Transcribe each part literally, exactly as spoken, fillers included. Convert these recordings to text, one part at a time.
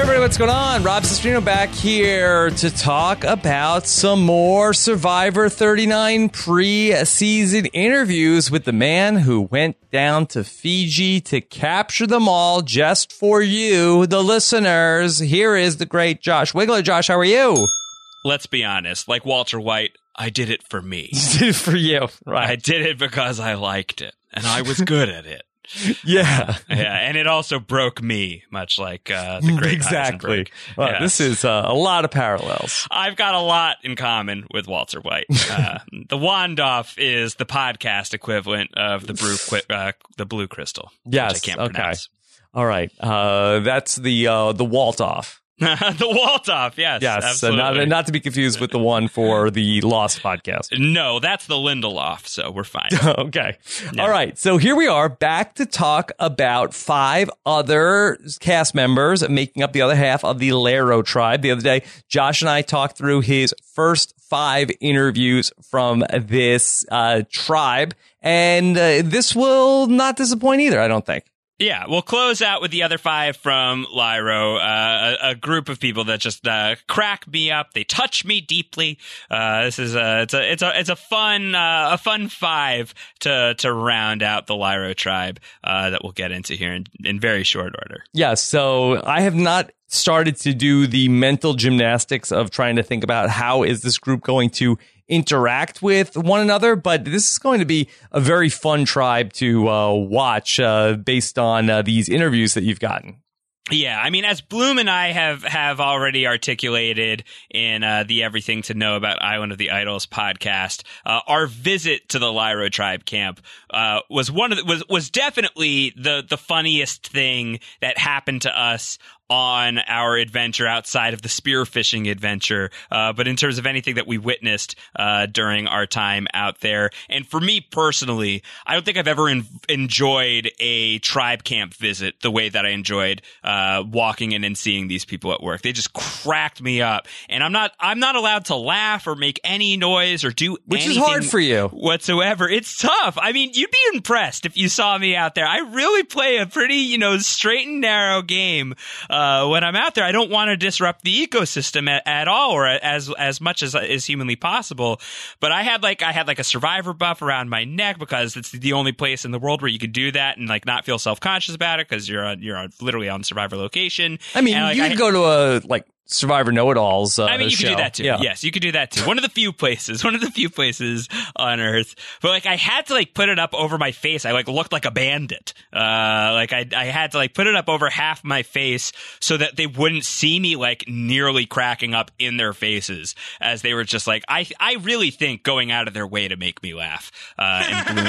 everybody, what's going on? Rob Cesternino back here to talk about some more Survivor thirty-nine pre-season interviews with the man who went down to Fiji to capture them all just for you, the listeners. Here is the great Josh Wigler. Josh, how are you? Let's be honest, like Walter White, I did it for me. You did it for you, right? I did it because I liked it, and I was good at it. Yeah. Yeah, and it also broke me, much like uh, the great Exactly. Heisenberg. Well, Yes. This is uh, a lot of parallels. I've got a lot in common with Walter White. Uh, the Wandoff is the podcast equivalent of the brew, uh, the Blue Crystal. Yes. Which I can't okay. pronounce. All right. Uh, that's the uh, the Waltoff. The Waltoff, yes. Yes. Absolutely. Uh, not, not to be confused with the one for the Lost podcast. No, that's the Lindelof, so we're fine. Okay. Yeah. All right. So here we are back to talk about five other cast members making up the other half of the Laro tribe. The other day, Josh and I talked through his first five interviews from this uh, tribe. And uh, this will not disappoint either, I don't think. Yeah, we'll close out with the other five from Lyro, uh, a, a group of people that just uh, crack me up. They touch me deeply. Uh, this is a it's a it's a it's a fun uh, a fun five to to round out the Lyro tribe uh, that we'll get into here in, in very short order. Yeah, so I have not started to do the mental gymnastics of trying to think about how is this group going to interact with one another, but this is going to be a very fun tribe to uh, watch uh, based on uh, these interviews that you've gotten. Yeah, I mean, as Bloom and I have, have already articulated in uh, the Everything to Know About Island of the Idols podcast, uh, our visit to the Lyro tribe camp uh, was one of the, was was definitely the the funniest thing that happened to us on our adventure outside of the spearfishing adventure, uh, but in terms of anything that we witnessed uh, during our time out there. And for me personally, I don't think I've ever en- enjoyed a tribe camp visit the way that I enjoyed uh, walking in and seeing these people at work. They just cracked me up, and I'm not I'm not allowed to laugh or make any noise or do Which anything is hard for you whatsoever. It's tough. I mean, you'd be impressed if you saw me out there. I really play a pretty, you know, straight and narrow game. Uh, Uh, when I'm out there, I don't want to disrupt the ecosystem at, at all, or as as much as is humanly possible. But I had like I had like a survivor buff around my neck because it's the only place in the world where you could do that and like not feel self conscious about it because you're on, you're on, literally on survivor location. I mean, and, like, you I, could go to a like Survivor Know-It-Alls uh, I mean, you show. could do that too. Yeah. Yes, you could do that too. One of the few places, one of the few places on Earth. But like, I had to like put it up over my face. I like looked like a bandit. Uh, like I, I had to like put it up over half my face so that they wouldn't see me like nearly cracking up in their faces as they were just like, I, I really think going out of their way to make me laugh. Uh, and Blue-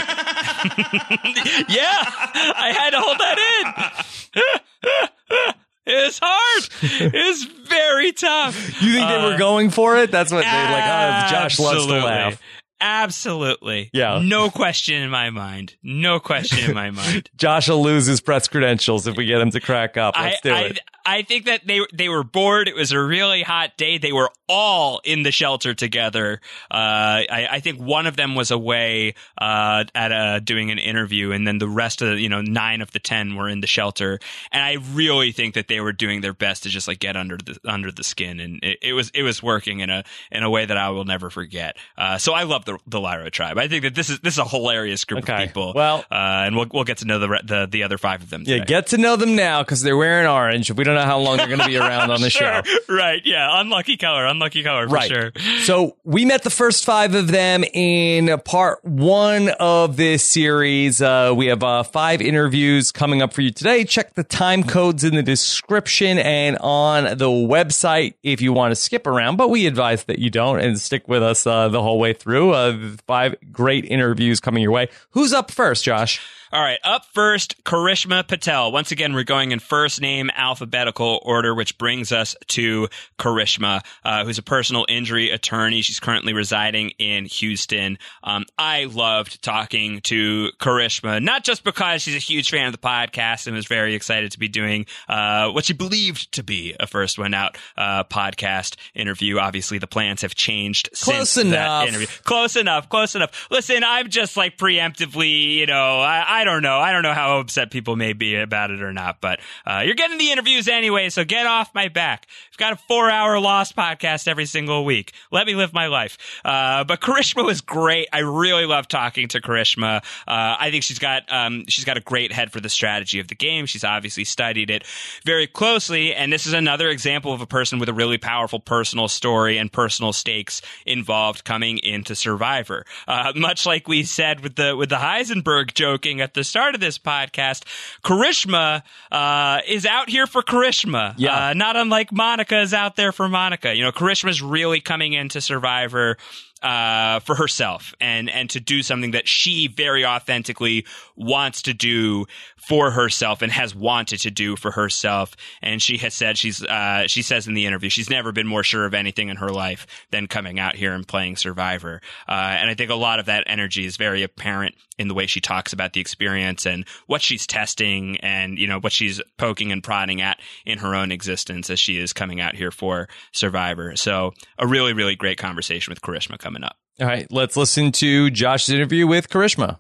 yeah, I had to hold that in. It's hard. It's very tough. You think uh, they were going for it? That's what they like. Oh, Josh loves to laugh. Absolutely. Yeah. No question in my mind. No question in my mind. Josh will lose his press credentials if we get him to crack up. Let's I, do I, it. I think that they they were bored. It was a really hot day. They were all in the shelter together. Uh, I, I think one of them was away uh, at a, doing an interview, and then the rest of the, you know nine of the ten were in the shelter. And I really think that they were doing their best to just like get under the under the skin, and it, it was it was working in a in a way that I will never forget. Uh, so I love the the Lyro tribe. I think that this is this is a hilarious group Okay. of people. Well, uh, and we'll we'll get to know the re- the the other five of them today. Yeah, get to know them now because they're wearing orange. We don't know how long they're going to be around on the Sure. show. Right, yeah. Unlucky color, unlucky color for Right. sure. So we met the first five of them in part one of this series. Uh, we have uh, five interviews coming up for you today. Check the time codes in the description and on the website if you want to skip around, but we advise that you don't and stick with us uh, the whole way through. Uh, five great interviews coming your way. Who's up first, Josh? All right, up first, Karishma Patel. Once again, we're going in first name alphabetical order, which brings us to Karishma, uh, who's a personal injury attorney. She's currently residing in Houston. Um, I loved talking to Karishma, not just because she's a huge fan of the podcast and was very excited to be doing uh, what she believed to be a First One Out uh, podcast interview. Obviously, the plans have changed Close since enough. that interview. Close enough, close enough. Listen, I'm just like preemptively, you know, I, I don't know. I don't know how upset people may be about it or not, but uh, you're getting the interviews anyway, so get off my back. I've got a four-hour Lost podcast every single week. Let me live my life. Uh, but Karishma was great. I really love talking to Karishma. Uh, I think she's got um, she's got a great head for the strategy of the game. She's obviously studied it very closely, and this is another example of a person with a really powerful personal story and personal stakes involved coming into Survivor. Uh, much like we said with the with the Heisenberg joking at the start of this podcast, Karishma uh, is out here for Karishma. Yeah. Uh, not unlike Monica is out there for Monica. You know, Karishma's really coming into Survivor uh, for herself and, and to do something that she very authentically wants to do for herself and has wanted to do for herself. And she has said she's, uh, she says in the interview, she's never been more sure of anything in her life than coming out here and playing Survivor. Uh, and I think a lot of that energy is very apparent in the way she talks about the experience and what she's testing and, you know, what she's poking and prodding at in her own existence as she is coming out here for Survivor. So a really, really great conversation with Karishma coming up. All right, let's listen to Josh's interview with Karishma.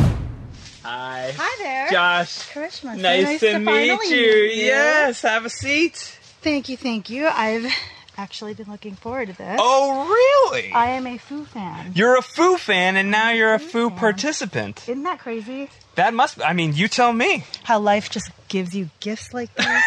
Hi. Hi there. Josh. Karishma. So Nice, nice to, to meet finally you. meet you. Yes, have a seat. Thank you, thank you. I've actually been looking forward to this. Oh, really? I am a Foo fan. You're a Foo fan, and now you're a Foo fan. participant. Isn't that crazy? That must, I mean, you tell me. How life just gives you gifts like this?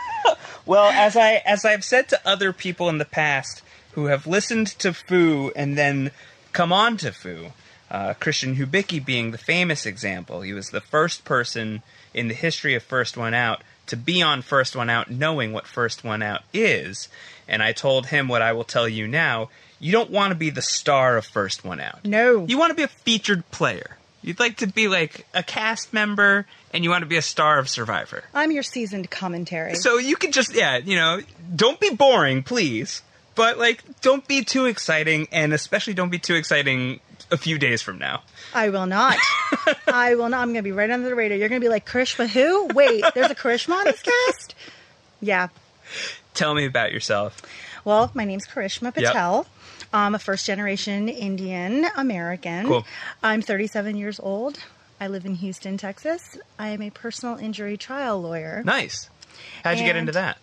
Well, as, I, as I've said to other people in the past who have listened to Foo and then come on to Foo, uh, Christian Hubicki being the famous example. He was the first person in the history of First One Out to be on First One Out knowing what First One Out is. And I told him what I will tell you now. You don't want to be the star of First One Out. No. You want to be a featured player. You'd like to be like a cast member, and you want to be a star of Survivor. I'm your seasoned commentary. So you could just, yeah, you know, don't be boring, please. But, like, don't be too exciting, and especially don't be too exciting a few days from now. I will not. I will not. I'm going to be right under the radar. You're going to be like, Karishma who? Wait, there's a Karishma on this cast? Yeah. Tell me about yourself. Well, my name's Karishma Patel. Yep. I'm a first-generation Indian American. Cool. I'm thirty-seven years old. I live in Houston, Texas. I am a personal injury trial lawyer. Nice. How'd you and get into that?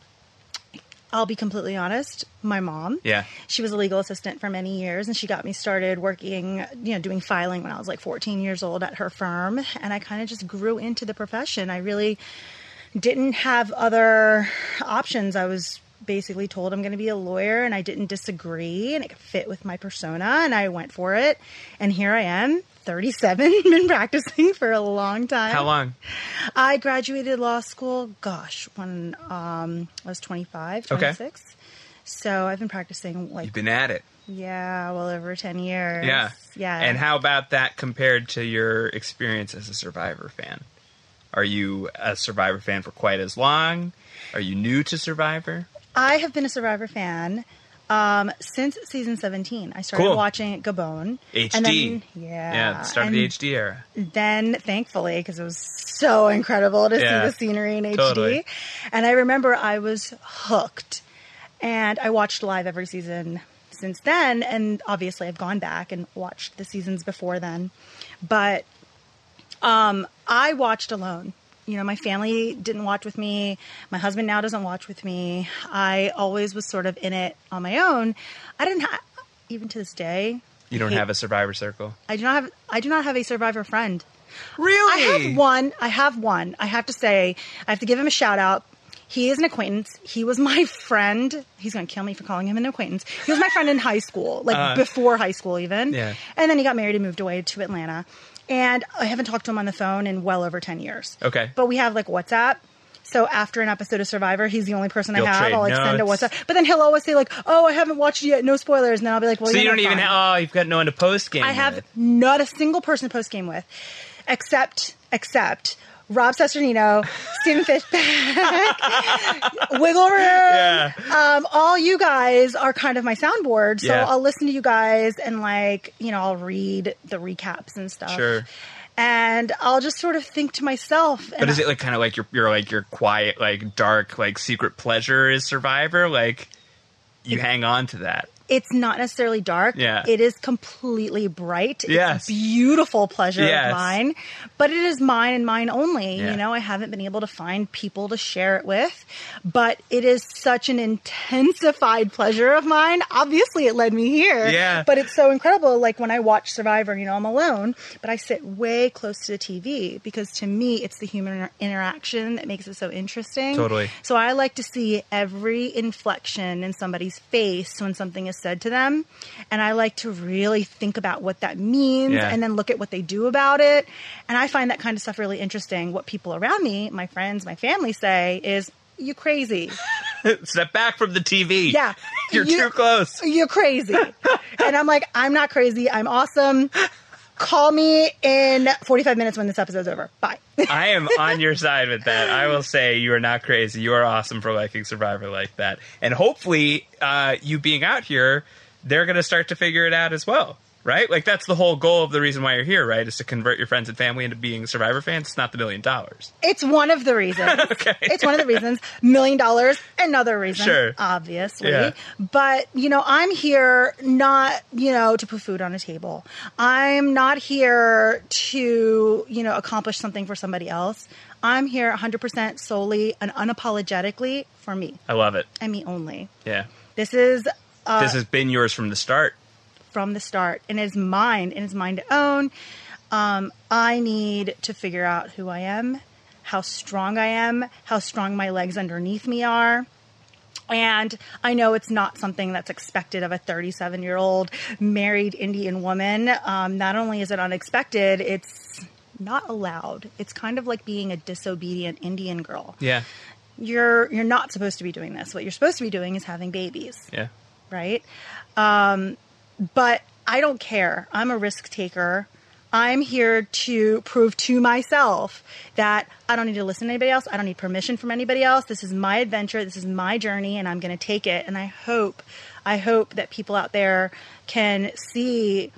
I'll be completely honest. My mom. Yeah. She was a legal assistant for many years, and she got me started working, you know, doing filing when I was like fourteen years old at her firm. And I kind of just grew into the profession. I really didn't have other options. I was basically told I'm going to be a lawyer, and I didn't disagree, and it fit with my persona, and I went for it. And here I am, thirty-seven, been practicing for a long time. How long? I graduated law school, gosh, when um, I was twenty-five, twenty-six. Okay. So I've been practicing like... You've been at it. Yeah, well over ten years. Yeah. Yeah. And how about that compared to your experience as a Survivor fan? Are you a Survivor fan for quite as long? Are you new to Survivor? I have been a Survivor fan um, since season seventeen. I started cool. watching at Gabon. H D. And then, yeah. Yeah, the start and of the H D era. Then, thankfully, because it was so incredible to yeah, see the scenery in totally. H D. And I remember I was hooked. And I watched live every season since then. And obviously, I've gone back and watched the seasons before then. But um, I watched alone. You know, my family didn't watch with me. My husband now doesn't watch with me. I always was sort of in it on my own. I didn't have, even to this day. You don't hate, have a Survivor circle? I do not have, I do not have a Survivor friend. Really? I have one. I have one. I have to say, I have to give him a shout out. He is an acquaintance. He was my friend. He's going to kill me for calling him an acquaintance. He was my friend in high school, like uh, before high school even. Yeah. And then he got married and moved away to Atlanta. And I haven't talked to him on the phone in well over ten years. Okay. But we have like WhatsApp. So after an episode of Survivor, he's the only person You'll I have. I'll like notes. send a WhatsApp. But then he'll always say like, oh, I haven't watched it yet. No spoilers. And then I'll be like, well, so you know, don't even fine. have, oh, you've got no one to post game I have with. not a single person to post game with. Except, except Rob Cesternino, Stephen Fishback, Wiggle Room. Yeah. Um, all you guys are kind of my soundboard. So Yeah. I'll listen to you guys and like, you know, I'll read the recaps and stuff. Sure. And I'll just sort of think to myself. But is it like kind of like your, your like your quiet, like dark, like secret pleasure is Survivor? Like you it, hang on to that. It's not necessarily dark. Yeah. It is completely bright. Yes. It's a beautiful pleasure Yes. of mine, but it is mine and mine only. Yeah. You know, I haven't been able to find people to share it with, but it is such an intensified pleasure of mine. Obviously, it led me here. Yeah. But it's so incredible. Like when I watch Survivor, you know, I'm alone, but I sit way close to the T V because to me, it's the human inter- interaction that makes it so interesting. Totally. So I like to see every inflection in somebody's face when something is said to them. And I like to really think about what that means Yeah. and then look at what they do about it. And I find that kind of stuff really interesting. What people around me, my friends, my family say is, you crazy. Step back from the T V. Yeah. You're You- too close. You're crazy. And I'm like, I'm not crazy. I'm awesome. Call me in forty-five minutes when this episode's over. Bye. I am on your side with that. I will say you are not crazy. You are awesome for liking Survivor like that. And hopefully, uh, you being out here, they're going to start to figure it out as well. Right? Like, that's the whole goal of the reason why you're here, right? Is to convert your friends and family into being Survivor fans. It's not the million dollars. It's one of the reasons. Okay. It's one of the reasons. Million dollars, another reason. Sure. Obviously. Yeah. But, you know, I'm here not, you know, to put food on a table. I'm not here to, you know, accomplish something for somebody else. I'm here one hundred percent solely and unapologetically for me. I love it. And me only. Yeah. This is uh, This has been yours from the start. from the start, and it's mine, and it's mine to own. Um, I need to figure out who I am, how strong I am, how strong my legs underneath me are. And I know it's not something that's expected of a thirty-seven-year-old married Indian woman. Um, not only is it unexpected, it's not allowed. It's kind of like being a disobedient Indian girl. Yeah. You're you're not supposed to be doing this. What you're supposed to be doing is having babies. Yeah. Right? Um, but I don't care. I'm a risk taker. I'm here to prove to myself that I don't need to listen to anybody else. I don't need permission from anybody else. This is my adventure. This is my journey, and I'm going to take it. And I hope, I hope that people out there can see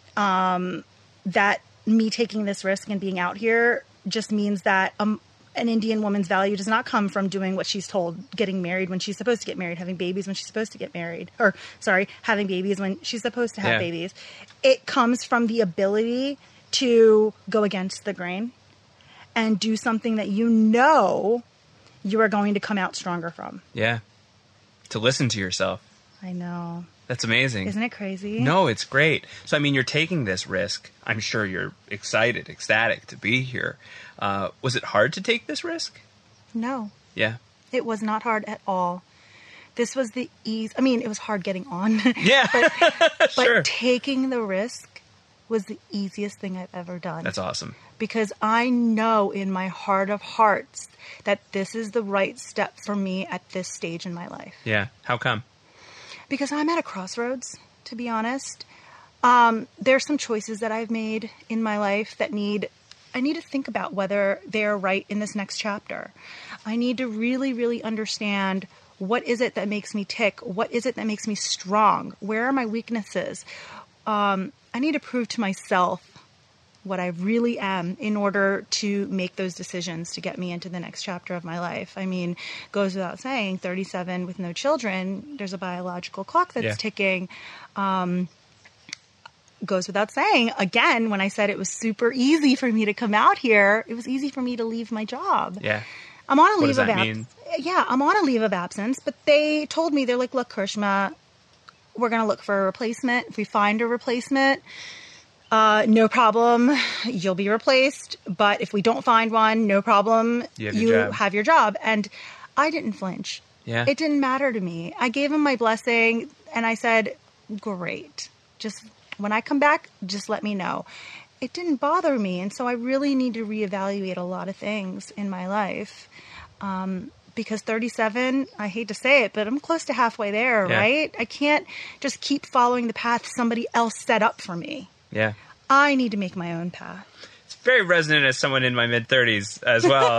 um, that me taking this risk and being out here just means that um, an Indian woman's value does not come from doing what she's told, getting married when she's supposed to get married, having babies when she's supposed to get married, or sorry, having babies when she's supposed to have Yeah. babies. It comes from the ability to go against the grain and do something that you know you are going to come out stronger from. Yeah. To listen to yourself. I know. That's amazing. Isn't it crazy? No, it's great. So, I mean, you're taking this risk. I'm sure you're excited, ecstatic to be here. Uh, was it hard to take this risk? No. Yeah. It was not hard at all. This was the ease. I mean, it was hard getting on. Yeah. but Sure. taking the risk was the easiest thing I've ever done. That's awesome. Because I know in my heart of hearts that this is the right step for me at this stage in my life. Yeah. How come? Because I'm at a crossroads, to be honest. Um, there's some choices that I've made in my life that need, I need to think about whether they're right in this next chapter. I need to really, really understand, what is it that makes me tick? What is it that makes me strong? Where are my weaknesses? Um, I need to prove to myself what I really am in order to make those decisions to get me into the next chapter of my life. I mean, goes without saying, thirty-seven with no children, there's a biological clock that's Yeah. ticking. Um, goes without saying, again, when I said it was super easy for me to come out here, it was easy for me to leave my job. Yeah. I'm on a What leave does of that absence. mean? Yeah, I'm on a leave of absence, but they told me, they're like, look, Karishma, we're going to look for a replacement. If we find a replacement, uh, no problem. You'll be replaced. But if we don't find one, no problem. You have your job. have your job. And I didn't flinch. Yeah. It didn't matter to me. I gave him my blessing and I said, great. Just when I come back, just let me know. It didn't bother me. And so I really need to reevaluate a lot of things in my life. Um, because thirty-seven, I hate to say it, but I'm close to halfway there, Yeah. right? I can't just keep following the path somebody else set up for me. Yeah. I need to make my own path. It's very resonant as someone in my mid thirties as well.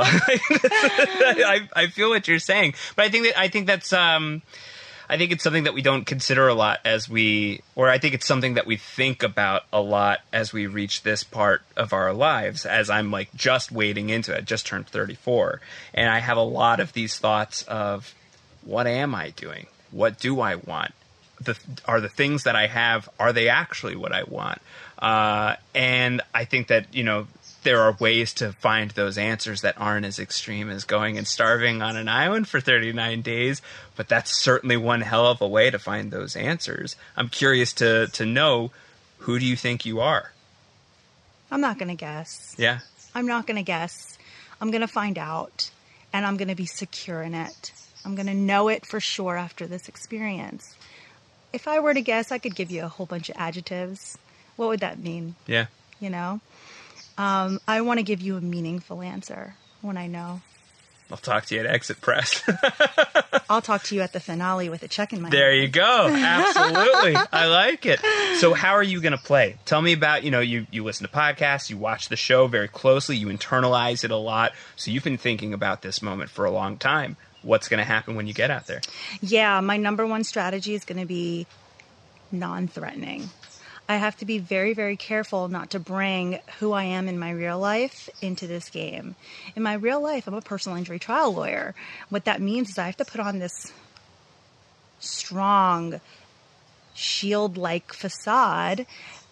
I, I feel what you're saying, but I think that I think that's um, I think it's something that we don't consider a lot as we, or I think it's something that we think about a lot as we reach this part of our lives. As I'm like just wading into it, just turned thirty-four, and I have a lot of these thoughts of, what am I doing? What do I want? the are the things that I have, are they actually what I want? Uh, and I think that, you know, there are ways to find those answers that aren't as extreme as going and starving on an island for thirty-nine days, but that's certainly one hell of a way to find those answers. I'm curious to to know, who do you think you are? I'm not going to guess. Yeah. I'm not going to guess. I'm going to find out, and I'm going to be secure in it. I'm going to know it for sure after this experience. If I were to guess, I could give you a whole bunch of adjectives. What would that mean? Yeah. You know? Um, I want to give you a meaningful answer when I know. I'll talk to you at Exit Press. I'll talk to you at the finale with a check in my There hand. you go. Absolutely. I like it. So how are you going to play? Tell me about, you know, you, you listen to podcasts, you watch the show very closely, you internalize it a lot. So you've been thinking about this moment for a long time. What's going to happen when you get out there? Yeah, my number one strategy is going to be non-threatening. I have to be very, very careful not to bring who I am in my real life into this game. In my real life, I'm a personal injury trial lawyer. What that means is I have to put on this strong, shield-like facade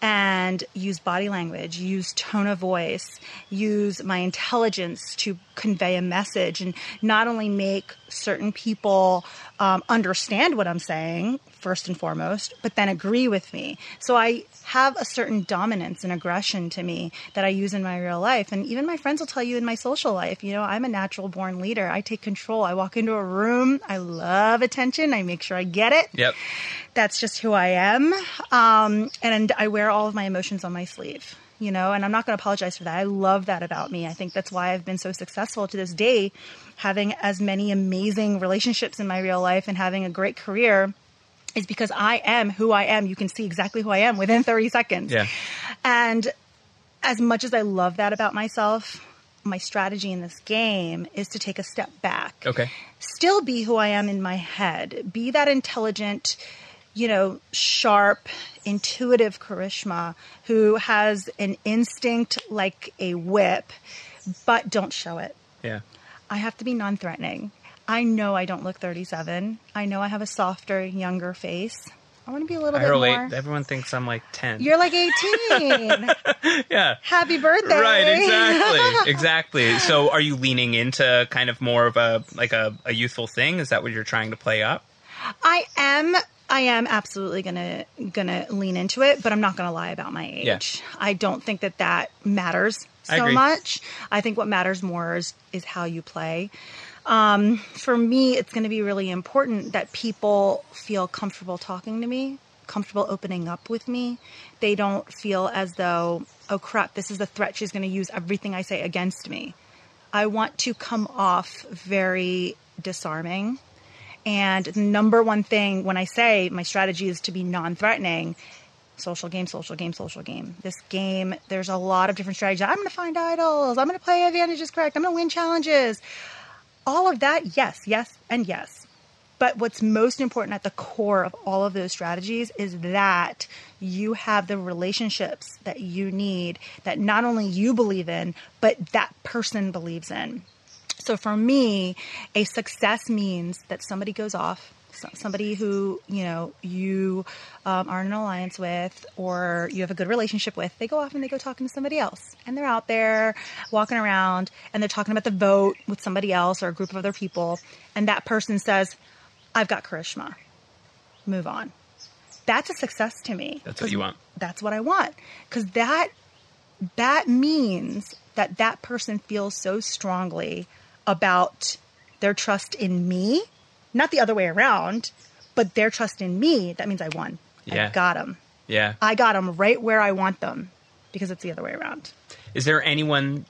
and use body language, use tone of voice, use my intelligence to convey a message, and not only make certain people um, understand what I'm saying, first and foremost, but then agree with me. So I have a certain dominance and aggression to me that I use in my real life. And even my friends will tell you in my social life, you know, I'm a natural born leader. I take control. I walk into a room. I love attention. I make sure I get it. Yep. That's just who I am. Um, and I wear all of my emotions on my sleeve, you know, and I'm not going to apologize for that. I love that about me. I think that's why I've been so successful to this day, having as many amazing relationships in my real life and having a great career, is because I am who I am. You can see exactly who I am within thirty seconds. Yeah. And as much as I love that about myself, my strategy in this game is to take a step back. Okay. Still be who I am in my head. Be that intelligent, you know, sharp, intuitive Karishma who has an instinct like a whip, but don't show it. Yeah. I have to be non-threatening. I know I don't look thirty-seven. I know I have a softer, younger face. I want to be a little I bit relate. more. Everyone thinks I'm like ten. You're like eighteen. Yeah. Happy birthday. Right, exactly. Exactly. So are you leaning into kind of more of a like a, a youthful thing? Is that what you're trying to play up? I am I am absolutely gonna gonna lean into it, but I'm not gonna lie about my age. Yeah. I don't think that that matters I so agree. much. I think what matters more is, is how you play. Um, for me, it's going to be really important that people feel comfortable talking to me, comfortable opening up with me. They don't feel as though, oh crap, this is a threat. She's going to use everything I say against me. I want to come off very disarming. And the number one thing when I say my strategy is to be non-threatening, social game, social game, social game. This game, there's a lot of different strategies. I'm going to find idols. I'm going to play advantages correct. I'm going to win challenges. All of that, yes, yes, and yes. But what's most important at the core of all of those strategies is that you have the relationships that you need, that not only you believe in, but that person believes in. So for me, a success means that somebody goes off, somebody who, you know, you um, are in an alliance with or you have a good relationship with, they go off and they go talking to somebody else. And they're out there walking around and they're talking about the vote with somebody else or a group of other people. And that person says, I've got Karishma. Move on. That's a success to me. That's what you want. That's what I want. Because that, that means that that person feels so strongly about their trust in me. Not the other way around, but their trust in me, that means I won. Yeah. I got them. Yeah. I got them right where I want them because it's the other way around. Is there anyone,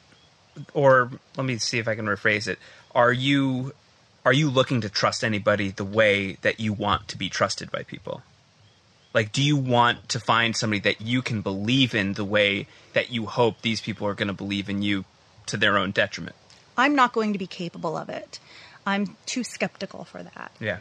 or let me see if I can rephrase it. Are you, are you looking to trust anybody the way that you want to be trusted by people? Like, do you want to find somebody that you can believe in the way that you hope these people are going to believe in you to their own detriment? I'm not going to be capable of it. I'm too skeptical for that. Yeah.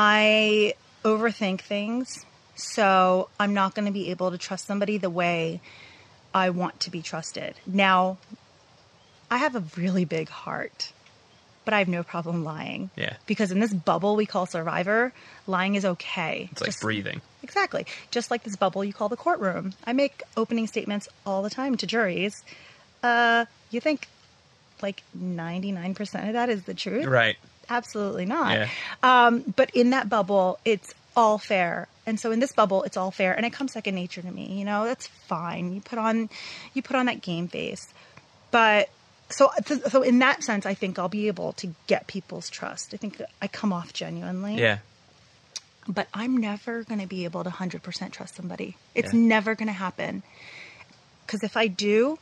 I overthink things, so I'm not going to be able to trust somebody the way I want to be trusted. Now, I have a really big heart. but I have no problem lying. Yeah. Because in this bubble we call Survivor, lying is okay. It's like Just- breathing. Exactly. Just like this bubble you call the courtroom. I make opening statements all the time to juries. Uh, you think like ninety-nine percent of that is the truth? Right. Absolutely not. Yeah. Um, but in that bubble, it's all fair. And so in this bubble, it's all fair. And it comes second nature to me. You know, that's fine. You put on, you put on that game face. But so, so in that sense, I think I'll be able to get people's trust. I think that I come off genuinely. Yeah. But I'm never going to be able to one hundred percent trust somebody. It's Yeah. never going to happen. Because if I do,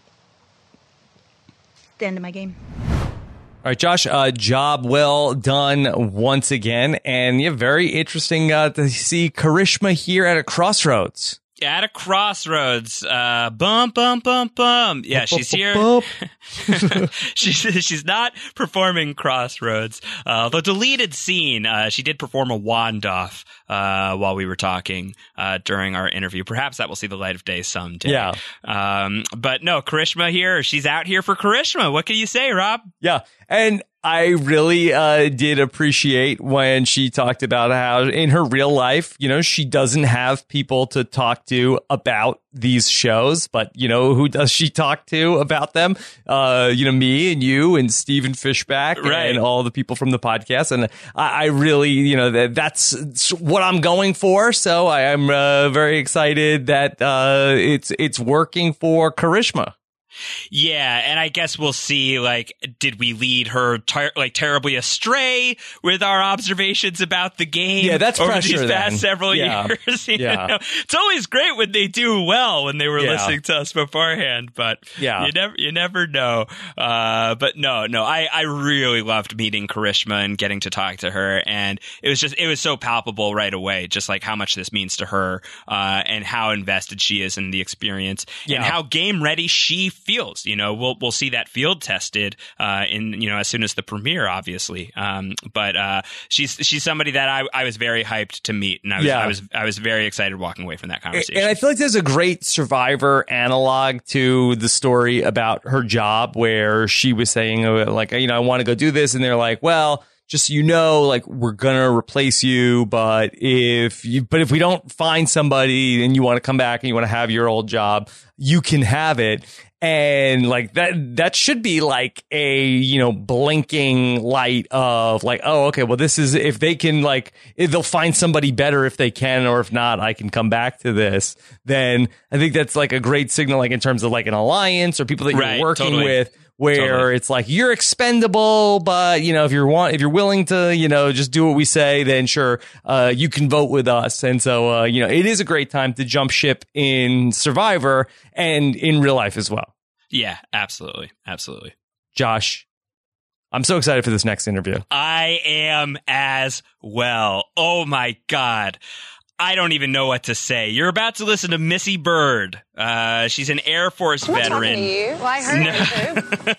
it's the end of my game. All right, Josh, uh, job well done once again. And yeah, very interesting uh, to see Karishma here at a crossroads. At a crossroads, uh, bum, bum, bum, bum. Yeah, she's here. she's, she's not performing Crossroads. Uh, the deleted scene, uh, she did perform a wand off, uh, while we were talking, uh, during our interview. Perhaps that will see the light of day someday. Yeah. Um, but no, Karishma here. She's out here for Karishma. What can you say, Rob? Yeah. And I really uh, did appreciate when she talked about how in her real life, you know, she doesn't have people to talk to about these shows. But, you know, who does she talk to about them? Uh, you know, me and you and Stephen Fishback Right. and all the people from the podcast. And I, I really, you know, that that's what I'm going for. So I am uh, very excited that uh, it's it's working for Karishma. Yeah, and I guess we'll see, like, did we lead her ter- like terribly astray with our observations about the game? Yeah, that's over pressure these past then. several Yeah. years. You Yeah. know? It's always great when they do well when they were Yeah. listening to us beforehand, but Yeah. you never you never know. Uh, but no, no, I, I really loved meeting Karishma and getting to talk to her, and it was just it was so palpable right away, just like how much this means to her, uh, and how invested she is in the experience, Yeah. and how game ready she feels. You know, we'll we'll see that field tested uh, in you know as soon as the premiere, obviously. Um, but uh, she's she's somebody that I, I was very hyped to meet, and I was Yeah. I was I was very excited walking away from that conversation. And I feel like there's a great Survivor analog to the story about her job, where she was saying, uh, like, you know, I want to go do this, and they're like, well, just so you know, like, we're gonna replace you, but if you, but if we don't find somebody and you want to come back and you want to have your old job, you can have it. And like that, that should be like a, you know, blinking light of like, oh, okay, well, this is, if they can, like, if they'll find somebody better if they can, or if not, I can come back to this. Then I think that's like a great signal, like in terms of like an alliance or people that Right, you're working totally. with, where Totally. it's like, you're expendable, but you know, if you're want, if you're willing to, you know, just do what we say, then sure, uh, you can vote with us. And so, uh, you know, it is a great time to jump ship in Survivor and in real life as well. Yeah, absolutely, absolutely. Josh, I'm so excited for this next interview. I am as well. Oh my God. I don't even know what to say. You're about to listen to Missy Bird. Uh, she's an Air Force veteran. Well, I heard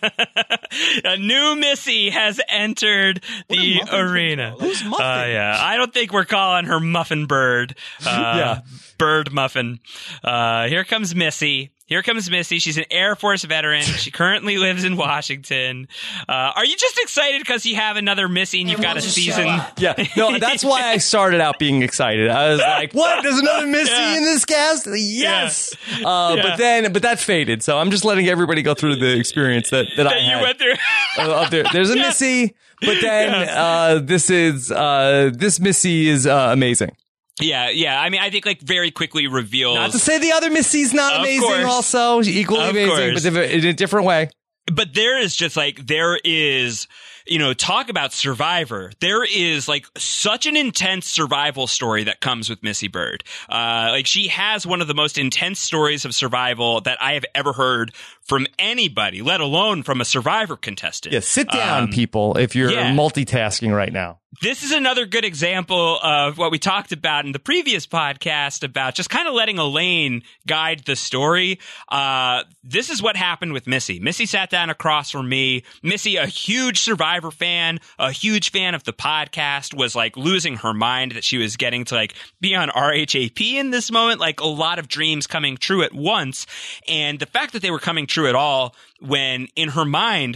it. A new Missy has entered the arena. Who's Muffin? Uh, yeah, I don't think we're calling her Muffin Bird. Uh, Yeah. Bird Muffin. Uh, here comes Missy. Here comes Missy. She's an Air Force veteran. She currently lives in Washington. Uh, are you just excited because you have another Missy and you've got a season? Yeah, no, that's why I started out being excited. I was like, "What? There's another Missy Yeah. in this cast? Yes!" Uh, Yeah. But then, but that faded. So I'm just letting everybody go through the experience that that, I That you had. went through. Uh, up there. There's a Yeah. Missy, but then Yeah. uh, this is uh, this Missy is uh, amazing. Yeah, yeah. I mean, I think like very quickly reveals. Not to say the other Missy's not Of amazing. course. Also, she's equally Of amazing, course. but in a different way. But there is just like, there is, you know, talk about Survivor. There is like such an intense survival story that comes with Missy Bird. Uh, like she has one of the most intense stories of survival that I have ever heard from anybody, let alone from a Survivor contestant. Yeah, sit down, Um, people, if you're yeah. multitasking right now. This is another good example of what we talked about in the previous podcast about just kind of letting Elaine guide the story. Uh, this is what happened with Missy. Missy sat down across from me. Missy, a huge Survivor fan, a huge fan of the podcast, was like losing her mind that she was getting to like be on R H A P in this moment, like a lot of dreams coming true at once. And the fact that they were coming true at all when in her mind,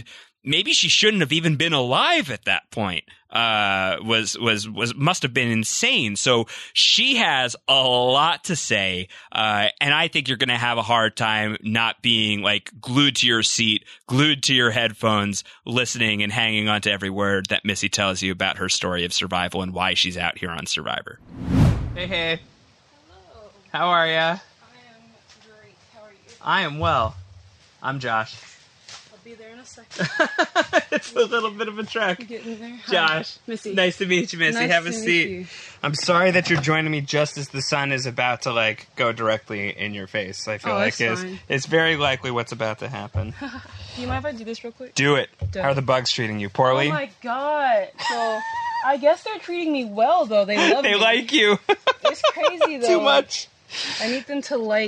maybe she shouldn't have even been alive at that point. Uh, was, was, was, must have been insane. So she has a lot to say. Uh, and I think you're going to have a hard time not being like glued to your seat, glued to your headphones, listening and hanging on to every word that Missy tells you about her story of survival and why she's out here on Survivor. Hey, hey. Hello. How are ya? I am great. How are you? I am well. I'm Josh. I'll be there in a second. It's a little bit of a trek. Getting there. Hi. Josh. Missy. Nice to meet you, Missy. Nice Have a to meet seat. you. I'm sorry that you're joining me just as the sun is about to, like, go directly in your face. I feel Oh, like that's it's, fine. it's very likely what's about to happen. Do you mind if I do this real quick? Do it. Done. How are the bugs treating you? Poorly? Oh my god. So, I guess they're treating me well, though. They love they me. like you. It's crazy, though. Too much. I need them to like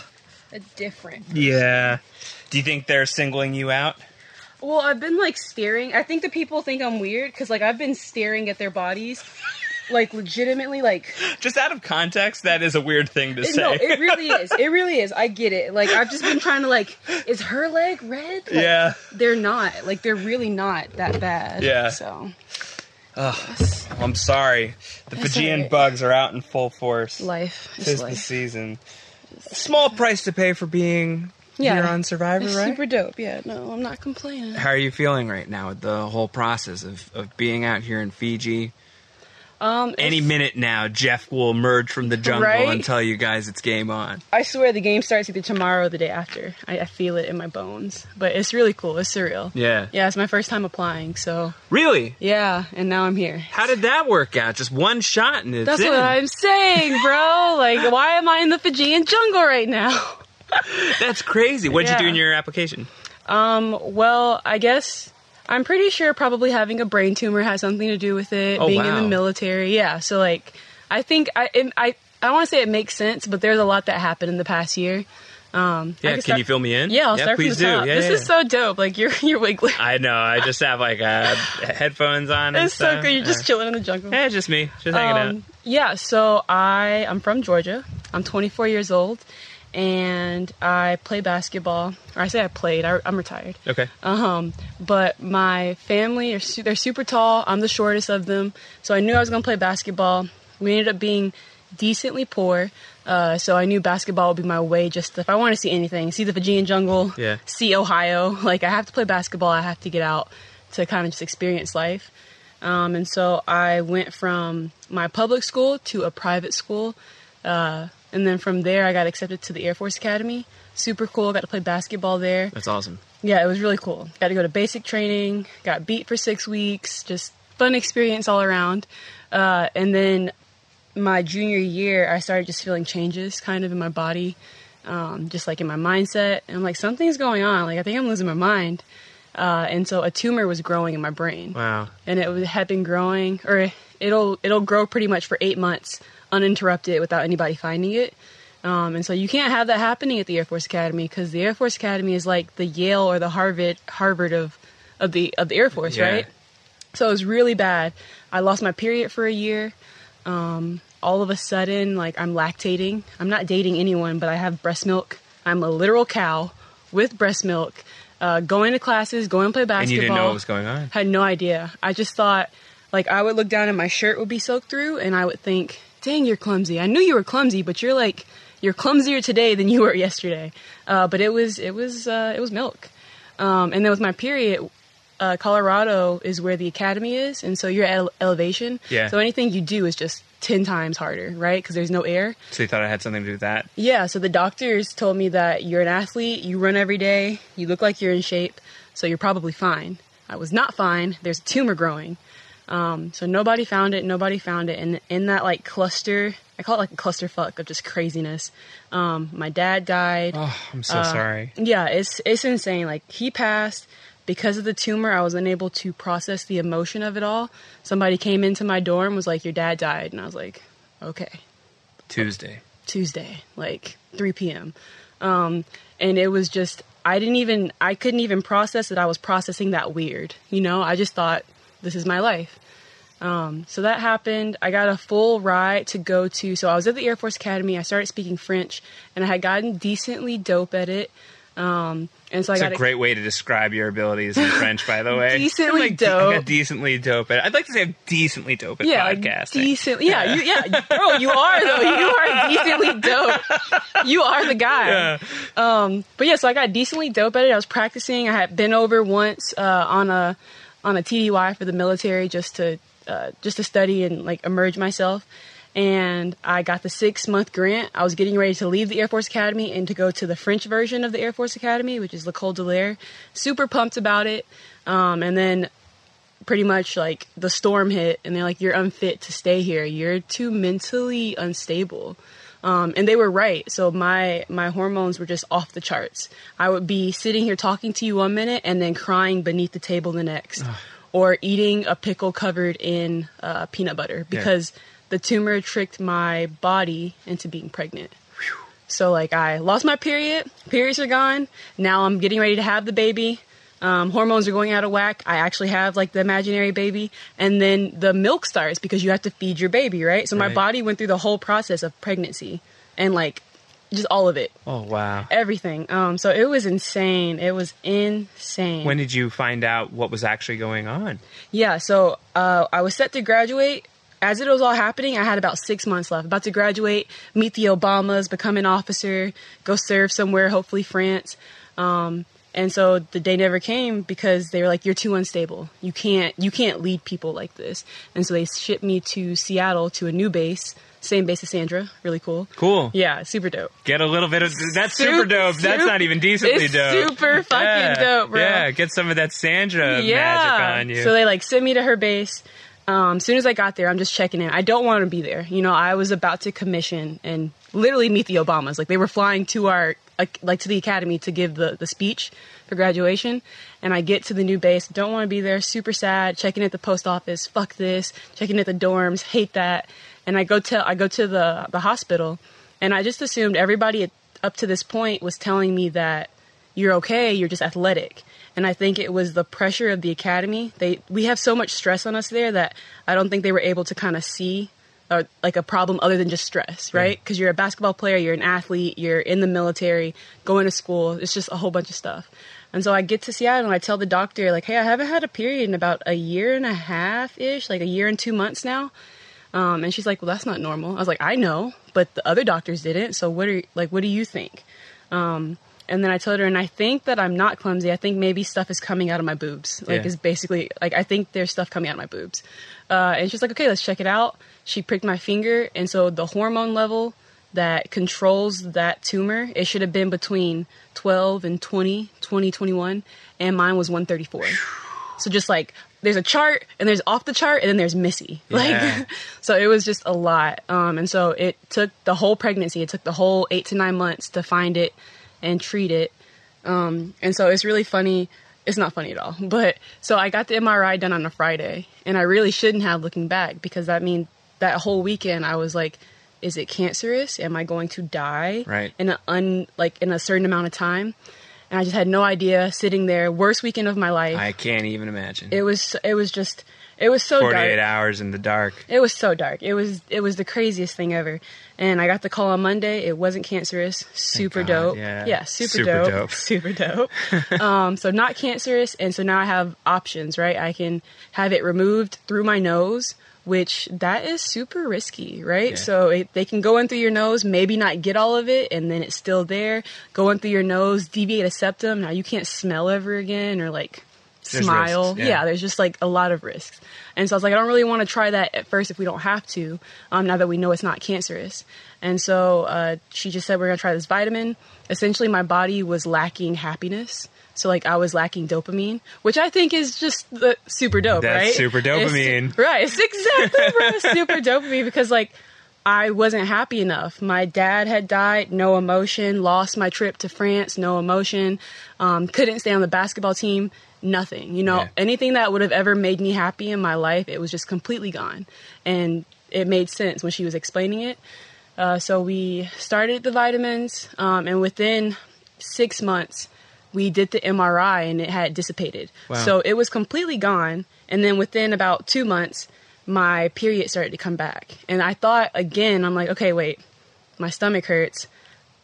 a different. Yeah. Do you think they're singling you out? Well, I've been like staring. I think the people think I'm weird because like I've been staring at their bodies, like legitimately, like Just out of context, that is a weird thing to it, say. no, it really is. It really is. I get it. Like I've just been trying to like, is her leg red? Like, Yeah. they're not. Like they're really not that bad. Yeah. So Ugh. Well, I'm sorry. The That's Fijian alright. bugs are out in full force. life is Tis the life. season. Small price to pay for being Yeah. here on Survivor, It's right? super dope. Yeah. No, I'm not complaining. How are you feeling right now with the whole process of, of being out here in Fiji? Um, Any it's- minute now, Jeff will emerge from the jungle Right? and tell you guys it's game on. I swear the game starts either tomorrow or the day after. I, I feel it in my bones. But it's really cool. It's surreal. Yeah. Yeah, it's my first time applying, so Really? yeah, and now I'm here. How did that work out? Just one shot and it's That's in. what I'm saying, bro. Like, why am I in the Fijian jungle right now? That's crazy. What'd you do Yeah. in your application? Um, well, I guess I'm pretty sure probably having a brain tumor has something to do with it. Oh, being in wow. the military, yeah. So like, I think I it, I I don't want to say it makes sense, but there's a lot that happened in the past year. Um, I Yeah, can start- you fill me in? Yeah, I'll start please from the do. top. Yeah, this yeah, is yeah. so dope. Like you're you're wiggling. I know. I just have like uh, headphones on. And It's so stuff. good. You're just Uh, chilling in the jungle. Yeah, just me, just hanging out. Um, yeah, so I I'm from Georgia. I'm twenty-four years old, and I play basketball. Or I say I played. I, I'm retired. Okay. Um, but my family are su- they're super tall. I'm the shortest of them, so I knew I was gonna play basketball. We ended up being decently poor, uh, so I knew basketball would be my way. Just if I want to see anything, see the Fijian jungle, Yeah. see Ohio. Like I have to play basketball. I have to get out to kind of just experience life. Um, and so I went from my public school to a private school. Uh, and then from there, I got accepted to the Air Force Academy. Super cool. Got to play basketball there. That's awesome. Yeah, it was really cool. Got to go to basic training. Got beat for six weeks. Just fun experience all around. Uh, and then my junior year, I started just feeling changes kind of in my body, um, just like in my mindset. And I'm like, something's going on. Like, I think I'm losing my mind. Uh, and so a tumor was growing in my brain. Wow. And it was- had been growing, or it'll it'll grow pretty much for eight months uninterrupted without anybody finding it. Um, and so you can't have that happening at the Air Force Academy because the Air Force Academy is like the Yale or the Harvard Harvard of of the of the Air Force, Yeah. right? So it was really bad. I lost my period for a year. Um, all of a sudden, like I'm lactating. I'm not dating anyone, but I have breast milk. I'm a literal cow with breast milk. Uh, going to classes, going to play basketball. And you didn't know what was going on? Had no idea. I just thought, like, I would look down and my shirt would be soaked through, and I would think, dang, you're clumsy. I knew you were clumsy, but you're like, you're clumsier today than you were yesterday. Uh, but it was, it was, uh, it was milk. Um, and then with my period, uh, Colorado is where the academy is, and so you're at ele- elevation. Yeah. So anything you do is just ten times harder, right? Because there's no air. So you thought I had something to do with that? Yeah, so the doctors told me that you're an athlete, you run every day, you look like you're in shape, so you're probably fine. I was not fine. There's a tumor growing. Um, so nobody found it, nobody found it. And in that like cluster, I call it like a clusterfuck of just craziness. Um, my dad died. Oh, I'm so sorry. Yeah, it's it's insane. Like he passed because of the tumor. I was unable to process the emotion of it all. Somebody came into my dorm, was like, "Your dad died," and I was like, "Okay." Tuesday. Tuesday, like three p.m. Um, and it was just, I didn't even, I couldn't even process that I was processing that weird. You know, I just thought, this is my life. Um, so that happened. I got a full ride to go to, so I was at the Air Force Academy. I started speaking French, and I had gotten decently dope at it. Um, and so It's I a got great way to describe your abilities in French, by the way. Decently like, dope. Yeah, decently dope. I'd like to say I'm decently dope at yeah, like podcasting. decent. Yeah, you, yeah, bro, you are though. You are decently dope. You are the guy. Yeah. Um, but yeah, so I got decently dope at it. I was practicing. I had been over once uh, on a on a T D Y for the military just to uh, just to study and like emerge myself. And I got the six month grant. I was getting ready to leave the Air Force Academy and to go to the French version of the Air Force Academy, which is L'École de l'Air. Super pumped about it. Um, and then pretty much like the storm hit and they're like, you're unfit to stay here. You're too mentally unstable. Um, and they were right. So my, my hormones were just off the charts. I would be sitting here talking to you one minute and then crying beneath the table the next. Or eating a pickle covered in uh, peanut butter because yeah. the tumor tricked my body into being pregnant. Whew. So like I lost my period, periods are gone. Now I'm getting ready to have the baby. Um, hormones are going out of whack. I actually have like the imaginary baby. And then the milk starts because you have to feed your baby, right? So right. my body went through the whole process of pregnancy and like just all of it. Oh, wow. Everything. Um, so it was insane. It was insane. When did you find out what was actually going on? Yeah, so uh, I was set to graduate. As it was all happening, I had about six months left. About to graduate, meet the Obamas, become an officer, go serve somewhere, hopefully France. Um, and so the day never came because they were like, you're too unstable. You can't, you can't lead people like this. And so they shipped me to Seattle to a new base. Same base as Sandra. Really cool. Cool. Yeah, super dope. Get a little bit of... That's super, super dope. Super, that's not even decently it's dope. super fucking yeah. dope, bro. Yeah, get some of that Sandra yeah. magic on you. So they like sent me to her base. Um, as soon as I got there, I'm just checking in. I don't want to be there. You know, I was about to commission and literally meet the Obamas. Like they were flying to our... like to the academy to give the, the speech for graduation. And I get to the new base, don't want to be there, super sad, checking at the post office, fuck this, checking at the dorms, hate that. And I go to, I go to the, the hospital and I just assumed everybody up to this point was telling me that you're okay, you're just athletic. And I think it was the pressure of the academy. They, we have so much stress on us there that I don't think they were able to kind of see or like a problem other than just stress, right? Because mm-hmm. you're a basketball player, you're an athlete, you're in the military, going to school. It's just a whole bunch of stuff. And so I get to Seattle and I tell the doctor, like, hey, I haven't had a period in about a year and a half-ish, like a year and two months now. Um, and she's like, well, that's not normal. I was like, I know, but the other doctors didn't. So what are like, what do you think? Um, and then I told her, and I think that I'm not clumsy. I think maybe stuff is coming out of my boobs. Like, yeah. is basically, like, I think there's stuff coming out of my boobs. Uh, and she's like, okay, let's check it out. She pricked my finger. And so the hormone level that controls that tumor, it should have been between twelve and twenty, twenty, twenty-one. And mine was one thirty-four. So just like, there's a chart and there's off the chart and then there's Missy. Yeah. Like, so it was just a lot. Um, and so it took the whole pregnancy. It took the whole eight to nine months to find it and treat it. Um, and so it's really funny. It's not funny at all. But so I got the M R I done on a Friday and I really shouldn't have looking back because that mean that whole weekend I was like, is it cancerous? Am I going to die right. in a un, like in a certain amount of time? And I just had no idea, sitting there, worst weekend of my life. I can't even imagine. It was, it was just, it was so dark. forty-eight hours in the dark. It was so dark. It was, it was the craziest thing ever. And I got the call on Monday. It wasn't cancerous. Super dope. Yeah. yeah, super, super dope. dope. Super dope. um, so not cancerous. And so now I have options, right? I can have it removed through my nose, which that is super risky, right? Yeah. So it, they can go in through your nose, maybe not get all of it, and then it's still there. Go in through your nose, deviate a septum. Now you can't smell ever again or like there's smile. Risks, yeah. yeah, there's just like a lot of risks. And so I was like, I don't really want to try that at first if we don't have to, um, now that we know it's not cancerous. And so uh, she just said, we're going to try this vitamin. Essentially, my body was lacking happiness. So, like, I was lacking dopamine, which I think is just the super dope, That's right? That's super dopamine. It's, right. It's exactly, bro. Super dopamine because, like, I wasn't happy enough. My dad had died, no emotion. Lost my trip to France, no emotion. Um, couldn't stay on the basketball team, nothing. You know, yeah. anything that would have ever made me happy in my life, it was just completely gone. And it made sense when she was explaining it. Uh, so we started the vitamins, um, and within six months, we did the M R I and it had dissipated. Wow. So it was completely gone. And then within about two months, my period started to come back. And I thought, again, I'm like, okay, wait, my stomach hurts.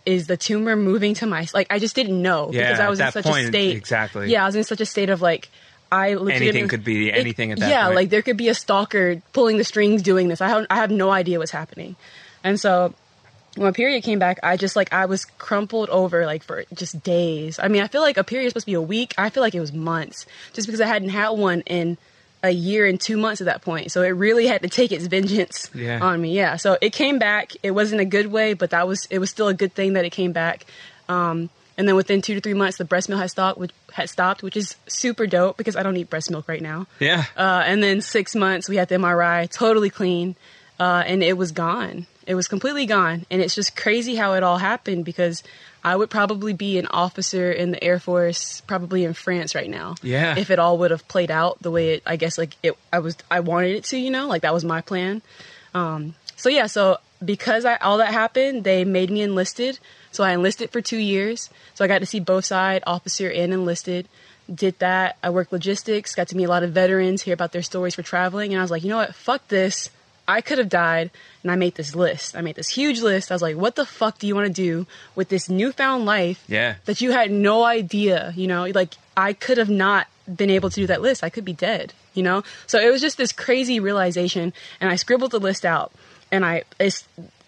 is the tumor moving to my, like, I just didn't know Yeah, because I was at in that such point, a state. exactly. Yeah, I was in such a state of like, I legitimately, Anything could be anything at that yeah, point. like there could be a stalker pulling the strings doing this. I have, I have no idea what's happening. And so when my period came back, I just like, I was crumpled over like for just days. I mean, I feel like a period is supposed to be a week. I feel like it was months just because I hadn't had one in a year and two months at that point. So it really had to take its vengeance Yeah. on me. Yeah. So it came back. It wasn't a good way, but that was, it was still a good thing that it came back. Um, and then within two to three months, the breast milk had stopped, which had stopped, which is super dope because I don't eat breast milk right now. Yeah. Uh, and then six months, we had the M R I, totally clean, uh, and it was gone. It was completely gone. And it's just crazy how it all happened because I would probably be an officer in the Air Force, probably in France right now. Yeah. If it all would have played out the way it, I guess, like it, I was, I wanted it to, you know, like that was my plan. Um, so yeah, so because I, all that happened, they made me enlisted. So I enlisted for two years. So I got to see both sides, officer and enlisted. Did that. I worked logistics, got to meet a lot of veterans, hear about their stories for traveling. And I was like, you know what? Fuck this. I could have died. And I made this list. I made this huge list. I was like, what the fuck do you want to do with this newfound life Yeah. that you had no idea? You know, like I could have not been able to do that list. I could be dead, you know? So it was just this crazy realization. And I scribbled the list out. And I, it's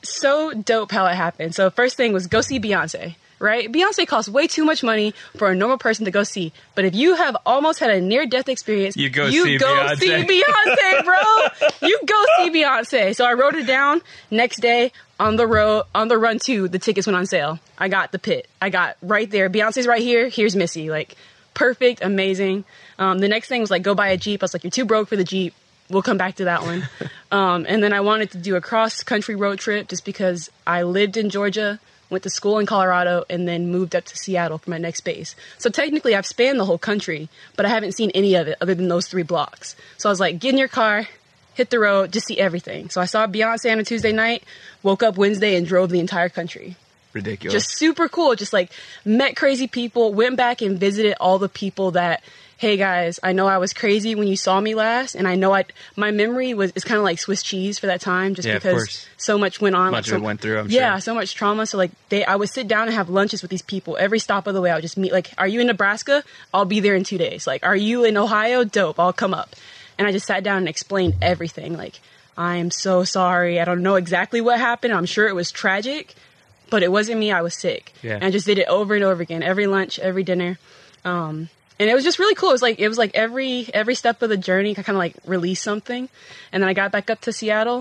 so dope how it happened. So first thing was go see Beyonce, right? Beyonce costs way too much money for a normal person to go see. But if you have almost had a near-death experience, You go you see go Beyonce. see Beyonce, bro. You go see Beyonce. So I wrote it down. Next day on the road, on the run to, the tickets went on sale. I got the pit. I got right there. Beyonce's right here. Here's Missy. Like perfect, amazing. Um, the next thing was like go buy a Jeep. I was like, you're too broke for the Jeep. We'll come back to that one. Um, and then I wanted to do a cross-country road trip just because I lived in Georgia, went to school in Colorado, and then moved up to Seattle for my next base. So technically, I've spanned the whole country, but I haven't seen any of it other than those three blocks. So I was like, get in your car, hit the road, just see everything. So I saw Beyonce on a Tuesday night, woke up Wednesday, and drove the entire country. Ridiculous. Just super cool. Just like met crazy people, went back and visited all the people that, hey guys, I know I was crazy when you saw me last, and I know I my memory was is kind of like Swiss cheese for that time, just Yeah, of because course. so much went on. Much like, of it so, went through, I'm yeah, sure. so much trauma. So like they, I would sit down and have lunches with these people every stop of the way. I would just meet like, are you in Nebraska? I'll be there in two days. Like, are you in Ohio? Dope, I'll come up. And I just sat down and explained everything. Like, I am so sorry. I don't know exactly what happened. I'm sure it was tragic, but it wasn't me. I was sick. Yeah. And I just did it over and over again, every lunch, every dinner. Um, and it was just really cool. It was like, it was like every, every step of the journey, I kind of like released something. And then I got back up to Seattle.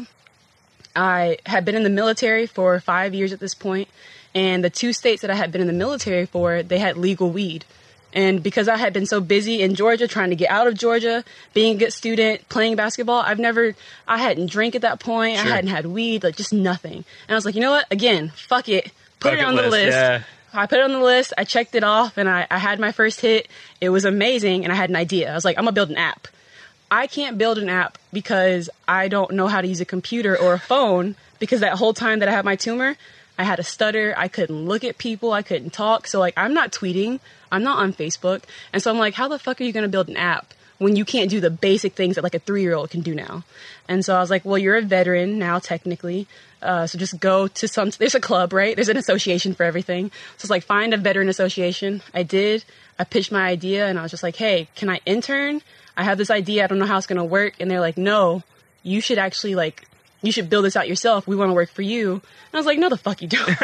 I had been in the military for five years at this point, and the two states that I had been in the military for, they had legal weed. And because I had been so busy in Georgia, trying to get out of Georgia, being a good student, playing basketball, I've never, I hadn't drank at that point. Sure. I hadn't had weed, like just nothing. And I was like, you know what? Again, fuck it. Put it Bucket on the list, list. yeah. I put it on the list. I checked it off, and I, I had my first hit. It was amazing, and I had an idea. I was like, I'm going to build an app. I can't build an app because I don't know how to use a computer or a phone, because that whole time that I had my tumor, I had a stutter. I couldn't look at people. I couldn't talk. So, like, I'm not tweeting. I'm not on Facebook. And so I'm like, how the fuck are you going to build an app when you can't do the basic things that, like, a three-year-old can do now? And so I was like, well, you're a veteran now, technically. Uh, so just go to some, there's a club, right? There's an association for everything. So it's like, find a veteran association. I did. I pitched my idea, and I was just like, hey, can I intern? I have this idea. I don't know how it's going to work. And they're like, no, you should actually, like, you should build this out yourself. We want to work for you. And I was like, no, the fuck you don't. No,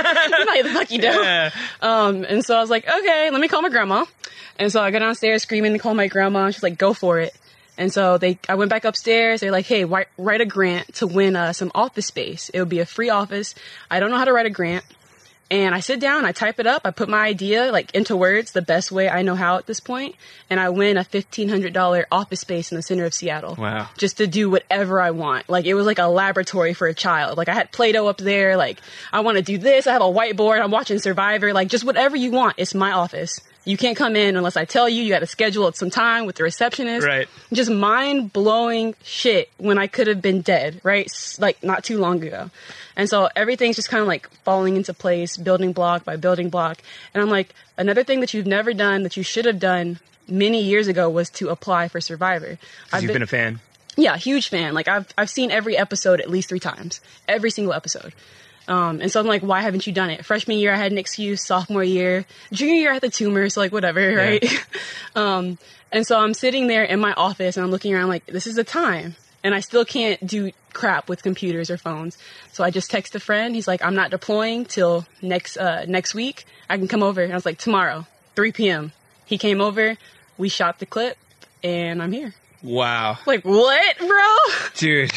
the fuck you don't. Yeah. Um, and so I was like, okay, let me call my grandma. And so I go downstairs screaming to call my grandma. And she's like, go for it. And so they, I went back upstairs. They're like, hey, write, write a grant to win uh, some office space. It would be a free office. I don't know how to write a grant. And I sit down, I type it up, I put my idea like into words the best way I know how at this point, and I win a fifteen hundred dollars office space in the center of Seattle. Wow. Just to do whatever I want. Like, it was like a laboratory for a child. Like, I had Play-Doh up there, like, I want to do this, I have a whiteboard, I'm watching Survivor, like, just whatever you want. It's my office. You can't come in unless I tell you. You got to schedule at some time with the receptionist. Right. Just mind-blowing shit when I could have been dead, right? S- Like, not too long ago. And so everything's just kind of like falling into place, building block by building block. And I'm like, another thing that you've never done that you should have done many years ago was to apply for Survivor. I've You've been a fan. Yeah, huge fan. Like, I've I've seen every episode at least three times. Every single episode. Um, and so I'm like, why haven't you done it? Freshman year, I had an excuse. Sophomore year, junior year, I had the tumor. So like, whatever, right? Yeah. um, and so I'm sitting there in my office and I'm looking around like, this is the time. And I still can't do crap with computers or phones. So I just text a friend. He's like, I'm not deploying till next, uh, next week. I can come over. And I was like, tomorrow, three p.m. He came over. We shot the clip and I'm here. Wow. Like, what, bro? Dude.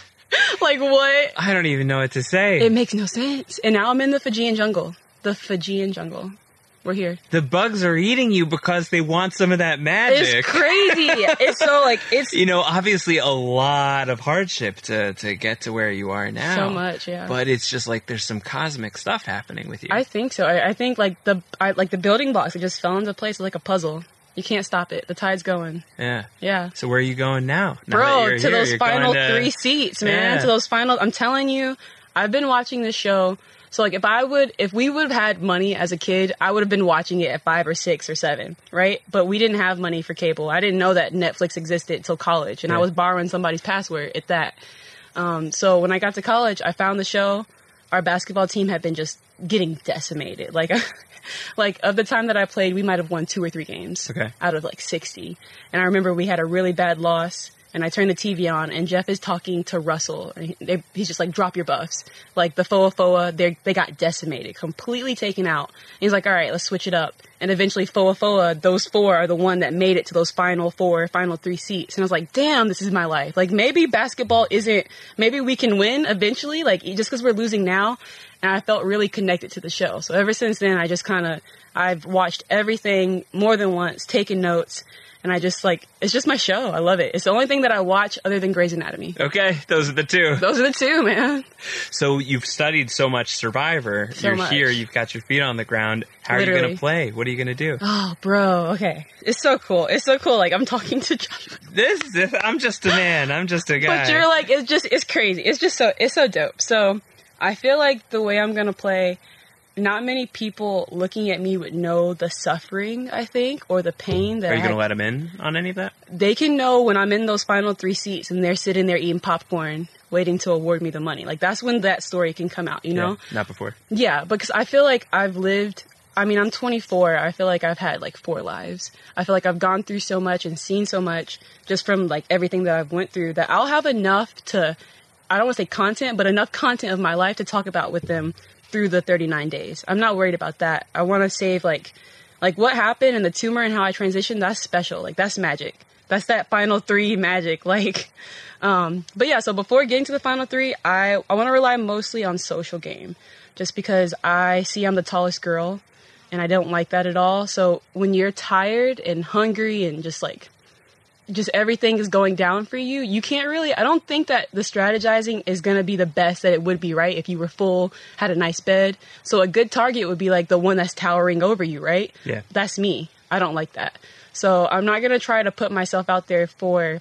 Like, what? I don't even know what to say. It makes no sense. And now I'm in the Fijian jungle. The Fijian jungle. We're here. The bugs are eating you because they want some of that magic. It's crazy. It's so, like, it's... You know, obviously a lot of hardship to, to get to where you are now. So much, yeah. But it's just like there's some cosmic stuff happening with you. I think so. I, I think, like, the I, like the building blocks, it just fell into place like a puzzle. You can't stop it. The tide's going. Yeah. Yeah. So where are you going now? now Bro, to here, those final to... three seats, man. Yeah. To those final... I'm telling you, I've been watching this show... So, like, if I would, if we would have had money as a kid, I would have been watching it at five or six or seven, right? But we didn't have money for cable. I didn't know that Netflix existed till college, and yeah. I was borrowing somebody's password at that. Um, so when I got to college, I found the show. Our basketball team had been just getting decimated. Like, like of the time that I played, we might have won two or three games okay. out of like sixty. And I remember we had a really bad loss. And I turned the T V on, and Jeff is talking to Russell. And he, they, he's just like, drop your buffs. Like, the Foa Foa, they they got decimated, completely taken out. And he's like, all right, let's switch it up. And eventually, Foa Foa, those four are the one that made it to those final four, final three seats. And I was like, damn, this is my life. Like, maybe basketball isn't, maybe we can win eventually, like, just because we're losing now. And I felt really connected to the show. So ever since then, I just kind of, I've watched everything more than once, taken notes. And I just, like, it's just my show. I love it. It's the only thing that I watch other than Grey's Anatomy. Okay, those are the two. Those are the two, man. So you've studied so much Survivor. So You're much. here. You've got your feet on the ground. How Literally. are you going to play? What are you going to do? Oh, bro. Okay. It's so cool. It's so cool. Like, I'm talking to Joshua. This, this, I'm just a man. I'm just a guy. But you're like, it's just, it's crazy. It's just so, it's so dope. So I feel like the way I'm going to play, not many people looking at me would know the suffering, I think, or the pain that Are you I going to let them in on any of that? They can know when I'm in those final three seats and they're sitting there eating popcorn, waiting to award me the money. Like, that's when that story can come out, you know? Yeah, not before. Yeah, because I feel like I've lived, I mean, I'm twenty-four. I feel like I've had, like, four lives. I feel like I've gone through so much and seen so much just from, like, everything that I've went through that I'll have enough to, I don't want to say content, but enough content of my life to talk about with them through the thirty-nine days. I'm not worried about that. I want to save, like, like what happened and the tumor and how I transitioned, that's special. Like, that's magic. That's that final three magic. Like, um, but yeah, so before getting to the final three, I, I want to rely mostly on social game just because I see I'm the tallest girl and I don't like that at all. So when you're tired and hungry and just like, just everything is going down for you, you can't really, I don't think that the strategizing is going to be the best that it would be, right? If you were full, had a nice bed. So a good target would be like the one that's towering over you, right? Yeah. That's me. I don't like that. So I'm not going to try to put myself out there for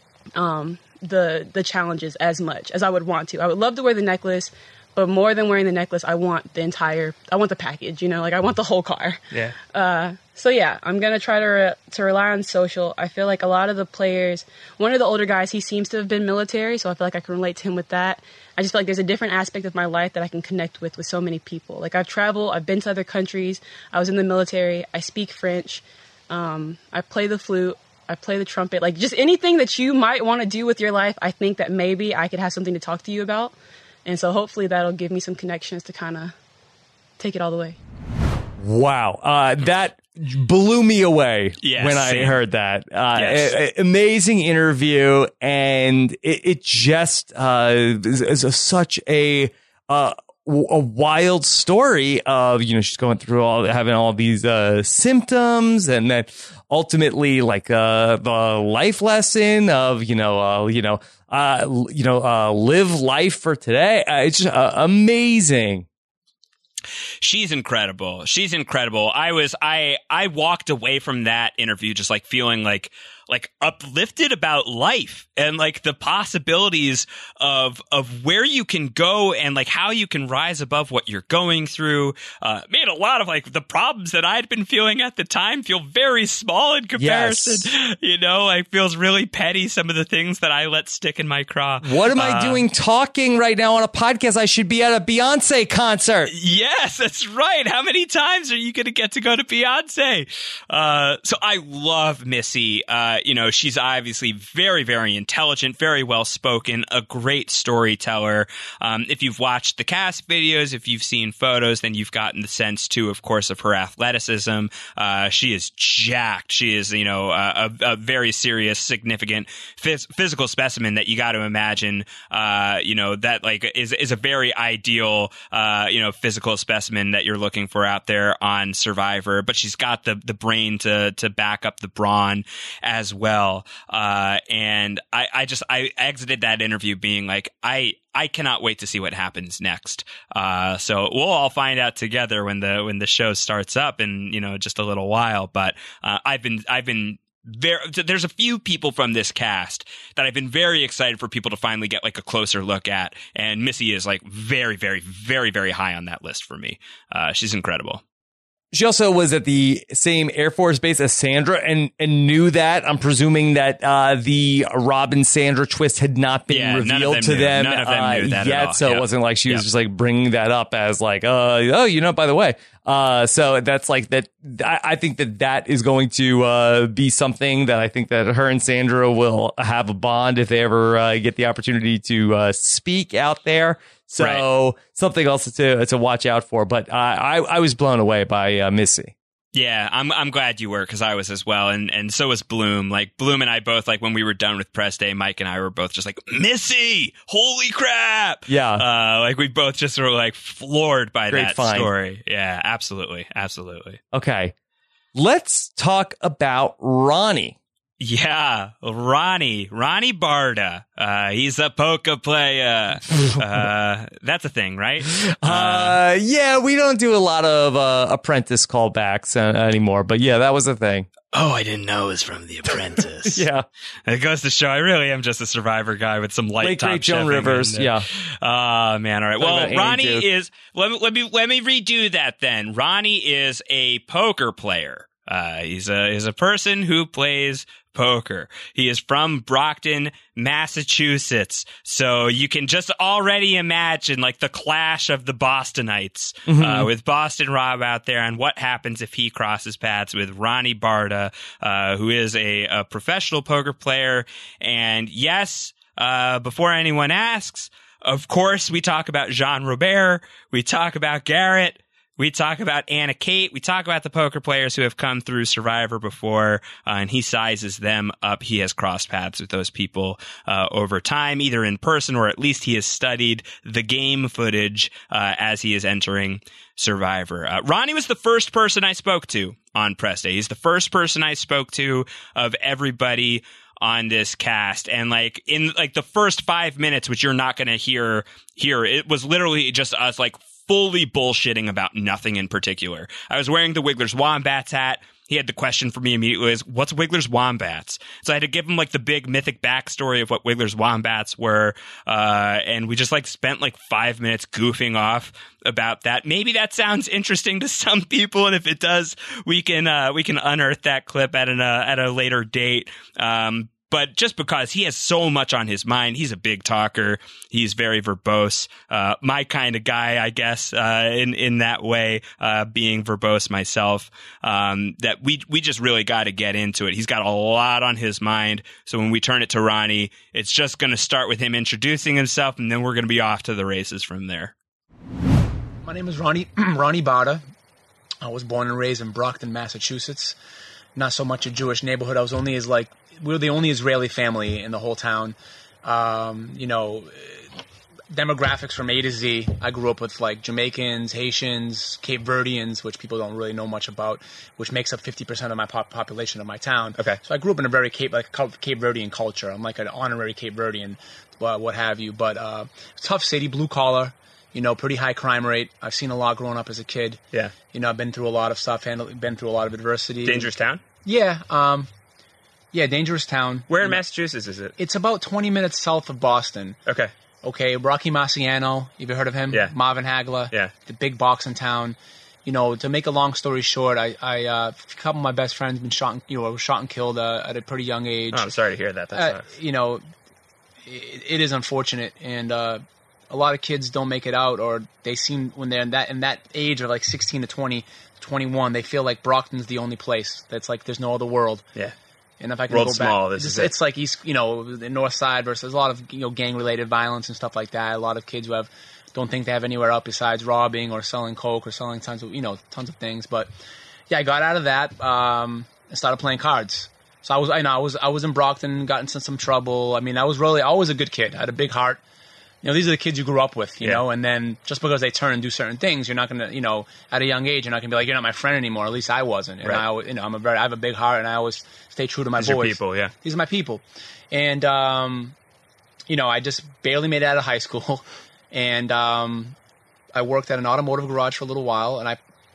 um, the the challenges as much as I would want to. I would love to wear the necklace, but more than wearing the necklace, I want the entire, I want the package, you know, like I want the whole car. Yeah. Uh, so yeah, I'm going to try to re- to rely on social. I feel like a lot of the players, one of the older guys, he seems to have been military, so I feel like I can relate to him with that. I just feel like there's a different aspect of my life that I can connect with with so many people. Like I've traveled, I've been to other countries, I was in the military, I speak French, um, I play the flute, I play the trumpet, like just anything that you might want to do with your life, I think that maybe I could have something to talk to you about. And so hopefully that'll give me some connections to kind of take it all the way. Wow. Uh, that blew me away Yeah, when same. I heard that. Uh, Yes. a- a- amazing interview. And it, it just uh, is, is a, such a, uh, w- a wild story of, you know, she's going through all, having all these uh, symptoms and then ultimately like uh, the life lesson of, you know, uh, you know, uh, you know, uh, live life for today. Uh, it's just uh, amazing. She's incredible. She's incredible. I was, I, I walked away from that interview just like feeling like, like uplifted about life and like the possibilities of of where you can go and like how you can rise above what you're going through. Uh, made a lot of like the problems that I'd been feeling at the time feel very small in comparison. Yes. You know, like feels really petty. Some of the things that I let stick in my craw. What am I Uh, doing talking right now on a podcast? I should be at a Beyonce concert. Yes, that's right. How many times are you going to get to go to Beyonce? Uh, so I love Missy. Uh, you know, she's obviously very, very intelligent, very well spoken, a great storyteller. Um, if you've watched the cast videos, if you've seen photos, then you've gotten the sense too, of course, of her athleticism. Uh, she is jacked. She is, you know, a, a very serious, significant phys- physical specimen that you got to imagine, uh, you know, that like is, is a very ideal, uh, you know, physical specimen that you're looking for out there on Survivor, but she's got the, the brain to, to back up the brawn as well. Uh, and I, I just, I exited that interview being like, I, I cannot wait to see what happens next. Uh, so we'll all find out together when the, when the show starts up in, you know, just a little while. But, uh, I've been, I've been, There, there's a few people from this cast that I've been very excited for people to finally get like a closer look at, and Missy is like very, very, very, very high on that list for me. Uh, she's incredible. She also was at the same Air Force base as Sandra and, and knew that. I'm presuming that uh, the Robin Sandra twist had not been Yeah, none of revealed them to knew. them, None of them uh, knew that at yet. all. So Yep. it wasn't like she was Yep. just like bringing that up as like, uh, oh, you know, by the way. Uh, so that's like that. I, I think that that is going to uh, be something that I think that her and Sandra will have a bond if they ever uh, get the opportunity to uh, speak out there. So Right. something else to to watch out for. But uh, I I was blown away by uh, Missy. Yeah, I'm I'm glad you were, because I was as well, and and so was Bloom. Like Bloom and I both, like when we were done with press day, Mike and I were both just like, Missy, holy crap! Yeah. uh, like we both just were like floored by Great that find. story. Yeah, absolutely, absolutely. Okay. Let's talk about Ronnie. Yeah, Ronnie, Ronnie Barda. Uh, he's a poker player. uh, that's a thing, right? Uh, yeah, we don't do a lot of uh, apprentice callbacks uh, anymore, but yeah, that was a thing. Oh, I didn't know it was from The Apprentice. Yeah. It goes to show I really am just a Survivor guy with some light Late top great Joan chefing Rivers, in there. yeah. Oh, man. All right. Talk Well, about Annie Ronnie Duke. is, let me, let me, let me redo that then. Ronnie is a poker player. Uh, he's a, he's a person who plays poker. He is from Brockton, Massachusetts. So you can just already imagine like the clash of the Bostonites, Mm-hmm. uh, with Boston Rob out there, and what happens if he crosses paths with Ronnie Barda, uh, who is a, a professional poker player. And yes, uh, before anyone asks, of course, we talk about Jean Robert. We talk about Garrett. We talk about Anna Kate. We talk about the poker players who have come through Survivor before, uh, and he sizes them up. He has crossed paths with those people uh, over time, either in person or at least he has studied the game footage uh, as he is entering Survivor. Uh, Ronnie was the first person I spoke to on press day. He's the first person I spoke to of everybody on this cast, and like in like the first five minutes, which you're not going to hear here, it was literally just us like fully bullshitting about nothing in particular. I was wearing the Wiggler's Wombats hat. He had the question for me immediately is, what's Wiggler's Wombats? So I had to give him like the big mythic backstory of what Wiggler's Wombats were. Uh, and we just like spent like five minutes goofing off about that. Maybe that sounds interesting to some people. And if it does, we can, uh, we can unearth that clip at an, uh, at a later date. Um, But just because he has so much on his mind, he's a big talker. He's very verbose. Uh, my kind of guy, I guess, uh, in, in that way, uh, being verbose myself, um, that we, we just really got to get into it. He's got a lot on his mind. So when we turn it to Ronnie, it's just going to start with him introducing himself, and then we're going to be off to the races from there. My name is Ronnie, Ronnie Barda. I was born and raised in Brockton, Massachusetts. Not so much a Jewish neighborhood. I was only as like, we were the only Israeli family in the whole town. Um, you know, demographics from A to Z. I grew up with like Jamaicans, Haitians, Cape Verdeans, which people don't really know much about, which makes up fifty percent of my pop- population of my town. Okay. So I grew up in a very Cape, like Cape Verdean culture. I'm like an honorary Cape Verdean, uh, what have you. But uh, tough city, blue collar. You know, pretty high crime rate. I've seen a lot growing up as a kid. Yeah. You know, I've been through a lot of stuff, handled, been through a lot of adversity. Dangerous town? Yeah. Um, Yeah, dangerous town. Where in Massachusetts is it? It's about twenty minutes south of Boston. Okay. Okay, Rocky Marciano, have you heard of him? Yeah. Marvin Hagler. Yeah. The big boxing town. You know, to make a long story short, I, I uh, a couple of my best friends been shot, and, you know, shot and killed uh, at a pretty young age. Oh, I'm sorry to hear that. That Uh, sucks. you know, it, it is unfortunate, and uh, a lot of kids don't make it out, or they seem when they're in that in that age of like sixteen to twenty, twenty-one, they feel like Brockton's the only place. That's like there's no other world. Yeah. And if I can World's go back, small, this it's, is it. it's like East, you know, the North Side versus a lot of you know gang related violence and stuff like that. A lot of kids who have don't think they have anywhere up besides robbing or selling coke or selling tons of you know tons of things. But yeah, I got out of that um, and started playing cards. So I was I know I was I was in Brockton, got into some trouble. I mean, I was really always a good kid. I had a big heart. You know, these are the kids you grew up with, you Yeah. know, and then just because they turn and do certain things, you're not going to, you know, at a young age, you're not going to be like, you're not my friend anymore. At least I wasn't. And Right. I, always- you know, I'm a very, I have a big heart and I always stay true to my These are boys. people, yeah. These are my people. And, um, you know, I just barely made it out of high school. And, um, I worked at an automotive garage for a little while, and I,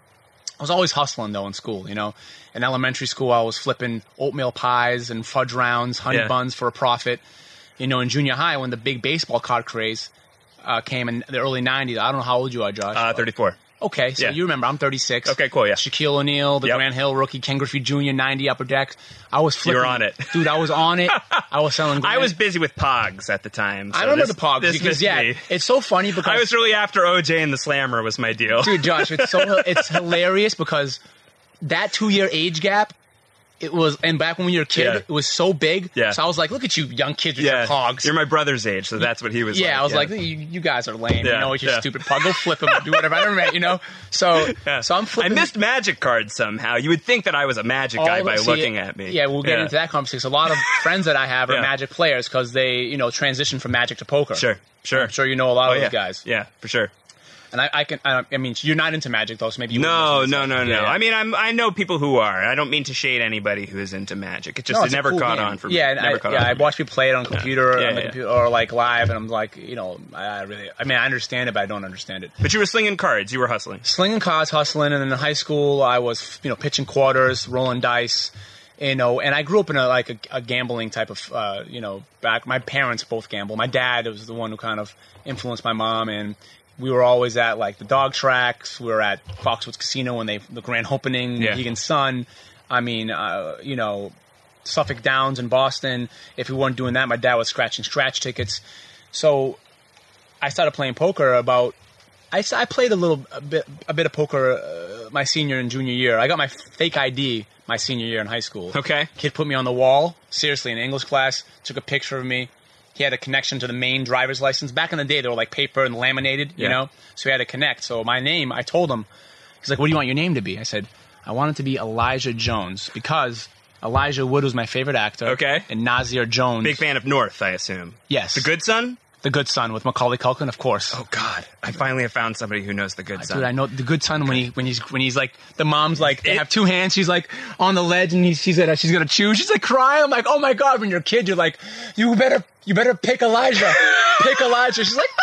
I was always hustling though in school, you know. In elementary school, I was flipping oatmeal pies and fudge rounds, honey Yeah. buns for a profit. You know, in junior high, when the big baseball card craze uh, came in the early nineties, I don't know how old you are, Josh. Uh, thirty-four. Okay, so Yeah. you remember, I'm thirty-six. Okay, cool, yeah. Shaquille O'Neal, the Yep. Grant Hill rookie, Ken Griffey Junior, ninety Upper Deck. I was flipping. You were on it. Dude, I was on it. I was selling I Grant- was busy with Pogs at the time. So I remember this- the Pogs this because, missed yeah, me. it's so funny because... I was really after O J and the Slammer was my deal. Dude, Josh, it's so it's hilarious because that two year age gap, it was, and back when you were a kid, Yeah. it was so big. Yeah. So I was like, look at you, young kids with yeah, your pogs. you're my brother's age, so that's what he was. yeah, like. I was like, you, you guys are lame. Yeah, You know, with your yeah. stupid pog. Go flip them, do whatever. I don't know, you know. So, Yeah. so I'm I flipping. missed Magic cards somehow. You would think that I was a Magic all guy of- by see, looking at me. Yeah, we'll get into that conversation. A lot of friends that I have are Yeah. Magic players because they, you know, transition from Magic to poker. Sure, sure. I'm sure you know a lot Oh, of yeah. those guys. Yeah, for sure. And I, I can, I, I mean, you're not into Magic though, so maybe you No, wouldn't no, listen to no, this. no. Yeah, yeah. I mean, I'm I know people who are. I don't mean to shade anybody who is into Magic. It just No, it it's a never cool caught game. on for me. Yeah, and never I, caught yeah, on I for me. watch people play it on computer, Yeah, on the yeah, computer or like live, and I'm like, you know, I, I really, I mean, I understand it, but I don't understand it. But you were slinging cards. You were hustling. Slinging cards, hustling, and then in high school, I was, you know, pitching quarters, rolling dice, you know, and I grew up in a like a, a gambling type of, uh, you know, back. My parents both gamble. My dad was the one who kind of influenced my mom, and we were always at like the dog tracks. We were at Foxwoods Casino when they the grand opening, Yeah. Mohegan Sun. I mean, uh, you know, Suffolk Downs in Boston. If we weren't doing that, my dad was scratching scratch tickets. So I started playing poker about. I, I played a little a bit a bit of poker uh, my senior and junior year. I got my fake I D my senior year in high school. Okay. Kid put me on the wall, seriously, in English class, took a picture of me. He had a connection to the main driver's license. Back in the day, they were like paper and laminated, you Yeah. know? So he had to connect. So my name, I told him, he's like, what do you want your name to be? I said, I want it to be Elijah Jones because Elijah Wood was my favorite actor. Okay. And Nasir Jones. Big fan of North, I assume. Yes. The Good Son? The Good Son with Macaulay Culkin, of course. Oh God! I finally have found somebody who knows The Good Son. Dude, I know the Good Son when he when he's when he's like the mom's like they It- have two hands. She's like on the ledge and he's, she's gonna she's gonna choose. She's like crying. I'm like, oh my God! When you're a kid, you're like, you better you better pick Elijah, pick Elijah. She's like,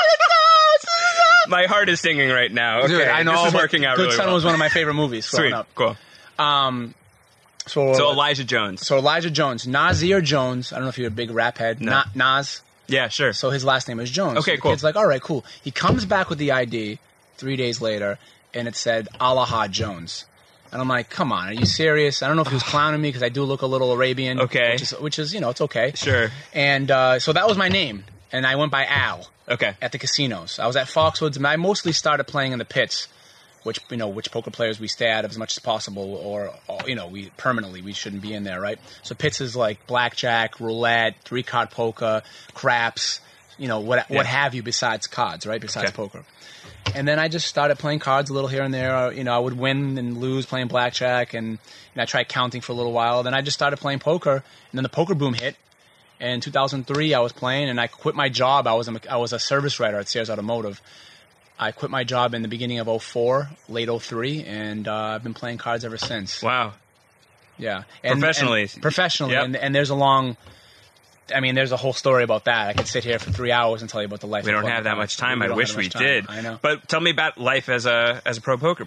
My heart is singing right now. Okay, dude, I know. this is but working out Good really Son well. was one of my favorite movies growing Sweet, up. cool. Um, so So Elijah Jones. so Elijah Jones, Nasir Jones. I don't know if you're a big rap head. No. Na- Nas. Yeah, sure. So his last name is Jones. Okay, so the cool. Kid's like, all right, cool. He comes back with the I D three days later, and it said Alaha Jones. And I'm like, come on, are you serious? I don't know if he was clowning me because I do look a little Arabian. Okay. Which is, which is you know, it's okay. Sure. And uh, so that was my name, and I went by Al Okay. at the casinos. I was at Foxwoods, and I mostly started playing in the pits, which you know, which poker players we stay out of as much as possible, or, or you know, we permanently we shouldn't be in there, right? So pits is like blackjack, roulette, three card poker, craps, you know, what Yeah. what have you besides cards, right? Besides Okay. poker. And then I just started playing cards a little here and there. Uh, You know, I would win and lose playing blackjack, and, and I tried counting for a little while. Then I just started playing poker, and then the poker boom hit. And in two thousand three, I was playing, and I quit my job. I was a, I was a service writer at Sears Automotive. I quit my job in the beginning of oh four, late oh three, and uh, I've been playing cards ever since. Wow. Yeah, and, Professionally. and professionally, Yep. and, and there's a long. I mean, there's a whole story about that. I could sit here for three hours and tell you about the life. We of don't playing have that cards. much time. We I don't wish have we much time. did. I know. But tell me about life as a as a pro poker player.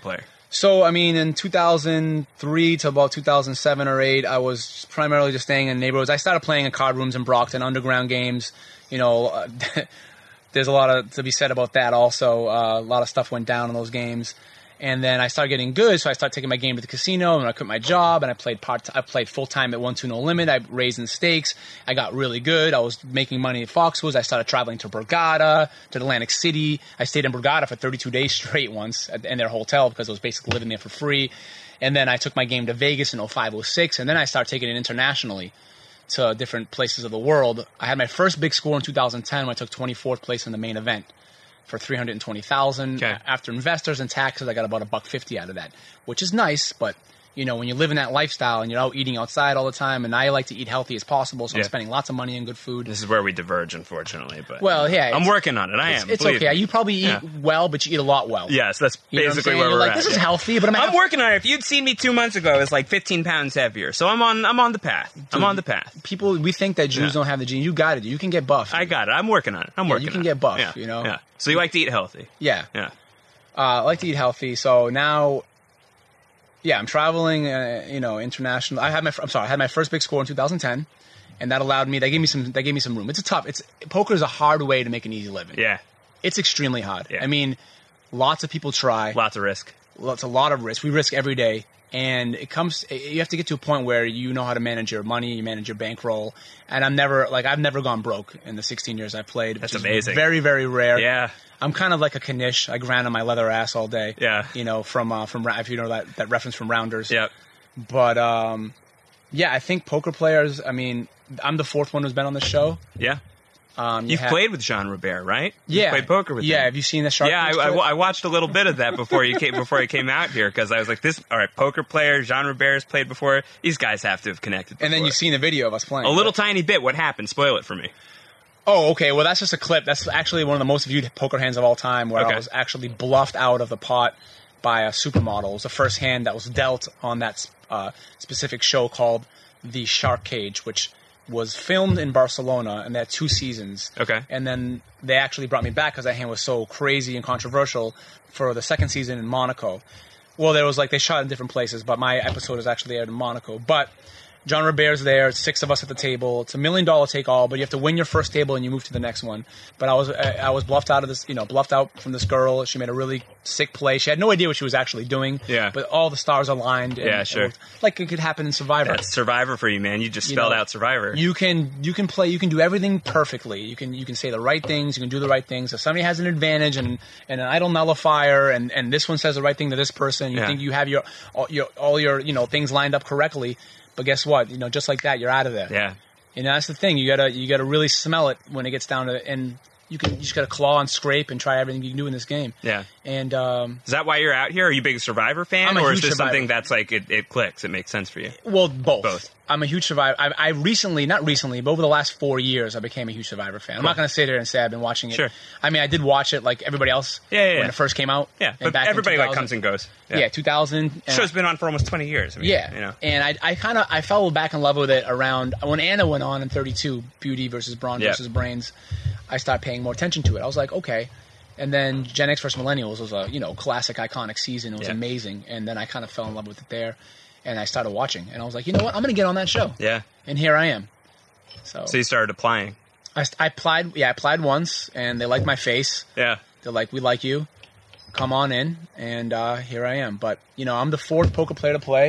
So, I mean, in two thousand three to about two thousand seven or eight, I was primarily just staying in neighborhoods. I started playing in card rooms in Brockton, underground games. You know, uh, there's a lot of to be said about that also. Uh, a lot of stuff went down in those games. And then I started getting good, so I started taking my game to the casino, and I quit my job, and I played part. I played full time at One Two No Limit. I raised in stakes. I got really good. I was making money at Foxwoods. I started traveling to Borgata, to Atlantic City. I stayed in Borgata for thirty-two days straight once at, in their hotel because I was basically living there for free. And then I took my game to Vegas in oh five oh six, and then I started taking it internationally to different places of the world. I had my first big score in two thousand ten when I took twenty-fourth place in the main event for three hundred twenty thousand dollars. Okay. After investors and taxes, I got about a buck fifty out of that, which is nice. But you know, when you live in that lifestyle and you're out eating outside all the time, and I like to eat healthy as possible, so Yeah. I'm spending lots of money on good food. This is where we diverge, unfortunately. But Well, yeah, I'm it's- working on it. I It's, am. it's believe okay. me. You probably eat Yeah. well, but you eat a lot well. Yes, that's You know what I'm basically saying? where You're we're like, at. this is yeah. healthy, but I'm, I'm working on it. If you'd seen me two months ago, I was like fifteen pounds heavier. So I'm on. I'm on the path. I'm on the path. people. We think that Jews Yeah. don't have the gene. You got it. You can get buff. I got it. I'm working on it. I'm Yeah, working. you can on get it. buff, Yeah. you know? Yeah. So you like to eat healthy. yeah. Yeah. Uh, I like to eat healthy, so now, yeah, I'm traveling, uh, you know, international. I had my, I'm sorry, I had my first big score in two thousand ten, and that allowed me. They gave me some. They gave me some room. It's a tough. It's poker is a hard way to make an easy living. Yeah. It's extremely hard. Yeah. I mean, lots of people try. Lots of risk. It's a lot of risk. We risk every day, and it comes. You have to get to a point where you know how to manage your money, you manage your bankroll. And I'm never like I've never gone broke in the sixteen years I've played. That's which is amazing. Very, very rare. Yeah. I'm kind of like a Kanish. I grind on my leather ass all day. Yeah. You know, from uh, from Ra- if you know that, that reference from Rounders. Yep. But um, yeah, I think poker players. I mean, I'm the fourth one who's been on the show. Yeah. Um, you You've have- played with Jean Robert, right? Yeah. You played poker with Yeah. him. Have you seen the Shark? Yeah, I, Tank I, clip? I watched a little bit of that before you came before you came out here because I was like, "This, all right, poker player Jean Robert's played before. These guys have to have connected." Before. And then you've seen the video of us playing. a little right? tiny bit. What happened? Spoil it for me. Oh, okay. Well, that's just a clip. That's actually one of the most viewed poker hands of all time, where Okay. I was actually bluffed out of the pot by a supermodel. It was the first hand that was dealt on that uh, specific show called The Shark Cage, which was filmed in Barcelona, and they had two seasons. Okay. And then they actually brought me back because that hand was so crazy and controversial for the second season in Monaco. Well, there was like they shot in different places, but my episode is actually aired in Monaco. But John Robert's there. It's six of us at the table. It's a million dollar take all, but you have to win your first table and you move to the next one. But I was I, I was bluffed out of this, you know, bluffed out from this girl. She made a really sick play. She had no idea what she was actually doing. Yeah. But all the stars aligned. And Yeah, it sure. worked. Like it could happen in Survivor. That's Survivor for you, man. You just You spelled know, out Survivor. You can you can play. You can do everything perfectly. You can you can say the right things. You can do the right things. If somebody has an advantage and, and an idle nullifier, and, and this one says the right thing to this person, you Yeah. think you have your all your all your you know things lined up correctly. But guess what? You know, just like that, you're out of there. yeah. And that's the thing. You gotta you gotta really smell it when it gets down to and you can you just gotta claw and scrape and try everything you can do in this game. Yeah. And um, Is that why you're out here? Are you a big Survivor fan, I'm a or is huge this Survivor something fan. that's like it, it clicks? It makes sense for you. well, both. Both. I'm a huge Survivor. I, I recently, not recently, but over the last four years, I became a huge Survivor fan. I'm not going to sit there and say I've been watching it. Sure. I mean, I did watch it like everybody else. Yeah, yeah, when yeah. it first came out. Yeah, And but back in everybody like 2000 comes and goes. Yeah, two thousand. The show's been on for almost twenty years. I mean, Yeah, you know. and I, I kind of I fell back in love with it around when Anna went on in thirty-two, Beauty versus Brawn Yeah. versus Brains. I started paying more attention to it. I was like, okay. And then Gen X versus Millennials was a you know classic, iconic season. It was Yeah. amazing. And then I kind of fell in love with it there, and I started watching. And I was like, you know what, I'm going to get on that show. Yeah. And here I am. So, So you started applying. I, I applied. Yeah, I applied once, and they liked my face. Yeah. They're like, we like you. Come on in, and uh, here I am. But you know, I'm the fourth poker player to play.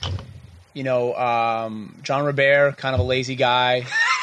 You know, um, John Robert, kind of a lazy guy.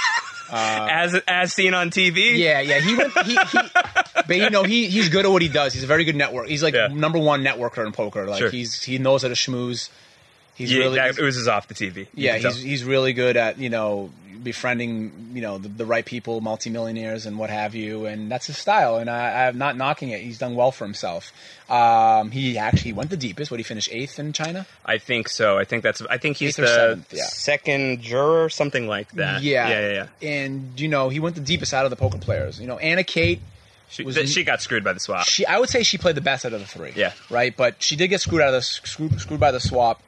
as as seen on T V. Yeah, yeah. He went. He, he, but you know, he he's good at what he does. He's a very good network. He's like Yeah. number one networker in poker. Like Sure. he's he knows how to schmooze. He's Yeah, really that oozes off the T V. You yeah. can He's tell. he's really good at you know befriending you know the, the right people, multimillionaires and what have you, and that's his style. And I, I'm not knocking it. He's done well for himself. Um, he actually went the deepest. What, he finished eighth in China? I think so. I think that's. I think he's Eighth or the seventh, yeah. second juror, something like that. Yeah, yeah, yeah. yeah. And you know, he went the deepest out of the poker players. You know, Anna Kate. She, Was- th- she got screwed by the swap. She, I would say she played the best out of the three. Yeah. Right, but she did get screwed out of the screwed, screwed by the swap.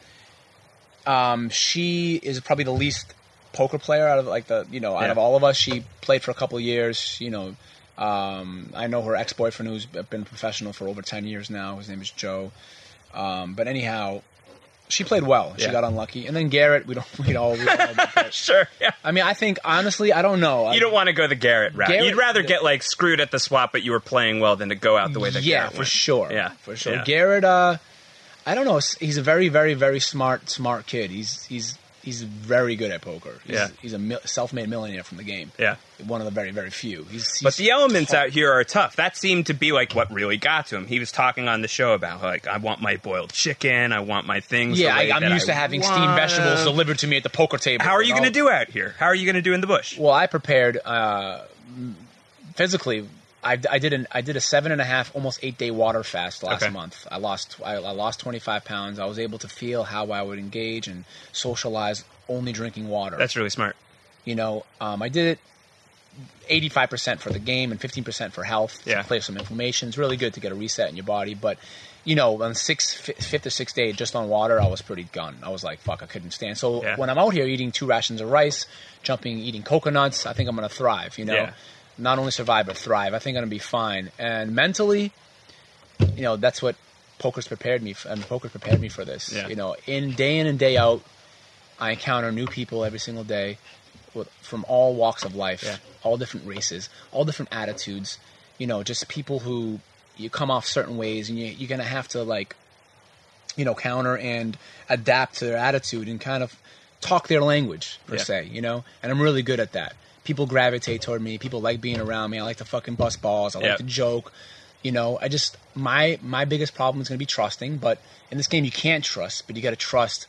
Um, she is probably the least poker player out of like the you know out Yeah. of all of us. She played for a couple of years. You know, um, I know her ex boyfriend who's been a professional for over ten years now. His name is Joe. Um, but anyhow, she played well. She Yeah. got unlucky. And then Garrett, we don't, we don't, we don't know about that. Sure. Yeah. I mean, I think, honestly, I don't know. You don't want to go the Garrett route. Garrett- You'd rather get like screwed at the swap, but you were playing well than to go out the way that Yeah, Garrett for went. sure. Yeah, For sure. Yeah. Garrett, uh, I don't know. He's a very, very, very smart, smart kid. He's, he's, he's very good at poker. He's, Yeah. He's a mil- self-made millionaire from the game. Yeah. One of the very, very few. He's, he's But the elements tough. out here are tough. That seemed to be like what really got to him. He was talking on the show about like, I want my boiled chicken, I want my things. Yeah, the way I, I'm that used I to having want steamed vegetables them. delivered to me at the poker table. How are you know? going to do out here? How are you going to do in the bush? Well, I prepared uh, physically. I, I did an I did a seven and a half, almost eight day water fast last Okay. month. I lost I, I lost twenty-five pounds. I was able to feel how I would engage and socialize only drinking water. That's really smart. You know, um, I did it eighty-five percent for the game and fifteen percent for health. Yeah. To clear some inflammation. It's really good to get a reset in your body. But, you know, on six, fifth or sixth day, just on water, I was pretty gone. I was like, fuck, I couldn't stand. So Yeah. when I'm out here eating two rations of rice, jumping, eating coconuts, I think I'm going to thrive, you know? Yeah. Not only survive, but thrive. I think I'm going to be fine. And mentally, you know, that's what poker's prepared me for, and poker prepared me for this. Yeah. You know, in day in and day out, I encounter new people every single day with, from all walks of life, Yeah. all different races, all different attitudes. You know, just people who you come off certain ways, and you, you're going to have to, like, you know, counter and adapt to their attitude and kind of talk their language, per Yeah. se, you know? And I'm really good at that. People gravitate toward me. People like being around me. I like to fucking bust balls. I like Yeah. to joke. You know, I just, my my biggest problem is going to be trusting. But in this game, you can't trust, but you got to trust,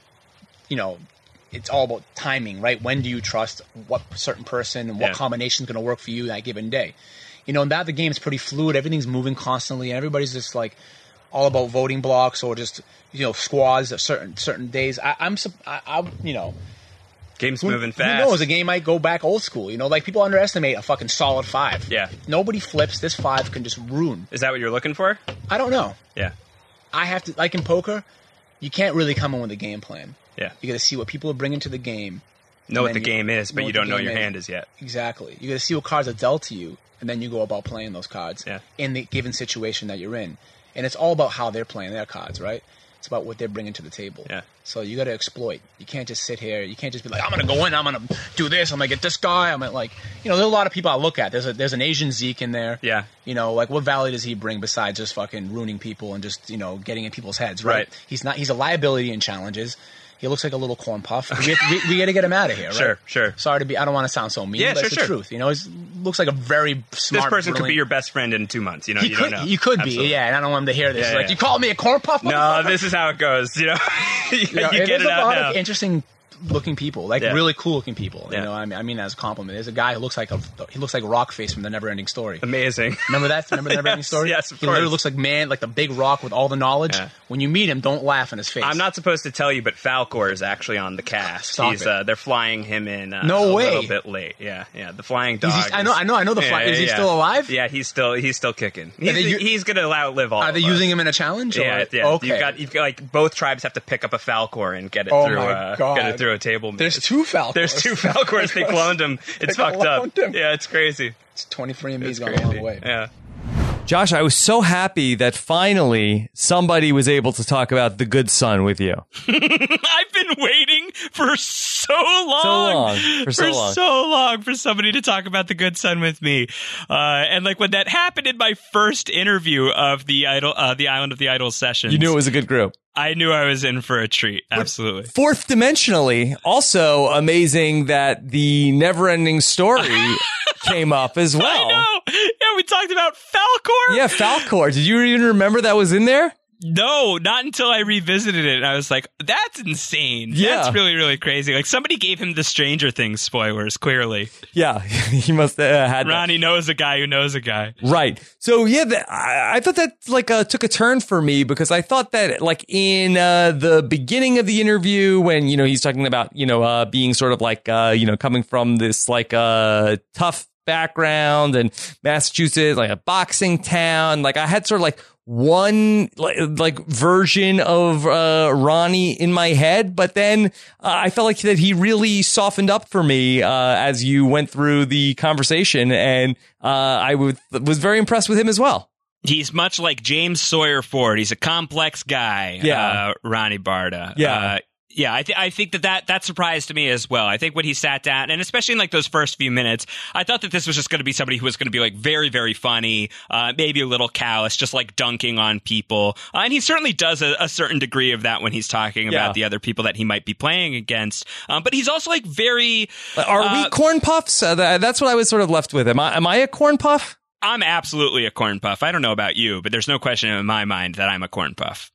you know, it's all about timing, right? When do you trust what certain person and what Yeah. combination is going to work for you that given day? You know, and that the game's pretty fluid. Everything's moving constantly, and everybody's just like all about voting blocks or just, you know, squads at certain certain days. I, I'm, sup- I, I, you know, Game's who, moving fast. Who knows? A game might go back old school. You know, like people underestimate a fucking solid five. Yeah. Nobody flips. This five can just ruin. Is that what you're looking for? I don't know. Yeah. I have to, like in poker, you can't really come in with a game plan. Yeah. You got to see what people are bringing to the game. Know what then the you- game is, but know you what the don't know game your is. hand is yet. Exactly. You got to see what cards are dealt to you, and then you go about playing those cards Yeah. in the given situation that you're in. And it's all about how they're playing their cards, right? It's about what they're bringing to the table. Yeah. So you got to exploit. You can't just sit here. You can't just be like, I'm going to go in. I'm going to do this. I'm going to get this guy. I'm gonna, like, you know, there's a lot of people I look at. There's a there's an Asian Zeke in there. Yeah. You know, like what value does he bring besides just fucking ruining people and just, you know, getting in people's heads, right? Right. He's not. He's a liability in challenges. He looks like a little corn puff. We, have, we, we got to get him out of here, right? Sure, sure. Sorry to be. I don't want to sound so mean, Yeah, but sure, it's the sure. truth. You know, he looks like a very smart. This person could be brilliant- your best friend in two months. You know, He you could. don't know. You could Absolutely. be. Yeah, and I don't want him to hear this. Yeah, like yeah. you called me a corn puff. No, motherfucker?" this is how it goes. You know, you, You know, you get there's it a out lot now. of interesting looking people, like Yeah. really cool looking people. Yeah. You know, I mean, I mean that as a compliment. There's a guy who looks like a he looks like Rockface from the Neverending Story. Amazing. Remember that? Remember the Neverending Yes, Story? yes, of He literally course. looks like man, like the big rock with all the knowledge. Yeah. When you meet him, don't laugh in his face. I'm not supposed to tell you, but Falcor is actually on the cast. Stop He's it. uh, they're flying him in. Uh, No a way. little bit late. Yeah, yeah. The flying dog. Is he- I know- I know- I know the fly- is he still alive? Yeah, he's still he's still kicking. He's, they u- he's gonna outlive all. Are they of us. using him in a challenge? Yeah, or? yeah. Okay. You've got you've got like both tribes have to pick up a Falcor and get it Oh through. my uh, God. Get it through a table. There's It's- two Falcors. There's two Falcors. They cloned him. It's They fucked up. cloned him. Yeah, it's crazy. It's twenty-three and Me's It's gone a long crazy. way. Yeah. Josh, I was so happy that finally somebody was able to talk about The Good Son with you. I've been waiting for so long, So long. For so long. so long for somebody to talk about The Good Son with me. Uh, and like when that happened in my first interview of the idol, uh, the Island of the Idols sessions, You knew it was a good group. I knew I was in for a treat. Absolutely. Fourth dimensionally, also amazing that the never-ending story came up as well. I know. Yeah, we talked about Falcor. Yeah, Falcor. Did you even remember that was in there? No, not until I revisited it. And I was like, that's insane. Yeah. That's really, really crazy. Like somebody gave him the Stranger Things spoilers, clearly. Yeah, he must have uh, had that. Ronnie knows a guy who knows a guy. Right. So yeah, the, I, I thought that like uh, took a turn for me because I thought that like in uh, the beginning of the interview when you know he's talking about you know uh, being sort of like uh, you know coming from this like uh, tough background and Massachusetts like a boxing town. Like I had sort of like one like, like version of uh, Ronnie in my head, but then uh, I felt like that he really softened up for me uh, as you went through the conversation, and uh, I w- was very impressed with him as well. He's much like James Sawyer Ford. He's a complex guy, Yeah. uh, Ronnie Barda. Yeah. Uh, Yeah, I, th- I think that, that that surprised me as well. I think when he sat down, and especially in like those first few minutes, I thought that this was just going to be somebody who was going to be like very, very funny, uh, maybe a little callous, just like dunking on people. Uh, and he certainly does a, a certain degree of that when he's talking about Yeah. the other people that he might be playing against. Um, but he's also like very. Are uh, we corn puffs? Uh, that, that's what I was sort of left with. Am I? Am I a corn puff? I'm absolutely a corn puff. I don't know about you, but there's no question in my mind that I'm a corn puff.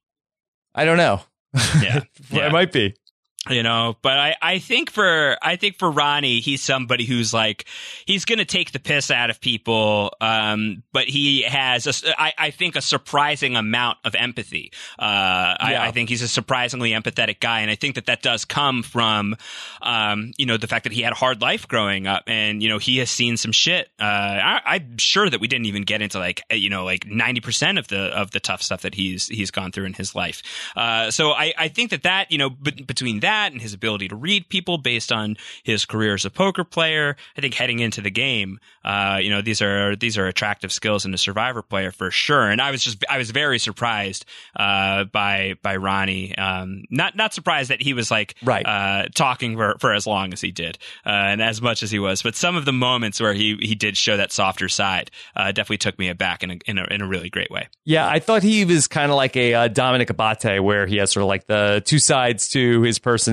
I don't know. Yeah, yeah. It might be. You know, but I, I think for I think for Ronnie, he's somebody who's like he's going to take the piss out of people, um, but he has, a, I, I think, a surprising amount of empathy. Uh, I, Yeah. I think he's a surprisingly empathetic guy, and I think that that does come from, um, you know, the fact that he had a hard life growing up, and you know he has seen some shit. Uh, I, I'm sure that we didn't even get into like you know like ninety percent of the of the tough stuff that he's he's gone through in his life. Uh, so I, I think that that you know b- between that. And his ability to read people based on his career as a poker player, I think heading into the game, uh, you know, these are these are attractive skills in a Survivor player for sure. And I was just I was very surprised uh, by by Ronnie. Um, not not surprised that he was like Right. uh, talking for, for as long as he did uh, and as much as he was. But some of the moments where he he did show that softer side uh, definitely took me aback in a, in a in a really great way. Yeah, I thought he was kind of like a uh, Dominic Abate, where he has sort of like the two sides to his personality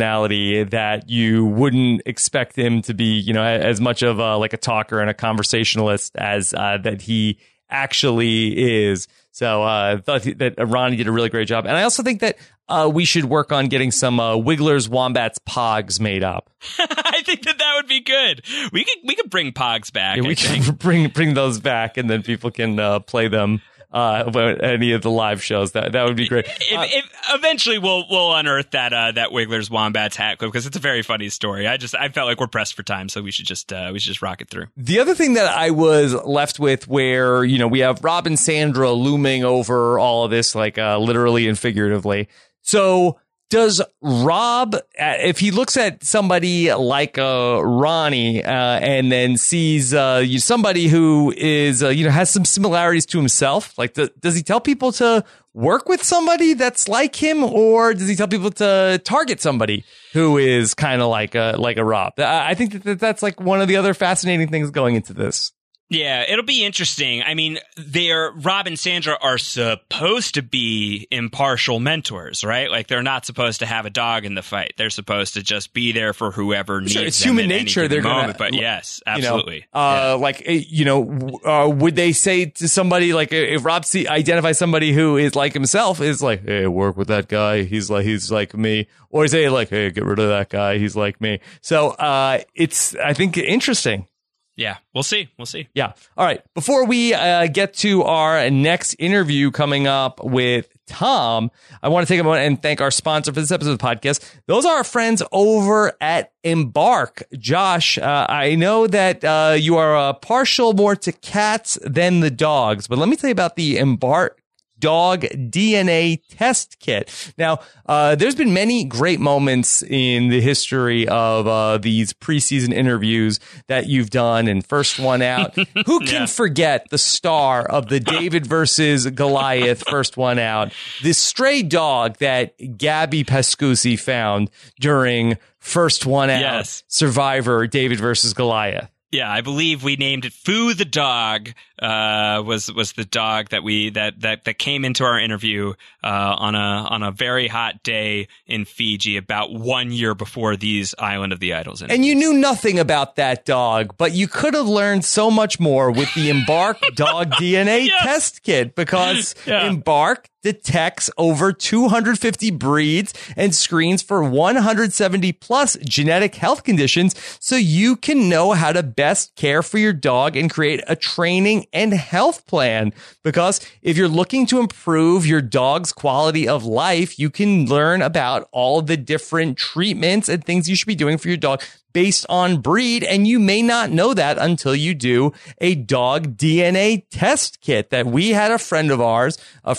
that you wouldn't expect him to be, you know, as much of a, like a talker and a conversationalist as uh, that he actually is. So uh, I thought that Ronnie did a really great job. And I also think that uh, we should work on getting some uh, Wigglers, Wombats, Pogs made up. I think that that would be good. We could we could bring Pogs back. Yeah, I we think. can bring bring those back, and then people can uh, play them uh, at any of the live shows. That that would be great. If, Uh, if, eventually, we'll we'll unearth that uh, that Wigglers Wombats hat clip because it's a very funny story. I just I felt like we're pressed for time, so we should just uh, we should just rock it through. The other thing that I was left with, where you know we have Rob and Sandra looming over all of this, like uh, literally and figuratively. So does Rob, uh, if he looks at somebody like uh, Ronnie uh, and then sees uh, you, somebody who is, uh, you know, has some similarities to himself, like the, does he tell people to work with somebody that's like him, or does he tell people to target somebody who is kind of like a, like a Rob? I I think that that's like one of the other fascinating things going into this. Yeah, it'll be interesting. I mean, they're Rob and Sandra are supposed to be impartial mentors, right? Like they're not supposed to have a dog in the fight. They're supposed to just be there for whoever needs Sure, it's them human at any nature. given They're gonna, moment. But yes, you know, absolutely. uh, like eh, you know, uh, would they say to somebody like if Rob see, identifies somebody who is like himself, is like, hey, work with that guy. He's like he's like me, or say like, hey, get rid of that guy. He's like me. So uh, it's I think interesting. Yeah, we'll see. We'll see. Yeah. All right. Before we uh, get to our next interview coming up with Tom, I want to take a moment and thank our sponsor for this episode of the podcast. Those are our friends over at Embark. Josh, uh, I know that uh, you are uh, partial more to cats than the dogs, but let me tell you about the Embark Dog D N A test kit. Now, uh, there's been many great moments in the history of uh, these preseason interviews that you've done. And first one out, who can Yeah. forget the star of the David versus Goliath first one out, this stray dog that Gabby Pascusi found during first one out Yes. Survivor David versus Goliath. Yeah, I believe we named it Foo the dog. Uh, was was the dog that we that that that came into our interview uh, on a on a very hot day in Fiji about one year before these Island of the Idols. And you knew nothing about that dog, but you could have learned so much more with the Embark Dog D N A Yes. test kit, because Yeah. Embark detects over two hundred fifty breeds and screens for one hundred seventy plus genetic health conditions, so you can know how to best care for your dog and create a training and health plan. Because if you're looking to improve your dog's quality of life, you can learn about all the different treatments and things you should be doing for your dog based on breed, and you may not know that until you do a dog D N A test kit that we had a friend of ours, a friend in the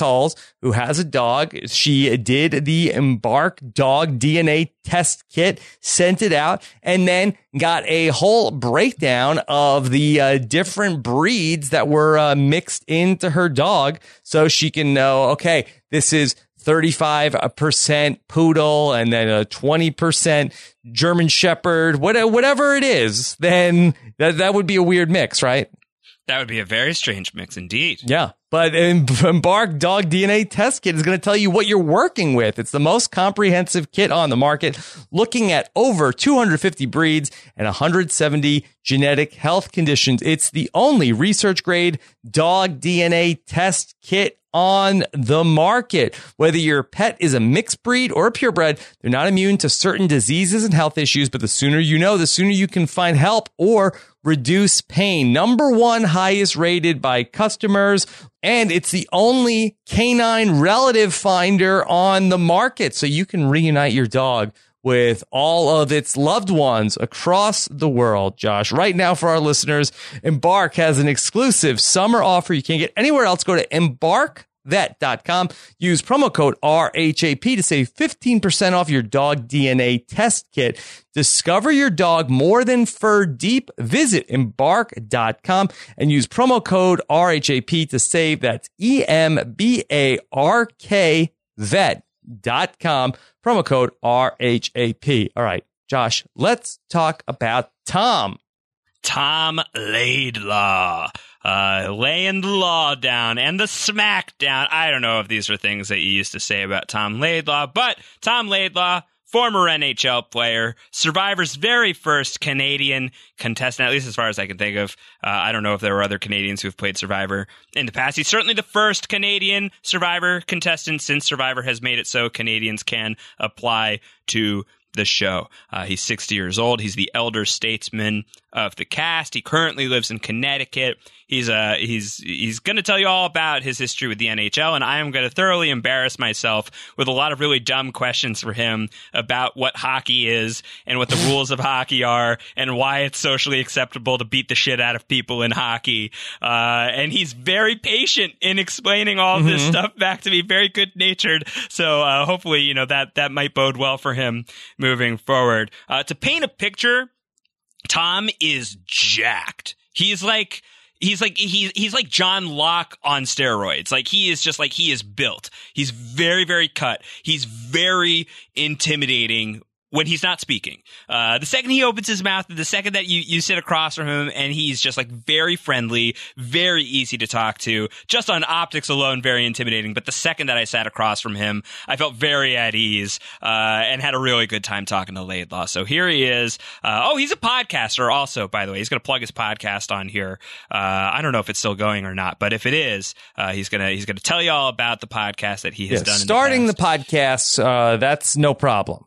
Hulls, who has a dog. She did the Embark dog D N A test kit, sent it out, and then got a whole breakdown of the uh, different breeds that were uh, mixed into her dog so she can know, okay, this is thirty-five percent poodle and then a twenty percent German Shepherd, whatever it is, then that, that would be a weird mix, right? That would be a very strange mix indeed. Yeah. But Embark Dog D N A Test Kit is going to tell you what you're working with. It's the most comprehensive kit on the market, looking at over two hundred fifty breeds and one hundred seventy genetic health conditions. It's the only research-grade dog D N A test kit on the market. Whether your pet is a mixed breed or a purebred, they're not immune to certain diseases and health issues, but the sooner you know, the sooner you can find help or reduce pain. Number one highest rated by customers, and it's the only canine relative finder on the market, so you can reunite your dog with all of its loved ones across the world. Josh, right now for our listeners, Embark has an exclusive summer offer you can't get anywhere else. Go to embark vet dot com. Use promo code R H A P to save fifteen percent off your dog D N A test kit. Discover your dog more than fur deep. Visit embark dot com and use promo code R H A P to save. That's E M B A R K vet dot com. Promo code R H A P. All right, Josh, let's talk about Tom. Tom Laidlaw. Uh, laying the law down and the smack down. I don't know if these are things that you used to say about Tom Laidlaw, but Tom Laidlaw, former N H L player, Survivor's very first Canadian contestant, at least as far as I can think of. Uh, I don't know if there were other Canadians who've played Survivor in the past. He's certainly the first Canadian Survivor contestant since Survivor has made it so Canadians can apply to the show. Uh, he's sixty years old. He's the elder statesman of the cast. He currently lives in Connecticut. He's uh he's he's going to tell you all about his history with the N H L, and I am going to thoroughly embarrass myself with a lot of really dumb questions for him about what hockey is and what the rules of hockey are and why it's socially acceptable to beat the shit out of people in hockey. Uh, and he's very patient in explaining all mm-hmm. this stuff back to me, very good-natured. So uh, hopefully, you know, that that might bode well for him moving forward. Uh, to paint a picture, Tom is jacked. He's like he's like he's he's like John Locke on steroids. Like he is just like he is built. He's very, very cut. He's very intimidating when he's not speaking. Uh, the second he opens his mouth, the second that you, you sit across from him and he's just like very friendly, very easy to talk to, just on optics alone, very intimidating. But the second that I sat across from him, I felt very at ease, uh, and had a really good time talking to Laidlaw. So here he is. Uh, oh, he's a podcaster also, by the way. He's going to plug his podcast on here. Uh, I don't know if it's still going or not, but if it is, uh, he's going to, he's going to tell you all about the podcast that he has yeah, done. Starting in the, the podcast, uh, that's no problem.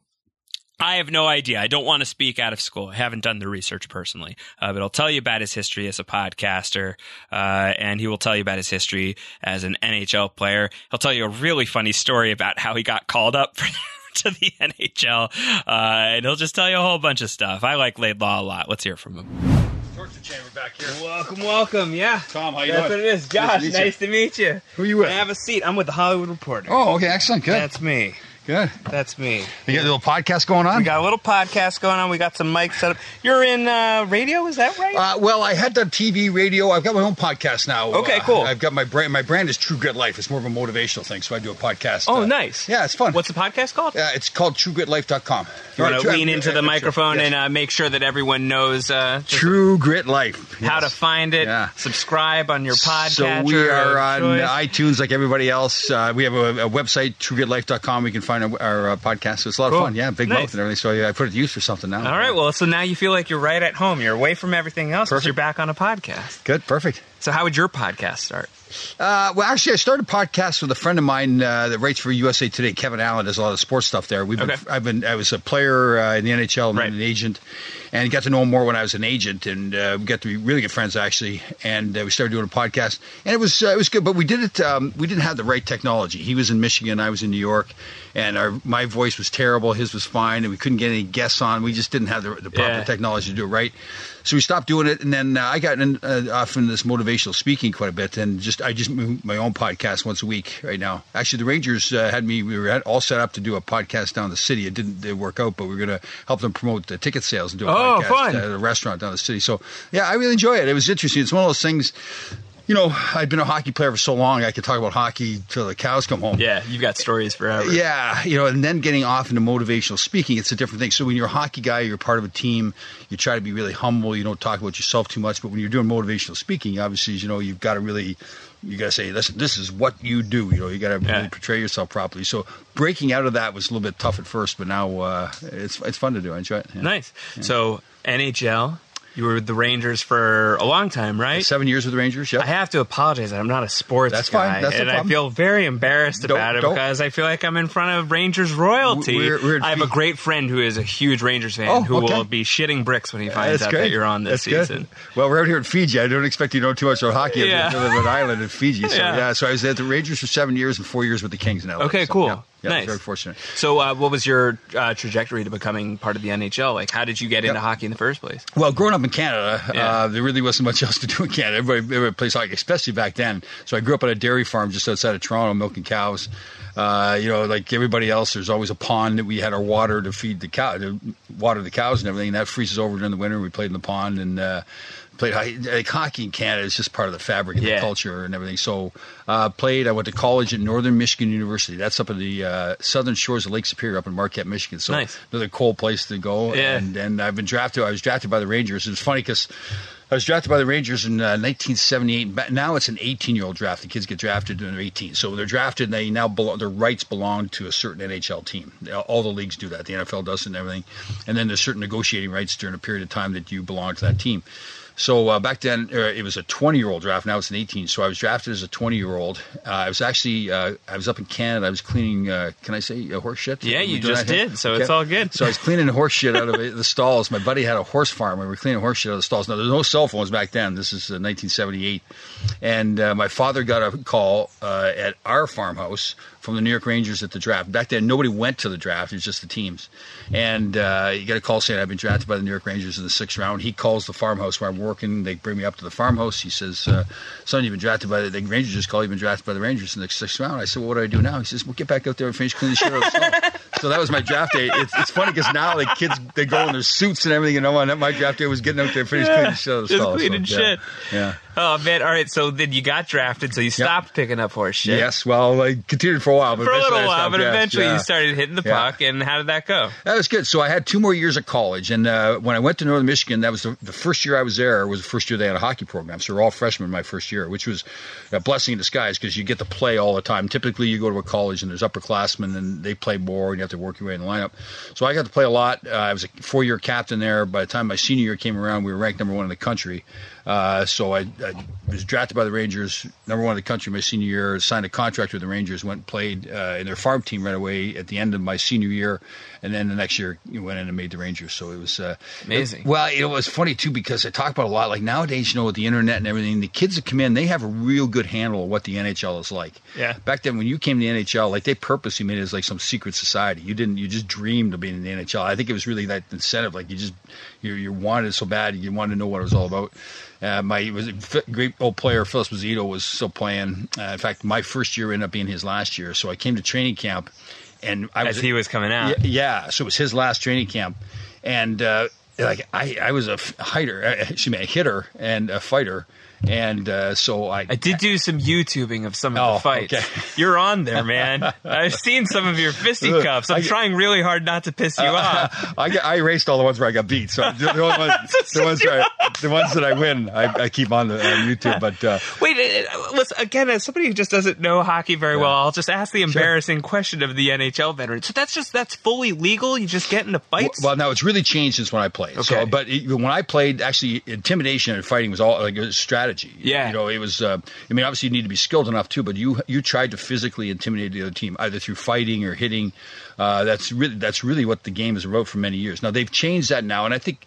I have no idea. I don't want to speak out of school. I haven't done the research personally, uh, but I'll tell you about his history as a podcaster, uh, and he will tell you about his history as an N H L player. He'll tell you a really funny story about how he got called up for, to the N H L, uh, and he'll just tell you a whole bunch of stuff. I like Laidlaw a lot. Let's hear from him. Torture chamber back here. Welcome, welcome. Yeah. Tom, how you That's doing? what it is. Josh, nice to, nice to meet you. Who are you with? Have a seat. I'm with the Hollywood Reporter. Oh, okay, excellent. Good. That's me. Good. That's me. You got a little podcast going on? We got a little podcast going on. We got some mics set up. You're in uh, radio, is that right? Uh, well, I had done T V, radio. I've got my own podcast now. Okay, uh, cool. I've got my brand. My brand is True Grit Life. It's more of a motivational thing, so I do a podcast. Oh, uh, nice. Yeah, it's fun. What's the podcast called? Uh, it's called true grit life dot com. You want to True- lean into uh, the uh, microphone yes. and uh, make sure that everyone knows uh, True Grit Life. how Yes. to find it, Yeah. subscribe on your podcast. So we are on iTunes like everybody else. Uh, we have a, a website, true grit life dot com. We can find our, our uh, podcast. So it's a lot Cool. of fun. Yeah, big Nice. mouth and everything. So yeah, I put it to use for something now. All right, well, so now you feel like you're right at home. You're away from everything else because Perfect. you're back on a podcast. Good, perfect. So how would your podcast start? Uh, well, actually, I started a podcast with a friend of mine uh, that writes for U S A Today. Kevin Allen does a lot of sports stuff there. We've been, Okay. I've been, I was a player uh, in the N H L and Right. then an agent, and got to know him more when I was an agent, and uh, we got to be really good friends actually. And uh, we started doing a podcast, and it was uh, it was good, but we did it. Um, we didn't have the right technology. He was in Michigan, I was in New York, and our my voice was terrible, his was fine, and we couldn't get any guests on. We just didn't have the, the proper Yeah. technology to do it right. So we stopped doing it, and then uh, I got in, uh, off into this motivational speaking quite a bit, and just I just moved my own podcast once a week right now. Actually, the Rangers uh, had me. We were all set up to do a podcast down the city. It didn't, didn't work out, but we were going to help them promote the ticket sales and do a Oh, podcast fun. at a restaurant down the city. So yeah, I really enjoy it. It was interesting. It's one of those things. You know, I'd been a hockey player for so long, I could talk about hockey till the cows come home. Yeah, you've got stories forever. Yeah, you know, and then getting off into motivational speaking, it's a different thing. So when you're a hockey guy, you're part of a team, you try to be really humble, you don't talk about yourself too much. But when you're doing motivational speaking, obviously, you know, you've got to really, you got to say, listen, this is what you do. You know, you got to Yeah. really portray yourself properly. So breaking out of that was a little bit tough at first, but now uh, it's it's fun to do. I enjoy it. Yeah. Nice. So N H L, you were with the Rangers for a long time, right? Seven years with the Rangers, yeah. I have to apologize. I'm not a sports That's guy, fine. That's no and I problem. feel very embarrassed Don't- about it don't. because I feel like I'm in front of Rangers royalty. We're- we're- I have a great friend who is a huge Rangers fan Oh, who okay. will be shitting bricks when he finds That's out great. that you're on this That's season. Good. Well, we're out here in Fiji. I don't expect you to know too much about hockey. Yeah. I live on an island in Fiji. So, Yeah. yeah. so I was at the Rangers for seven years and four years with the Kings in L A. Okay, So, cool. Yeah, yeah, Nice. very fortunate. So, uh, what was your uh, trajectory to becoming part of the N H L? Like, how did you get into hockey in the first place? Well, growing up in Canada, Yeah. uh, there really wasn't much else to do in Canada. Everybody, everybody plays hockey, especially back then. So I grew up on a dairy farm just outside of Toronto, milking cows. Uh, you know, like everybody else, there's always a pond that we had our water to feed the cow, to water the cows and everything. That freezes over during the winter. We played in the pond and uh, played hockey. Like hockey in Canada is just part of the fabric of Yeah. the culture and everything. So uh, played. I went to college at Northern Michigan University. That's up in the uh, southern shores of Lake Superior, up in Marquette, Michigan. So Nice. another cold place to go. Yeah. And and I've been drafted. I was drafted by the Rangers. It was funny because I was drafted by the Rangers in uh, nineteen seventy-eight. But now it's an eighteen-year-old draft. The kids get drafted when they're eighteen. So they're drafted, and they now belong, their rights belong to a certain N H L team. All the leagues do that. The N F L does it and everything. And then there's certain negotiating rights during a period of time that you belong to that team. So uh, back then, uh, it was a twenty-year-old draft. Now it's an eighteen. So I was drafted as a twenty-year-old. Uh, I was actually, uh, I was up in Canada. I was cleaning, uh, can I say uh, horse shit? Yeah, Are we you doing just that here? did, so it's all good. So I was cleaning horse shit out of it, the stalls. My buddy had a horse farm. We were cleaning horse shit out of the stalls. Now, there's no cell phones back then. This is uh, nineteen seventy-eight. And uh, my father got a call uh, at our farmhouse from the New York Rangers at the draft. Back then, nobody went to the draft. It was just the teams. And uh, you get a call saying, I've been drafted by the New York Rangers in the sixth round. He calls the farmhouse where I'm working. They bring me up to the farmhouse. He says, uh, son, you've been drafted by the, the Rangers just called, you've been drafted by the Rangers in the sixth round. I said, well, what do I do now? He says, well, get back out there and finish cleaning the shit out of the stall. So that was my draft day. It's, it's funny because now the kids, they go in their suits and everything. And no one, my draft day was getting out there and finish cleaning the shit out of the Just stall. cleaning So, shit. Yeah. yeah. Oh, man. All right. So then you got drafted, so you stopped picking up horse shit. Yes, well, I continued for a while. But For a eventually little I while, stopped, but yes, eventually yeah. you started hitting the Yeah. puck, and how did that go? That was good. So I had two more years of college, and uh, when I went to Northern Michigan, that was the, the first year I was there. Was the first year they had a hockey program, so we're all freshmen my first year, which was a blessing in disguise because you get to play all the time. Typically, you go to a college and there's upperclassmen, and they play more, and you have to work your way in the lineup. So I got to play a lot. Uh, I was a four-year captain there. By the time my senior year came around, we were ranked number one in the country. Uh, so I, I was drafted by the Rangers, number one in the country my senior year, signed a contract with the Rangers, went and played uh, in their farm team right away at the end of my senior year, and then the next year you went in and made the Rangers. So it was uh, Amazing. It, well, it was funny too because I talk about a lot. Like nowadays, you know, with the internet and everything, the kids that come in, they have a real good handle of what the N H L is like. Yeah. Back then, when you came to the N H L, like they purposely made it as like some secret society. You didn't. You just dreamed of being in the N H L. I think it was really that incentive. Like you just you you wanted it so bad. You wanted to know what it was all about. Uh, my it was a great old player, Phil Esposito, was still playing. Uh, in fact, my first year ended up being his last year. So I came to training camp, and I As was he was coming out. Yeah, yeah, so it was his last training camp, and uh, like I, I was a hitter, uh, excuse me, a hitter and a fighter, and uh, so I. I did do some YouTubing of some of Oh, the fights. okay. You're on there, man. I've seen some of your fisticuffs. I'm I- trying really hard not to piss you off. I, I erased all the ones where I got beat. So the, the, only ones, the ones that I, the ones that I win, I, I keep on, the, on YouTube. But uh, Wait, uh, listen, again, as somebody who just doesn't know hockey very well, I'll just ask the embarrassing question of the N H L veteran. So that's just, that's fully legal? You just get into fights? well, now it's really changed since when I played. Okay. So, but it, when I played, actually, intimidation and fighting was all like a strategy. Yeah. You know, it was. Uh, I mean, obviously, you need to be skilled enough too. But you you tried to physically intimidate the other team, either through fighting or hitting. Uh, that's really that's really what the game is about for many years. Now they've changed that now, and I think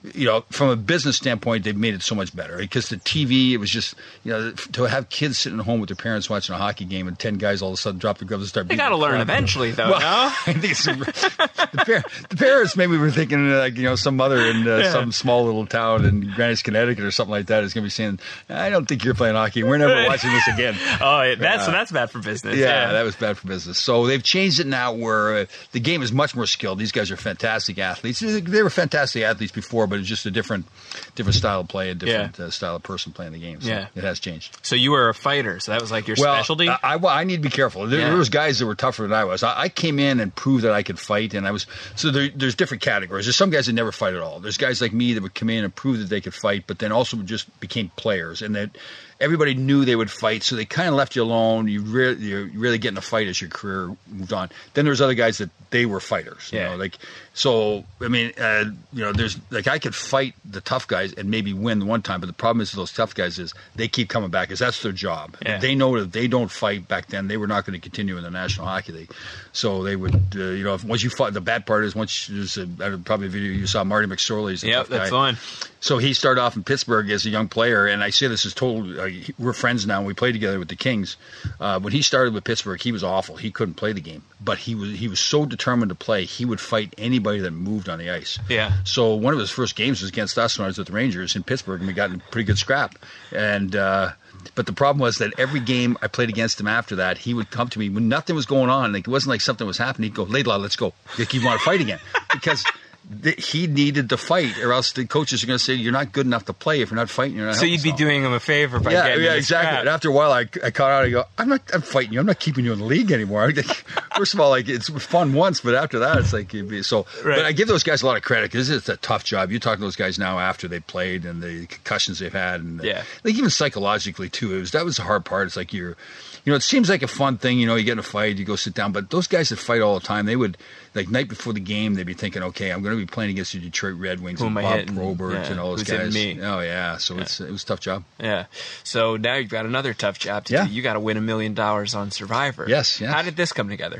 you know, from a business standpoint, they've made it so much better because the T V, it was just, you know, to have kids sitting at home with their parents watching a hockey game and ten guys all of a sudden drop their gloves and start They beating got to the learn crap. eventually, though, Well, no? I think it's, the, par- the parents maybe were thinking, uh, like, you know, some mother in uh, Yeah. some small little town in Greenwich, Connecticut or something like that is going to be saying, I don't think you're playing hockey. We're never watching this again. Oh, yeah, that's, Uh, so that's bad for business. Yeah, that was bad for business. So they've changed it now where uh, the game is much more skilled. These guys are fantastic athletes. They were fantastic athletes before, but it's just a different different style of play, a different Yeah. uh, style of person playing the game. So Yeah. it has changed. So you were a fighter, so that was like your Well, specialty? I, I, I need to be careful. There, Yeah. there was guys that were tougher than I was. I, I came in and proved that I could fight, and I was so there, there's different categories. There's some guys that never fight at all. There's guys like me that would come in and prove that they could fight, but then also just became players, and that everybody knew they would fight, so they kind of left you alone. You really, you really get in a fight as your career moved on. Then there's other guys that they were fighters. You Yeah. know, like so. I mean, uh, you know, there's like I could fight the tough guys and maybe win one time, but the problem is with those tough guys is they keep coming back because that's their job. Yeah. They know that if they don't fight back then, they were not going to continue in the National Hockey League. So they would, uh, you know, if, once you fought. The bad part is once there's a, probably a video you saw Marty McSorley. Is a Yep, tough guy. that's the one. So he started off in Pittsburgh as a young player, and I say this is total. Uh, we're friends now. And we played together with the Kings. Uh, when he started with Pittsburgh, he was awful. He couldn't play the game, but he was he was so determined to play. He would fight anybody that moved on the ice. Yeah. So one of his first games was against us when I was with the Rangers in Pittsburgh, and we got in a pretty good scrap. And uh, but the problem was that every game I played against him after that, he would come to me when nothing was going on. Like it wasn't like something was happening. He'd go, "Laidlaw, let's go. Like you want to fight again?" Because th- he needed to fight, or else the coaches are going to say you're not good enough to play if you're not fighting. You're not So helping you'd be yourself." doing him a favor by Yeah, getting yeah, in the exactly. scrap. And after a while, I, I caught out. I go, I'm not. I'm fighting you. I'm not keeping you in the league anymore. First of all, like it's fun once, but after that, it's like you'd be, so. Right. But I give those guys a lot of credit because it's a tough job. You talk to those guys now after they played and the concussions they've had, and Yeah. like even psychologically too. It was that was the hard part. It's like you're, you know, it seems like a fun thing. You know, you get in a fight, you go sit down, but those guys that fight all the time, they would like night before the game, they'd be thinking, okay, I'm going to be playing against the Detroit Red Wings Who and am I Bob hitting? Probert Yeah. and all those Who's hitting guys. me? Oh yeah, so it's it was a tough job. Yeah. So now you've got another tough job to Yeah. do. You got to win a million dollars on Survivor. Yes, yes. How did this come together?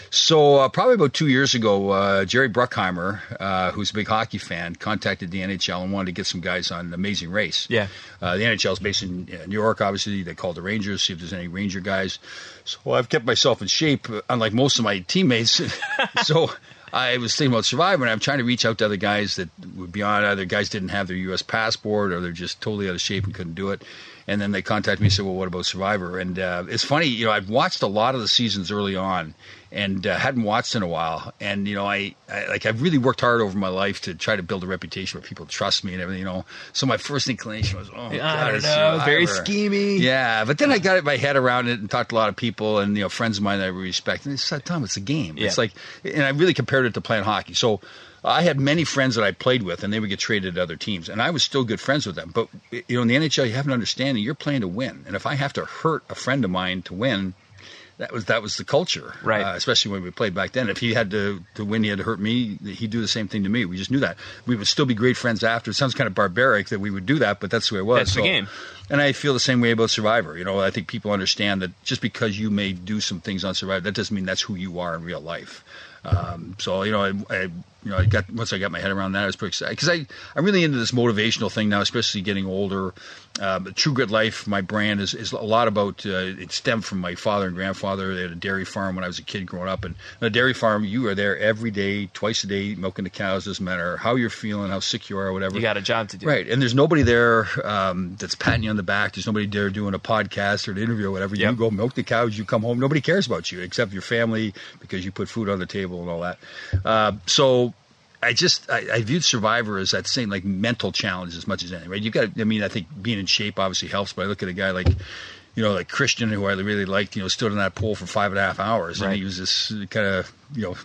So uh, probably about two years ago, uh, Jerry Bruckheimer, uh, who's a big hockey fan, contacted the N H L and wanted to get some guys on Amazing Race. Yeah. Uh, the N H L is based in uh, New York, obviously. They called the Rangers, see if there's any Ranger guys. So I've kept myself in shape, uh, unlike most of my teammates. So I was thinking about Survivor, and I'm trying to reach out to other guys that would be on. Either guys didn't have their U S passport or they're just totally out of shape and couldn't do it. And then they contacted me and said, well, what about Survivor? And uh, it's funny, you know, I've watched a lot of the seasons early on and uh, hadn't watched in a while. And, you know, I, I like I've really worked hard over my life to try to build a reputation where people trust me and everything, you know. So my first inclination was, oh, I God, don't it's know, very Survivor. schemy. Yeah, but then I got my head around it and talked to a lot of people and, you know, friends of mine that I respect. And they said, Tom, it's a game. Yeah. It's like, and I really compared it to playing hockey. So I had many friends that I played with, and they would get traded to other teams, and I was still good friends with them. But you know, in the N H L, you have an understanding you're playing to win, and if I have to hurt a friend of mine to win, that was that was the culture, Right. Uh, especially when we played back then. If he had to to win, he had to hurt me. He'd do the same thing to me. We just knew that. We would still be great friends after. It sounds kind of barbaric that we would do that, but that's the way it was. That's the game. And I feel the same way about Survivor. You know, I think people understand that just because you may do some things on Survivor, that doesn't mean that's who you are in real life. Um, so you know, I, I you know, I got once I got my head around that, I was pretty excited because I I'm really into this motivational thing now, especially getting older. Uh, True Grit Life, my brand is, is a lot about. Uh, it stemmed from my father and grandfather. They had a dairy farm when I was a kid growing up, and on a dairy farm, you are there every day, twice a day, milking the cows. Doesn't matter how you're feeling, how sick you are, or whatever. You got a job to do. Right, and there's nobody there um, that's patting you on the back. There's nobody there doing a podcast or an interview or whatever. Yep. You go milk the cows, you come home. Nobody cares about you except your family because you put food on the table and all that. Uh, so I just I, I viewed Survivor as that same like mental challenge as much as anything. Right, you got. I mean, I think being in shape obviously helps, but I look at a guy like. You know, like Christian, who I really liked, you know, stood on that pole for five and a half hours. Right. And he was this kind of, you know,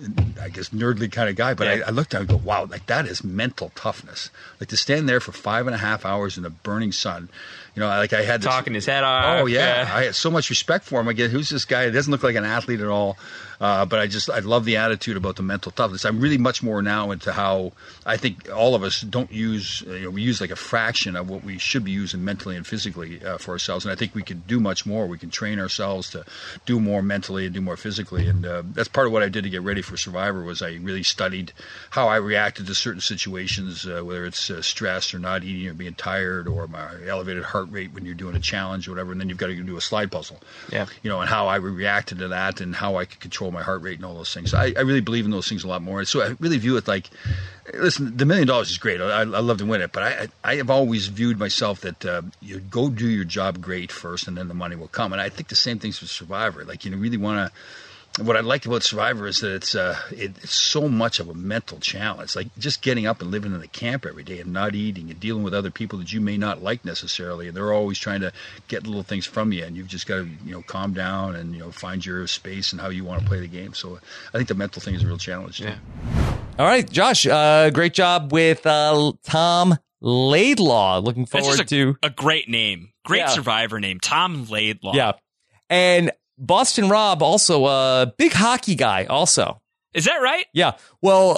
I guess nerdly kind of guy. But Yeah. I, I looked at him and go, wow, like that is mental toughness. Like to stand there for five and a half hours in the burning sun. You know, like I had this, Talking his head off. Oh, yeah. I had so much respect for him. I get, who's this guy? He doesn't look like an athlete at all. Uh, but I just I love the attitude about the mental toughness. I'm really much more now into how I think all of us don't use you know we use like a fraction of what we should be using mentally and physically uh, for ourselves. And I think we can do much more. We can train ourselves to do more mentally and do more physically. And uh, that's part of what I did to get ready for Survivor. Was I really studied how I reacted to certain situations, uh, whether it's uh, stress or not eating or being tired or my elevated heart rate when you're doing a challenge or whatever. And then you've got to do a slide puzzle. Yeah. You know, and how I reacted to that and how I could control my heart rate and all those things. So I, I really believe in those things a lot more. So I really view it like, listen, the million dollars is great. I, I love to win it, but I I have always viewed myself that uh, you go do your job great first, and then the money will come. And I think the same thing's with Survivor. Like, you know, really want to. What I like about Survivor is that it's uh, it, it's so much of a mental challenge. Like just getting up and living in the camp every day and not eating and dealing with other people that you may not like necessarily, and they're always trying to get little things from you, and you've just got to you know calm down and you know find your space and how you want to play the game. So I think the mental thing is a real challenge. Yeah. All right, Josh. Uh, great job with uh, Tom Laidlaw. Looking forward a, to a great name, great yeah. Survivor name, Tom Laidlaw. Yeah, and. Boston Rob, also a big hockey guy, also. Is that right? Yeah. Well,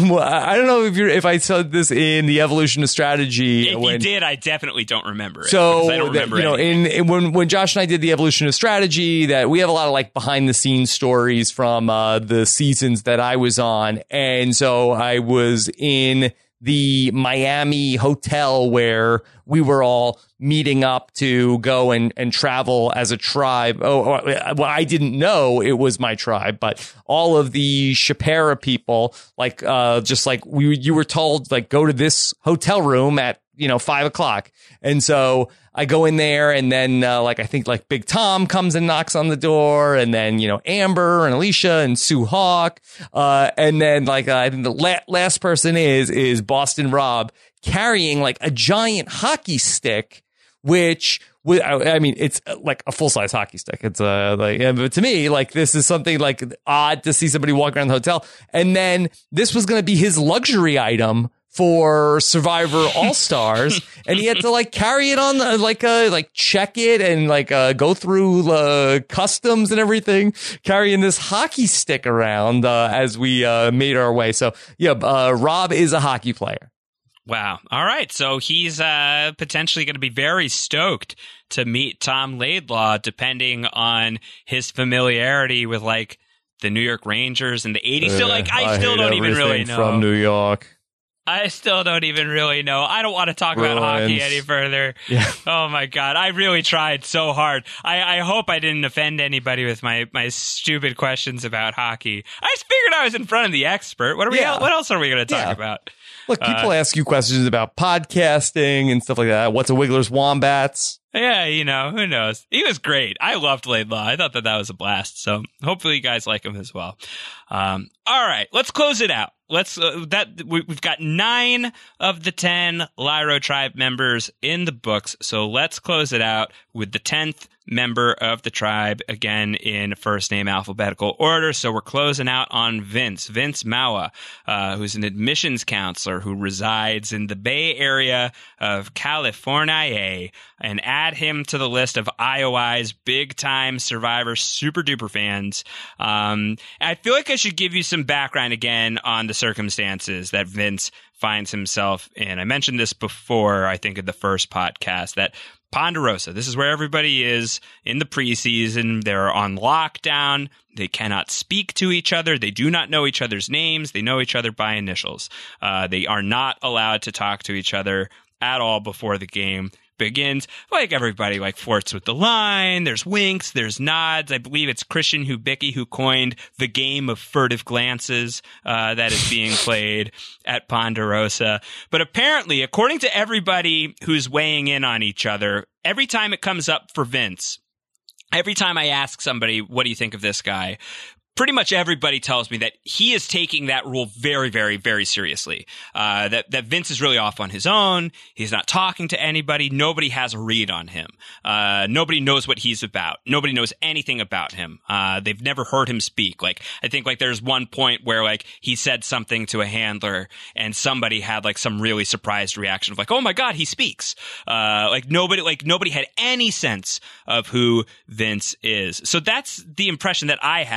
I don't know if you're if I said this in the Evolution of Strategy. If when, you did, I definitely don't remember it. So I don't remember that, you know, in, in when when Josh and I did the Evolution of Strategy, that we have a lot of like behind the scenes stories from uh, the seasons that I was on, and so I was in the Miami hotel where we were all meeting up to go and, and travel as a tribe. Oh, well, I didn't know it was my tribe, but all of the Chapera people, like, uh, just like we, you were told, like, go to this hotel room at, you know, five o'clock. And so I go in there, and then, uh, like, I think like Big Tom comes and knocks on the door, and then, you know, Amber and Alicia and Sue Hawk. Uh, and then like, uh, I think the la- last person is, is Boston Rob carrying like a giant hockey stick, which I mean, it's like a full size hockey stick. It's uh, like, but to me, like this is something like odd to see somebody walk around the hotel. And then this was going to be his luxury item for Survivor All Stars, and he had to like carry it on the, like uh like check it and like uh go through uh customs and everything, carrying this hockey stick around uh as we uh made our way. So yeah, uh Rob is a hockey player. Wow. All right. So he's uh, potentially going to be very stoked to meet Tom Laidlaw, depending on his familiarity with like the New York Rangers in the eighties. Uh, so like, I, I still don't even really know. From New York. I still don't even really know. I don't want to talk Bruins. about hockey any further. Yeah. Oh my God. I really tried so hard. I, I hope I didn't offend anybody with my, my stupid questions about hockey. I just figured I was in front of the expert. What are we, Yeah. what else are we going to talk Yeah. about? Look, people Uh, ask you questions about podcasting and stuff like that. What's a Wiggler's Wombats? Yeah, you know, who knows? He was great. I loved Laidlaw. I thought that that was a blast. So hopefully you guys like him as well. Um, all right, let's close it out. Let's uh, that we, we've got nine of the ten Lyro Tribe members in the books. So let's close it out with the tenth member of the tribe, again in first name alphabetical order. So we're closing out on Vince, Vince Maua, uh, who's an admissions counselor who resides in the Bay Area of California, and add him to the list of I O I's big time Survivor super duper fans. Um, I feel like I should give you some background again on the circumstances that Vince finds himself in. I mentioned this before, I think in the first podcast, that Ponderosa, this is where everybody is in the preseason. They're on lockdown. They cannot speak to each other. They do not know each other's names. They know each other by initials. Uh, they are not allowed to talk to each other at all before the game begins. Like everybody like flirts with the line. There's winks, there's nods. I believe it's Christian Hubicki who coined the game of furtive glances uh, that is being played at Ponderosa. But apparently, according to everybody who's weighing in on each other, every time it comes up for Vince, every time I ask somebody, what do you think of this guy? Pretty much everybody tells me that he is taking that rule very, very, very seriously. Uh, that, that Vince is really off on his own. He's not talking to anybody. Nobody has a read on him. Uh, nobody knows what he's about. Nobody knows anything about him. Uh, they've never heard him speak. Like, I think like there's one point where like he said something to a handler and somebody had like some really surprised reaction of like, oh my God, he speaks. Uh, like nobody, like nobody had any sense of who Vince is. So that's the impression that I had of Vince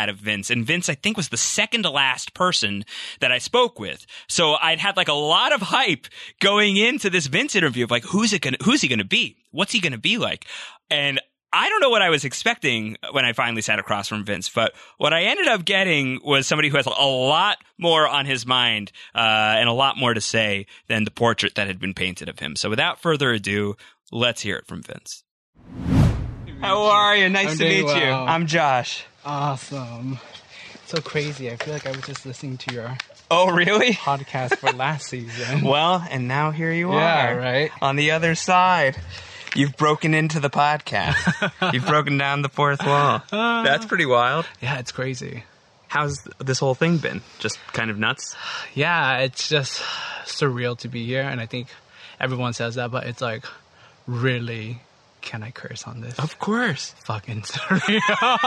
Vince, and Vince, I think, was the second to last person that I spoke with. So I'd had like a lot of hype going into this Vince interview of like, who's it gonna, who's he gonna be? What's he gonna be like? And I don't know what I was expecting when I finally sat across from Vince, but what I ended up getting was somebody who has a lot more on his mind uh, and a lot more to say than the portrait that had been painted of him. So without further ado, let's hear it from Vince. How are you? Nice I'm to meet doing you. well. I'm Josh. Awesome. So crazy. I feel like I was just listening to your Oh, really? podcast for last season. Well, and now here you Yeah, are. right? On the other side. You've broken into the podcast. You've broken down the fourth wall. That's pretty wild. Yeah, it's crazy. How's this whole thing been? Just kind of nuts? Yeah, it's just surreal to be here. And I think everyone says that, but it's like, really, can I curse on this? Of course. Fucking surreal.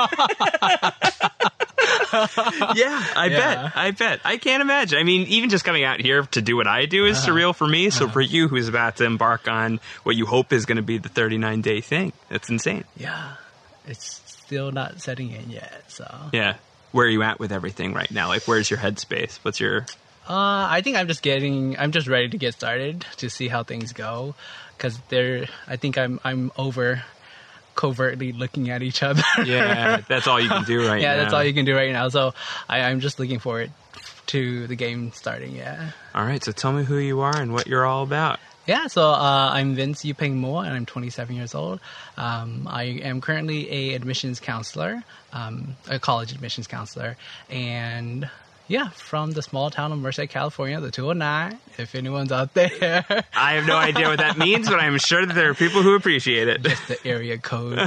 Yeah, I Yeah. bet. I bet. I can't imagine. I mean, even just coming out here to do what I do is Uh-huh. surreal for me. So Uh-huh. for you, who's about to embark on what you hope is going to be the thirty-nine day thing, that's insane. Yeah, it's still not setting in yet, so. Yeah. Where are you at with everything right now? Like, where's your headspace? What's your... Uh, I think I'm just getting, I'm just ready to get started to see how things go. Because there, I think I'm, I'm over covertly looking at each other. Yeah, that's all you can do right yeah, now. that's all you can do right now. So I, I'm just looking forward to the game starting. Yeah. All right, so tell me who you are and what you're all about. Yeah, so uh, I'm Vince Yupeng Mo, and I'm twenty-seven years old. Um, I am currently a admissions counselor, um, a college admissions counselor, and yeah, from the small town of Merced, California, the two oh nine, if anyone's out there. I have no idea what that means, but I'm sure that there are people who appreciate it. Just the area code.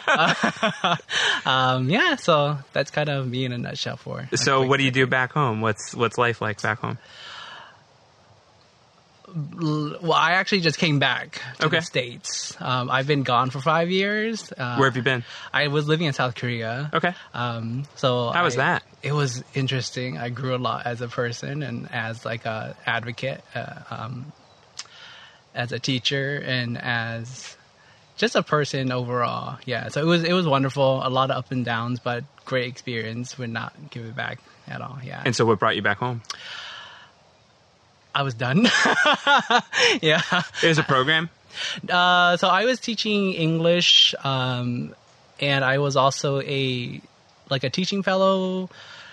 um, yeah, so that's kind of me in a nutshell for. a So quick what do you do second. back home? What's what's life like back home? Well, I actually just came back to Okay. the States. Um, I've been gone for five years. Uh, Where have you been? I was living in South Korea. Okay. Um, so How was I- that? It was interesting. I grew a lot as a person and as like a advocate, uh, um, as a teacher, and as just a person overall. Yeah. So it was it was wonderful. A lot of up and downs, but great experience. Would not give it back at all. Yeah. And so what brought you back home? I was done. Yeah. It was a program? Uh, so I was teaching English, um, and I was also a like a teaching fellow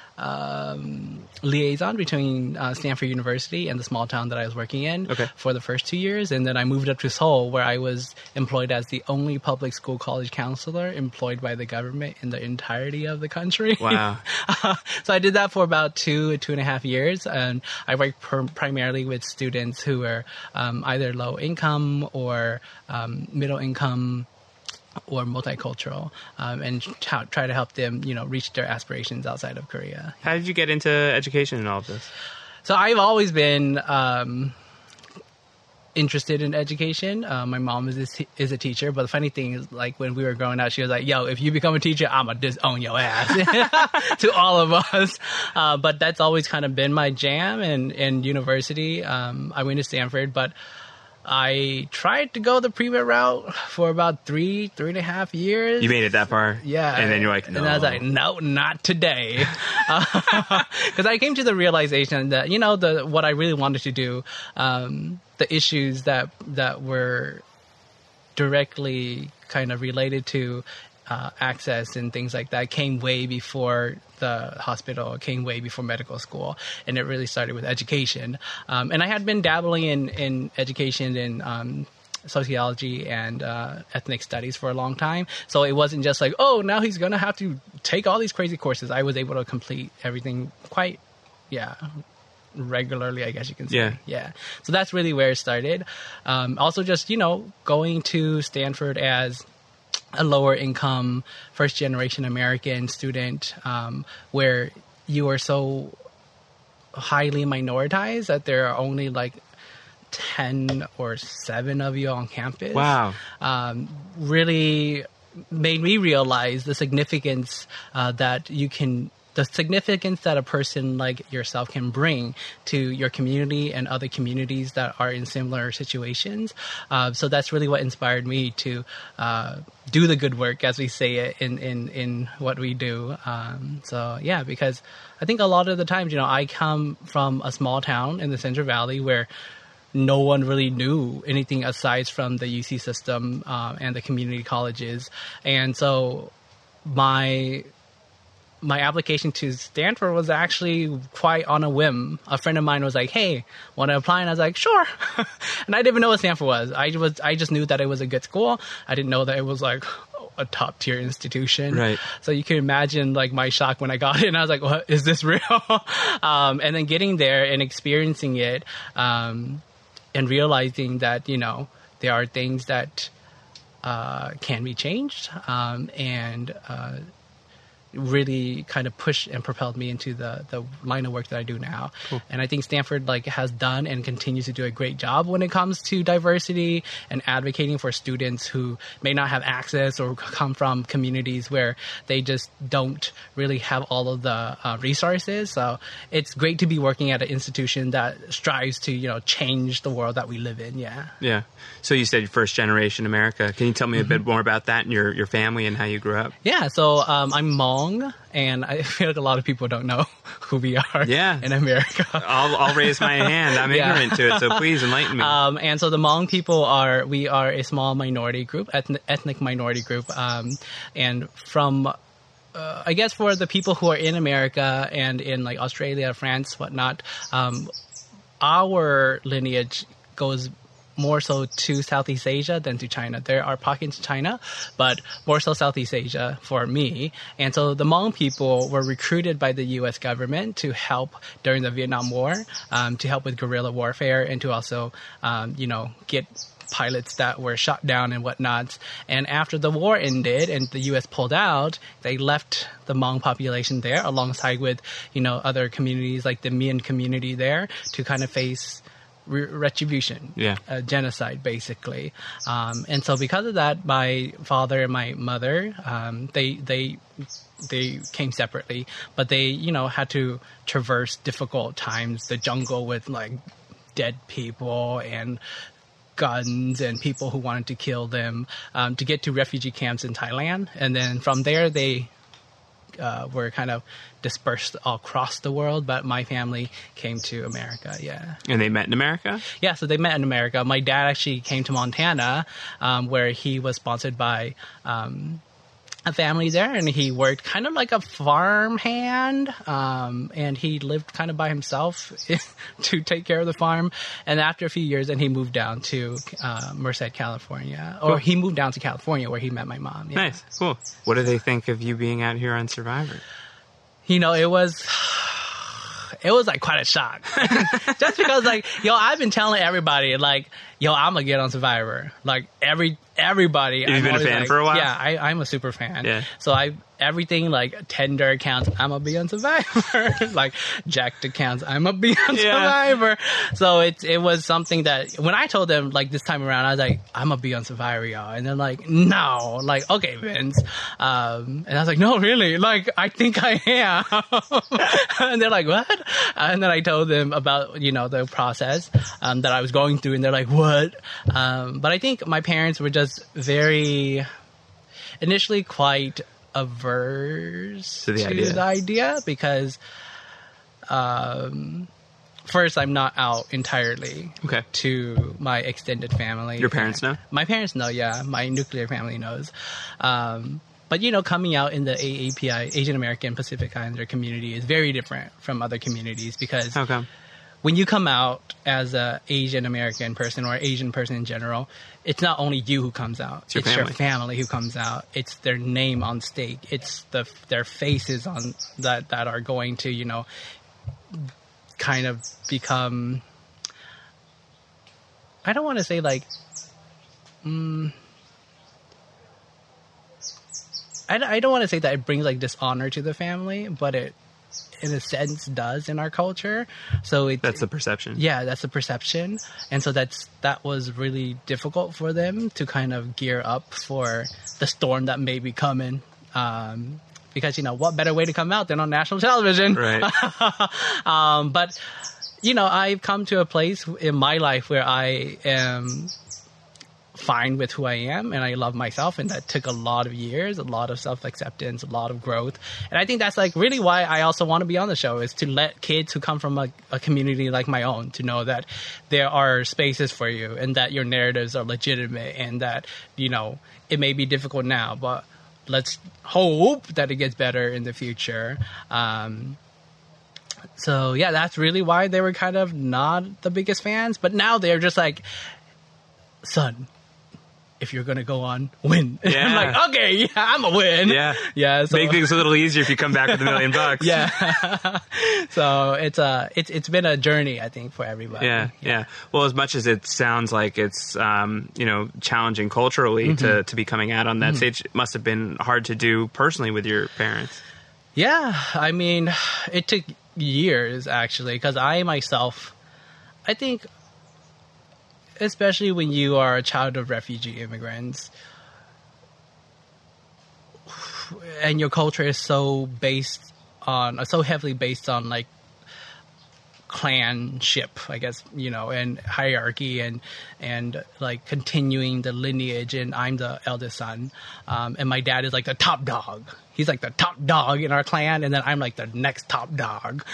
um, liaison between uh, Stanford University and the small town that I was working in Okay. for the first two years, and then I moved up to Seoul, where I was employed as the only public school college counselor employed by the government in the entirety of the country. Wow. So I did that for about two, two and a half years, and I worked per- primarily with students who were um, either low income or um, middle income or multicultural, um, and t- try to help them, you know, reach their aspirations outside of Korea. How did you get into education and all of this? So I've always been um, interested in education. Uh, my mom is a, t- is a teacher, but the funny thing is, like, when we were growing up, she was like, yo, if you become a teacher, I'm going to disown your ass to all of us. Uh, but that's always kind of been my jam. And in university, um, I went to Stanford, but I tried to go the pre-med route for about three, three and a half years. You made it that far? Yeah. And then you're like, no. And I was like, no, not today. Because I came to the realization that, you know, the what I really wanted to do, um, the issues that that were directly kind of related to uh, access and things like that came way before the hospital, came way before medical school, and it really started with education. Um, and I had been dabbling in, in education and um, sociology and uh, ethnic studies for a long time. So it wasn't just like, oh, now he's going to have to take all these crazy courses. I was able to complete everything quite, yeah, regularly, I guess you can say. Yeah. Yeah. So that's really where it started. Um, also just, you know, going to Stanford as a lower income, first generation American student, um, where you are so highly minoritized that there are only like ten or seven of you on campus. Wow. Um, really made me realize the significance uh, that you can the significance that a person like yourself can bring to your community and other communities that are in similar situations. Uh, so that's really what inspired me to uh, do the good work, as we say it in, in, in what we do. Um, so yeah, because I think a lot of the times, you know, I come from a small town in the Central Valley where no one really knew anything aside from the U C system um, and the community colleges. And so my my application to Stanford was actually quite on a whim. A friend of mine was like, hey, want to apply? And I was like, sure. And I didn't even know what Stanford was. I was, I just knew that it was a good school. I didn't know that it was like a top tier institution. Right. So you can imagine like my shock when I got it and I was like, what, is this real? um, and then getting there and experiencing it, um, and realizing that, you know, there are things that, uh, can be changed, um, and, uh, really kind of pushed and propelled me into the, the line of work that I do now. Cool. And I think Stanford like has done and continues to do a great job when it comes to diversity and advocating for students who may not have access or come from communities where they just don't really have all of the uh, resources. So it's great to be working at an institution that strives to, you know, change the world that we live in. Yeah. Yeah. So you said first generation America. Can you tell me a bit more about that and your, your family and how you grew up? Yeah. So um, I'm Hmong. And I feel like a lot of people don't know who we are yeah. in America. I'll, I'll raise my hand. I'm yeah. ignorant to it, so please enlighten me. Um, and so the Hmong people are, we are a small minority group, ethnic, ethnic minority group. Um, and from, uh, I guess for the people who are in America and in like Australia, France, whatnot, um, our lineage goes more so to Southeast Asia than to China. There are pockets in China, but more so Southeast Asia for me. And so the Hmong people were recruited by the U S government to help during the Vietnam War, um, to help with guerrilla warfare and to also, um, you know, get pilots that were shot down and whatnot. And after the war ended and the U S pulled out, they left the Hmong population there alongside with, you know, other communities like the Mian community there to kind of face retribution, yeah, uh, genocide, basically. Um, and so because of that, my father and my mother, um, they they they came separately, but they, you know, had to traverse difficult times, the jungle with like dead people and guns and people who wanted to kill them, um, to get to refugee camps in Thailand. And then from there, they uh, were kind of dispersed all across the world, but my family came to America. Yeah. And they met in America? Yeah, so they met in America. My dad actually came to Montana, um, where he was sponsored by um, a family there, and he worked kind of like a farm hand, um, and he lived kind of by himself to take care of the farm. And after a few years, then he moved down to uh, Merced, California, or cool. he moved down to California where he met my mom. Yeah. Nice, cool. What do they think of you being out here on Survivor? You know, it was, it was like quite a shock. Just because like, yo, I've been telling everybody like, yo, I'm gonna get on Survivor. Like every, everybody. You've I'm been a fan like, for a while? Yeah, I, I'm a super fan. Yeah. So I, everything like Tender accounts, I'm gonna be on Survivor. Like Jacked accounts, I'm gonna be on yeah. Survivor. So it, it was something that when I told them like this time around, I was like, I'm gonna be on Survivor, y'all. And they're like, no. Like, okay, Vince. Um, and I was like, no, really? Like, I think I am. And they're like, what? And then I told them about, you know, the process um, that I was going through, and they're like, what? Um, but I think my parents were just very, initially quite averse to the, to idea. the idea because um, first, I'm not out entirely okay. to my extended family. Your parents know? My parents know, yeah. My nuclear family knows. Um, but, you know, coming out in the A A P I, Asian American Pacific Islander community is very different from other communities because how come? When you come out as a Asian American person or Asian person in general, it's not only you who comes out. It's your, it's family. your family who comes out. It's their name on stake. It's the their faces on that that are going to, you know, kind of become. I don't want to say like. Um, I, I don't want to say that it brings like dishonor to the family, but it. in a sense does in our culture. So it, that's the perception. Yeah, that's the perception. And so that's that was really difficult for them to kind of gear up for the storm that may be coming um, because, you know, what better way to come out than on national television? Right. um, but, you know, I've come to a place in my life where I am fine with who I am and I love myself, and that took a lot of years, a lot of self-acceptance, a lot of growth. And I think that's like really why I also want to be on the show, is to let kids who come from a, a community like my own to know that there are spaces for you and that your narratives are legitimate, and that, you know, it may be difficult now, but let's hope that it gets better in the future. Um, so yeah, that's really why they were kind of not the biggest fans, but now they're just like, son, if you're going to go on, win. Yeah. I'm like, okay, yeah, I'm a win. Yeah. Yeah. So, Make things a little easier if you come back with a million bucks. yeah. So it's a, it's, it's been a journey, I think, for everybody. Yeah, yeah. Well, as much as it sounds like it's, um, you know, challenging culturally mm-hmm. to, to be coming out on that mm-hmm. stage, it must have been hard to do personally with your parents. Yeah. I mean, it took years, actually, because I myself, I think, especially when you are a child of refugee immigrants and your culture is so based on, so heavily based on like clanship, I guess, you know, and hierarchy and, and like continuing the lineage. And I'm the eldest son. Um, and my dad is like the top dog. He's like the top dog in our clan, and then I'm like the next top dog.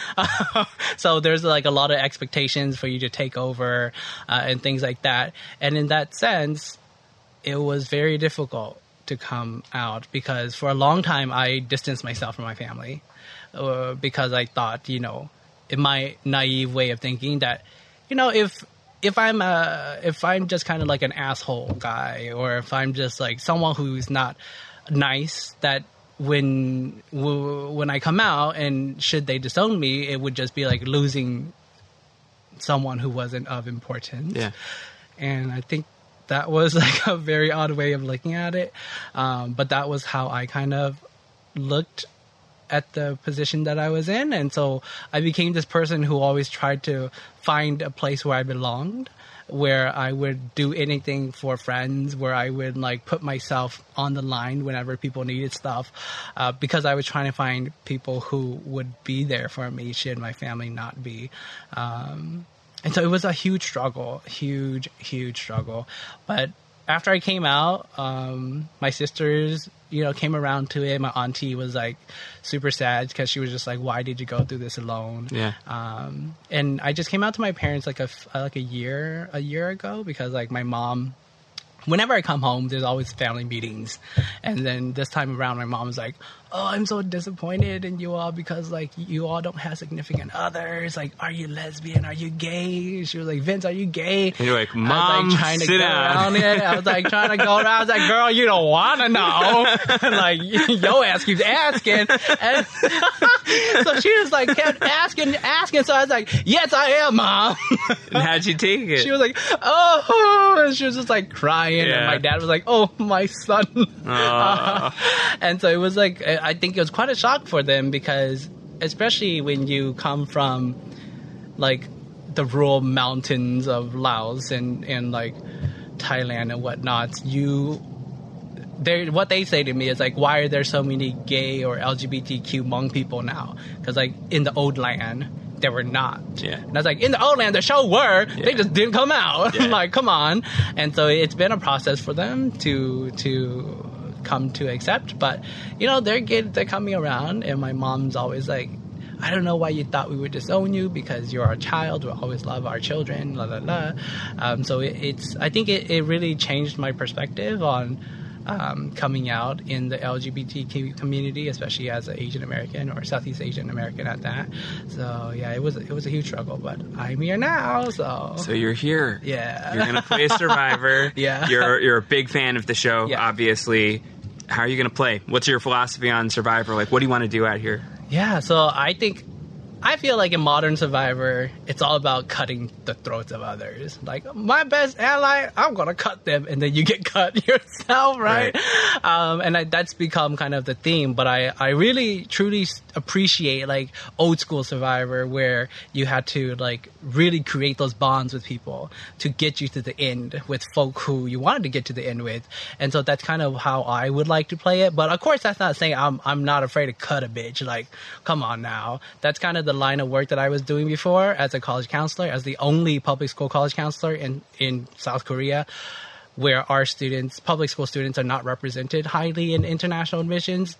So there's like a lot of expectations for you to take over uh, and things like that. And in that sense, it was very difficult to come out, because for a long time I distanced myself from my family uh, because I thought, you know, in my naive way of thinking that, you know, if if I'm a, if I'm just kind of like an asshole guy, or if I'm just like someone who's not nice, that when when I come out and should they disown me, it would just be like losing someone who wasn't of importance. Yeah. And I think that was like a very odd way of looking at it. Um, but that was how I kind of looked at the position that I was in. And so I became this person who always tried to find a place where I belonged, where I would do anything for friends, where I would like put myself on the line whenever people needed stuff, uh, because I was trying to find people who would be there for me should my family not be. Um, and so it was a huge struggle, huge, huge struggle. But after I came out, um, my sisters, you know, came around to it. My auntie was like super sad because she was just like, why did you go through this alone? Yeah. Um, and I just came out to my parents like a, like a year, a year ago, because like my mom, whenever I come home, there's always family meetings. And then this time around, my mom was like, oh, I'm so disappointed in you all because like you all don't have significant others. Like, are you lesbian? Are you gay? She was like, Vince, are you gay? And you're like, Mom, I was like trying to sit go down. around it. I was like trying to go around. I was like, girl, you don't want to know. Like, your ass keeps asking. And so she was like, kept asking, asking. So I was like, yes, I am, Mom. And how'd you take it? She was like, oh, and she was just like crying. Yeah. And my dad was like, oh, my son. Uh. And so it was like, I think it was quite a shock for them, because especially when you come from like the rural mountains of Laos and, and like Thailand and whatnot, you, they what they say to me is like, why are there so many gay or L G B T Q Hmong people now? Because like in the old land, there were not. Yeah. And I was like, in the old land, the show were. Yeah. They just didn't come out. Yeah. Like, come on. And so it's been a process for them to to come to accept. But, you know, they're good. They're coming around. And my mom's always like, I don't know why you thought we would disown you, because you're our child. We'll always love our children, la, la, la. Um, so it, it's, I think it, it really changed my perspective on Um, coming out in the L G B T Q community, especially as an Asian American or Southeast Asian American at that. So yeah, it was it was a huge struggle, but I'm here now. So So you're here. Yeah. You're gonna play Survivor. Yeah. You're you're a big fan of the show, Yeah. obviously. How are you gonna play? What's your philosophy on Survivor? Like, what do you want to do out here? Yeah, so I think I feel like in modern Survivor, it's all about cutting the throats of others. Like, my best ally, I'm going to cut them, and then you get cut yourself, right? right. Um, and I, that's become kind of the theme. But I, I really, truly appreciate, like, old school Survivor, where you had to, like, really create those bonds with people to get you to the end with folk who you wanted to get to the end with. And so that's kind of how I would like to play it. But, of course, that's not saying I'm, I'm not afraid to cut a bitch. Like, come on now. That's kind of the line of work that I was doing before as a college counselor, as the only public school college counselor in, in South Korea, where our students, public school students, are not represented highly in international admissions.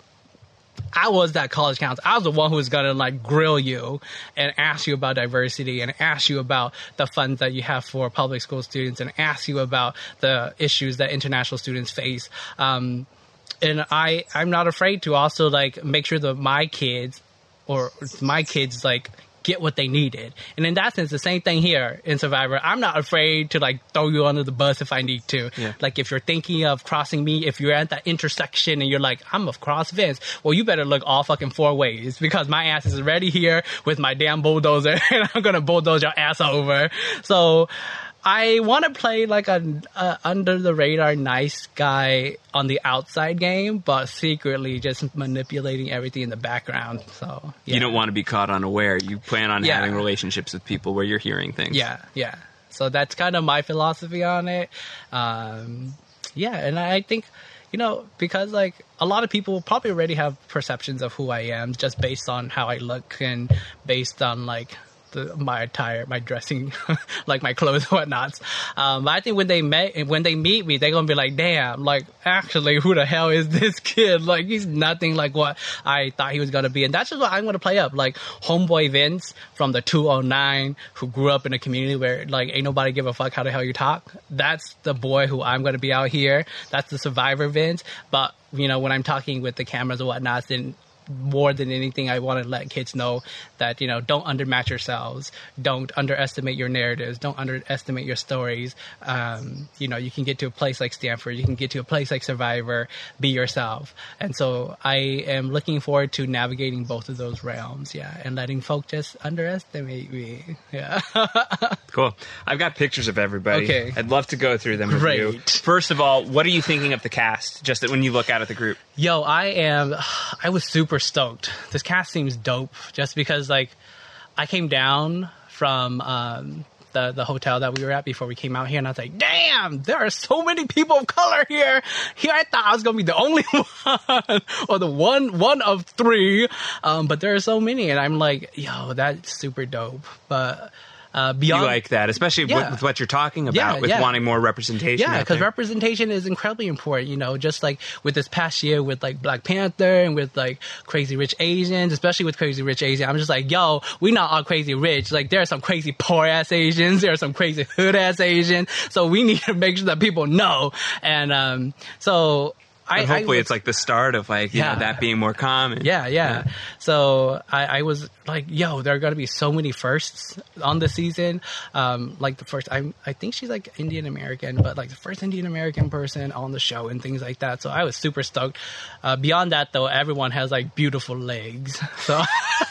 I was that college counselor. I was the one who was going to like grill you and ask you about diversity and ask you about the funds that you have for public school students and ask you about the issues that international students face. Um, and I, I'm not afraid to also like make sure that my kids or my kids like get what they needed. And in that sense, the same thing here in Survivor. I'm not afraid to like throw you under the bus if I need to. Yeah. Like if you're thinking of crossing me, if you're at that intersection and you're like, I'm of cross Vince, well, you better look all fucking four ways because my ass is already here with my damn bulldozer and I'm going to bulldoze your ass over. So I want to play like a, a under the radar nice guy on the outside game, but secretly just manipulating everything in the background. So yeah. You don't want to be caught unaware. You plan on yeah. having relationships with people where you're hearing things. Yeah, yeah. So that's kind of my philosophy on it. Um, yeah, and I think, you know, because like a lot of people probably already have perceptions of who I am just based on how I look and based on like The, my attire, my dressing, like my clothes and whatnot. Um, but I think when they met, when they meet me, they're gonna be like, "Damn! Like, actually, who the hell is this kid? Like, he's nothing like what I thought he was gonna be." And that's just what I'm gonna play up. Like, homeboy Vince from the two oh nine, who grew up in a community where like ain't nobody give a fuck how the hell you talk. That's the boy who I'm gonna be out here. That's the Survivor Vince. But you know, when I'm talking with the cameras and whatnot, then more than anything, I want to let kids know that, you know, don't undermatch yourselves. Don't underestimate your narratives. Don't underestimate your stories. Um, you know, you can get to a place like Stanford. You can get to a place like Survivor. Be yourself. And so I am looking forward to navigating both of those realms, yeah, and letting folk just underestimate me. Yeah. Cool. I've got pictures of everybody. Okay. I'd love to go through them with Great. you. First of all, what are you thinking of the cast, just that when you look out at the group? Yo, I am, I was super stoked. This cast seems dope just because, like, I came down from um, the, the hotel that we were at before we came out here, and I was like, damn, there are so many people of color here. Here I thought I was going to be the only one, or the one one of three, um, but there are so many, and I'm like, yo, that's super dope. But Uh, beyond, you like that, especially yeah. with, with what you're talking about, yeah, with yeah. wanting more representation. Yeah, because representation is incredibly important. You know, just like with this past year with like Black Panther and with like Crazy Rich Asians, especially with Crazy Rich Asians, I'm just like, yo, we not all crazy rich. Like there are some crazy poor ass Asians, there are some crazy hood ass Asians. So we need to make sure that people know. And um, so. I, hopefully I was, it's like the start of like, you yeah. know, that being more common. Yeah, yeah. yeah. So I, I was like, yo, there are going to be so many firsts on this season. Um, like the first, I I think she's like Indian American, but like the first Indian American person on the show and things like that. So I was super stoked. Uh, beyond that, though, everyone has like beautiful legs. So.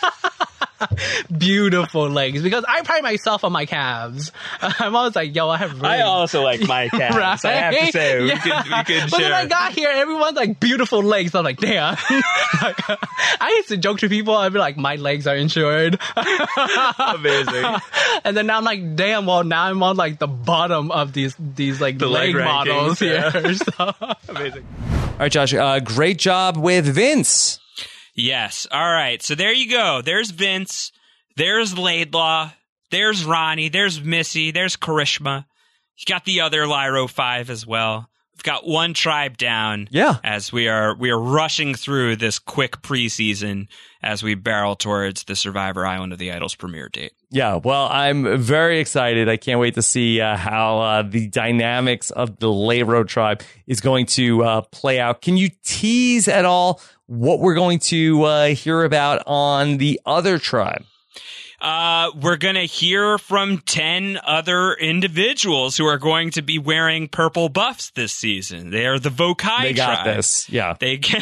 Beautiful legs, because I pride myself on my calves. I'm always like, yo, I have really... I also like my calves. Right? I have to say, we yeah. could, we could But share. then I got here, everyone's like beautiful legs. I'm like, damn. Like, I used to joke to people, I'd be like, my legs are insured. Amazing. And then now I'm like, damn, well, now I'm on like the bottom of these these like the leg, leg models rankings, here. Yeah. So. Amazing. All right, Josh, uh, great job with Vince. Yes. All right. So there you go. There's Vince. There's Laidlaw. There's Ronnie. There's Missy. There's Karishma. You got the other Lyro five as well. We've got one tribe down. Yeah. As we are we are rushing through this quick preseason as we barrel towards the Survivor Island of the Idols premiere date. Yeah, well, I'm very excited. I can't wait to see uh, how uh, the dynamics of the Layro tribe is going to uh, play out. Can you tease at all what we're going to uh, hear about on the other tribe? Uh, we're going to hear from ten other individuals who are going to be wearing purple buffs this season. They are the Vokai They got tribe. this. Yeah. They can,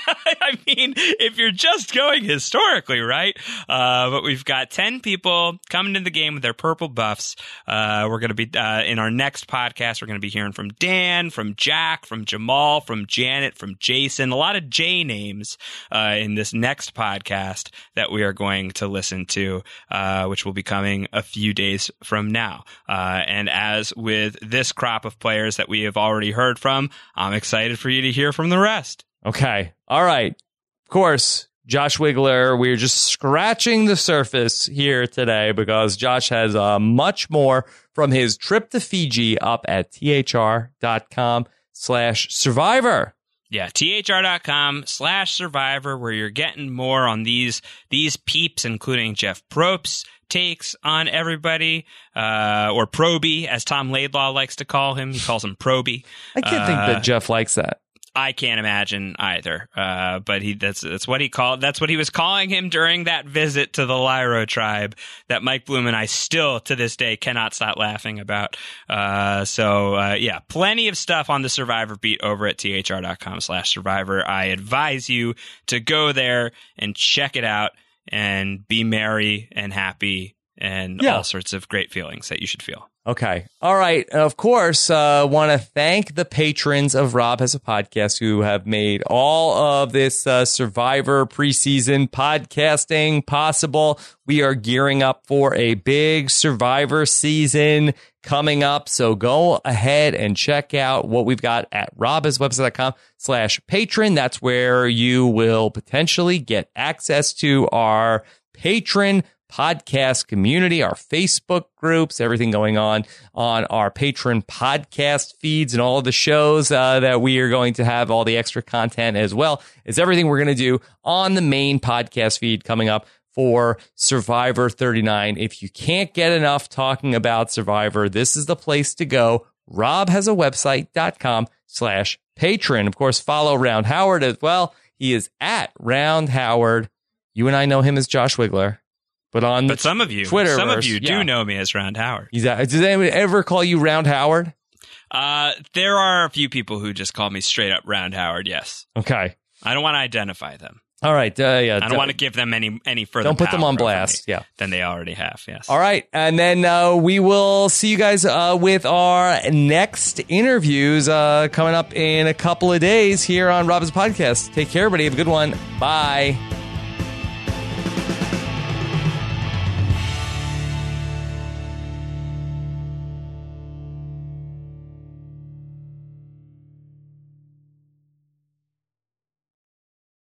I mean, if you're just going historically, right? Uh, but we've got ten people coming into the game with their purple buffs. Uh, we're going to be, uh, in our next podcast, we're going to be hearing from Dan, from Jack, from Jamal, from Janet, from Jason, a lot of J names, uh, in this next podcast that we are going to listen to. Uh, which will be coming a few days from now. Uh, and as with this crop of players that we have already heard from, I'm excited for you to hear from the rest. Okay. All right. Of course, Josh Wigler, we're just scratching the surface here today because Josh has uh, much more from his trip to Fiji up at thr.com slash survivor. Yeah, thr.com slash survivor, where you're getting more on these these peeps, including Jeff Probst's takes on everybody, uh, or Proby, as Tom Laidlaw likes to call him. He calls him Proby. I can't uh, think that Jeff likes that. I can't imagine either. Uh, but he that's that's what he called that's what he was calling him during that visit to the Lyro tribe that Mike Bloom and I still to this day cannot stop laughing about. Uh, so uh, yeah, plenty of stuff on the Survivor beat over at thr.com slash survivor. I advise you to go there and check it out and be merry and happy and Yeah. all sorts of great feelings that you should feel. Okay. All right. Of course, uh, want to thank the patrons of Rob Has a Podcast who have made all of this uh, Survivor preseason podcasting possible. We are gearing up for a big Survivor season coming up. So go ahead and check out what we've got at robhaswebsite.com slash patron. That's where you will potentially get access to our patron podcast community, our Facebook groups, everything going on on our patron podcast feeds, and all of the shows uh, that we are going to have, all the extra content as well as everything we're going to do on the main podcast feed coming up for Survivor thirty-nine. If you can't get enough talking about Survivor, this is the place to go. robhasawebsite.com slash patron. Of course, follow Round Howard as well. He is at Round Howard. You and I know him as Josh Wigler. But on But some of you, Twitter, some of you do know me as Round Howard. He's at, does anyone ever call you Round Howard? Uh, there are a few people who just call me straight up Round Howard. Yes. Okay. I don't want to identify them. All right. Uh, yeah. I don't want to give them any any further. Don't put them power on over blast. me Yeah. Than they already have. Yes. All right. And then uh, we will see you guys uh, with our next interviews uh, coming up in a couple of days here on Rob's Podcast. Take care, everybody. Have a good one. Bye.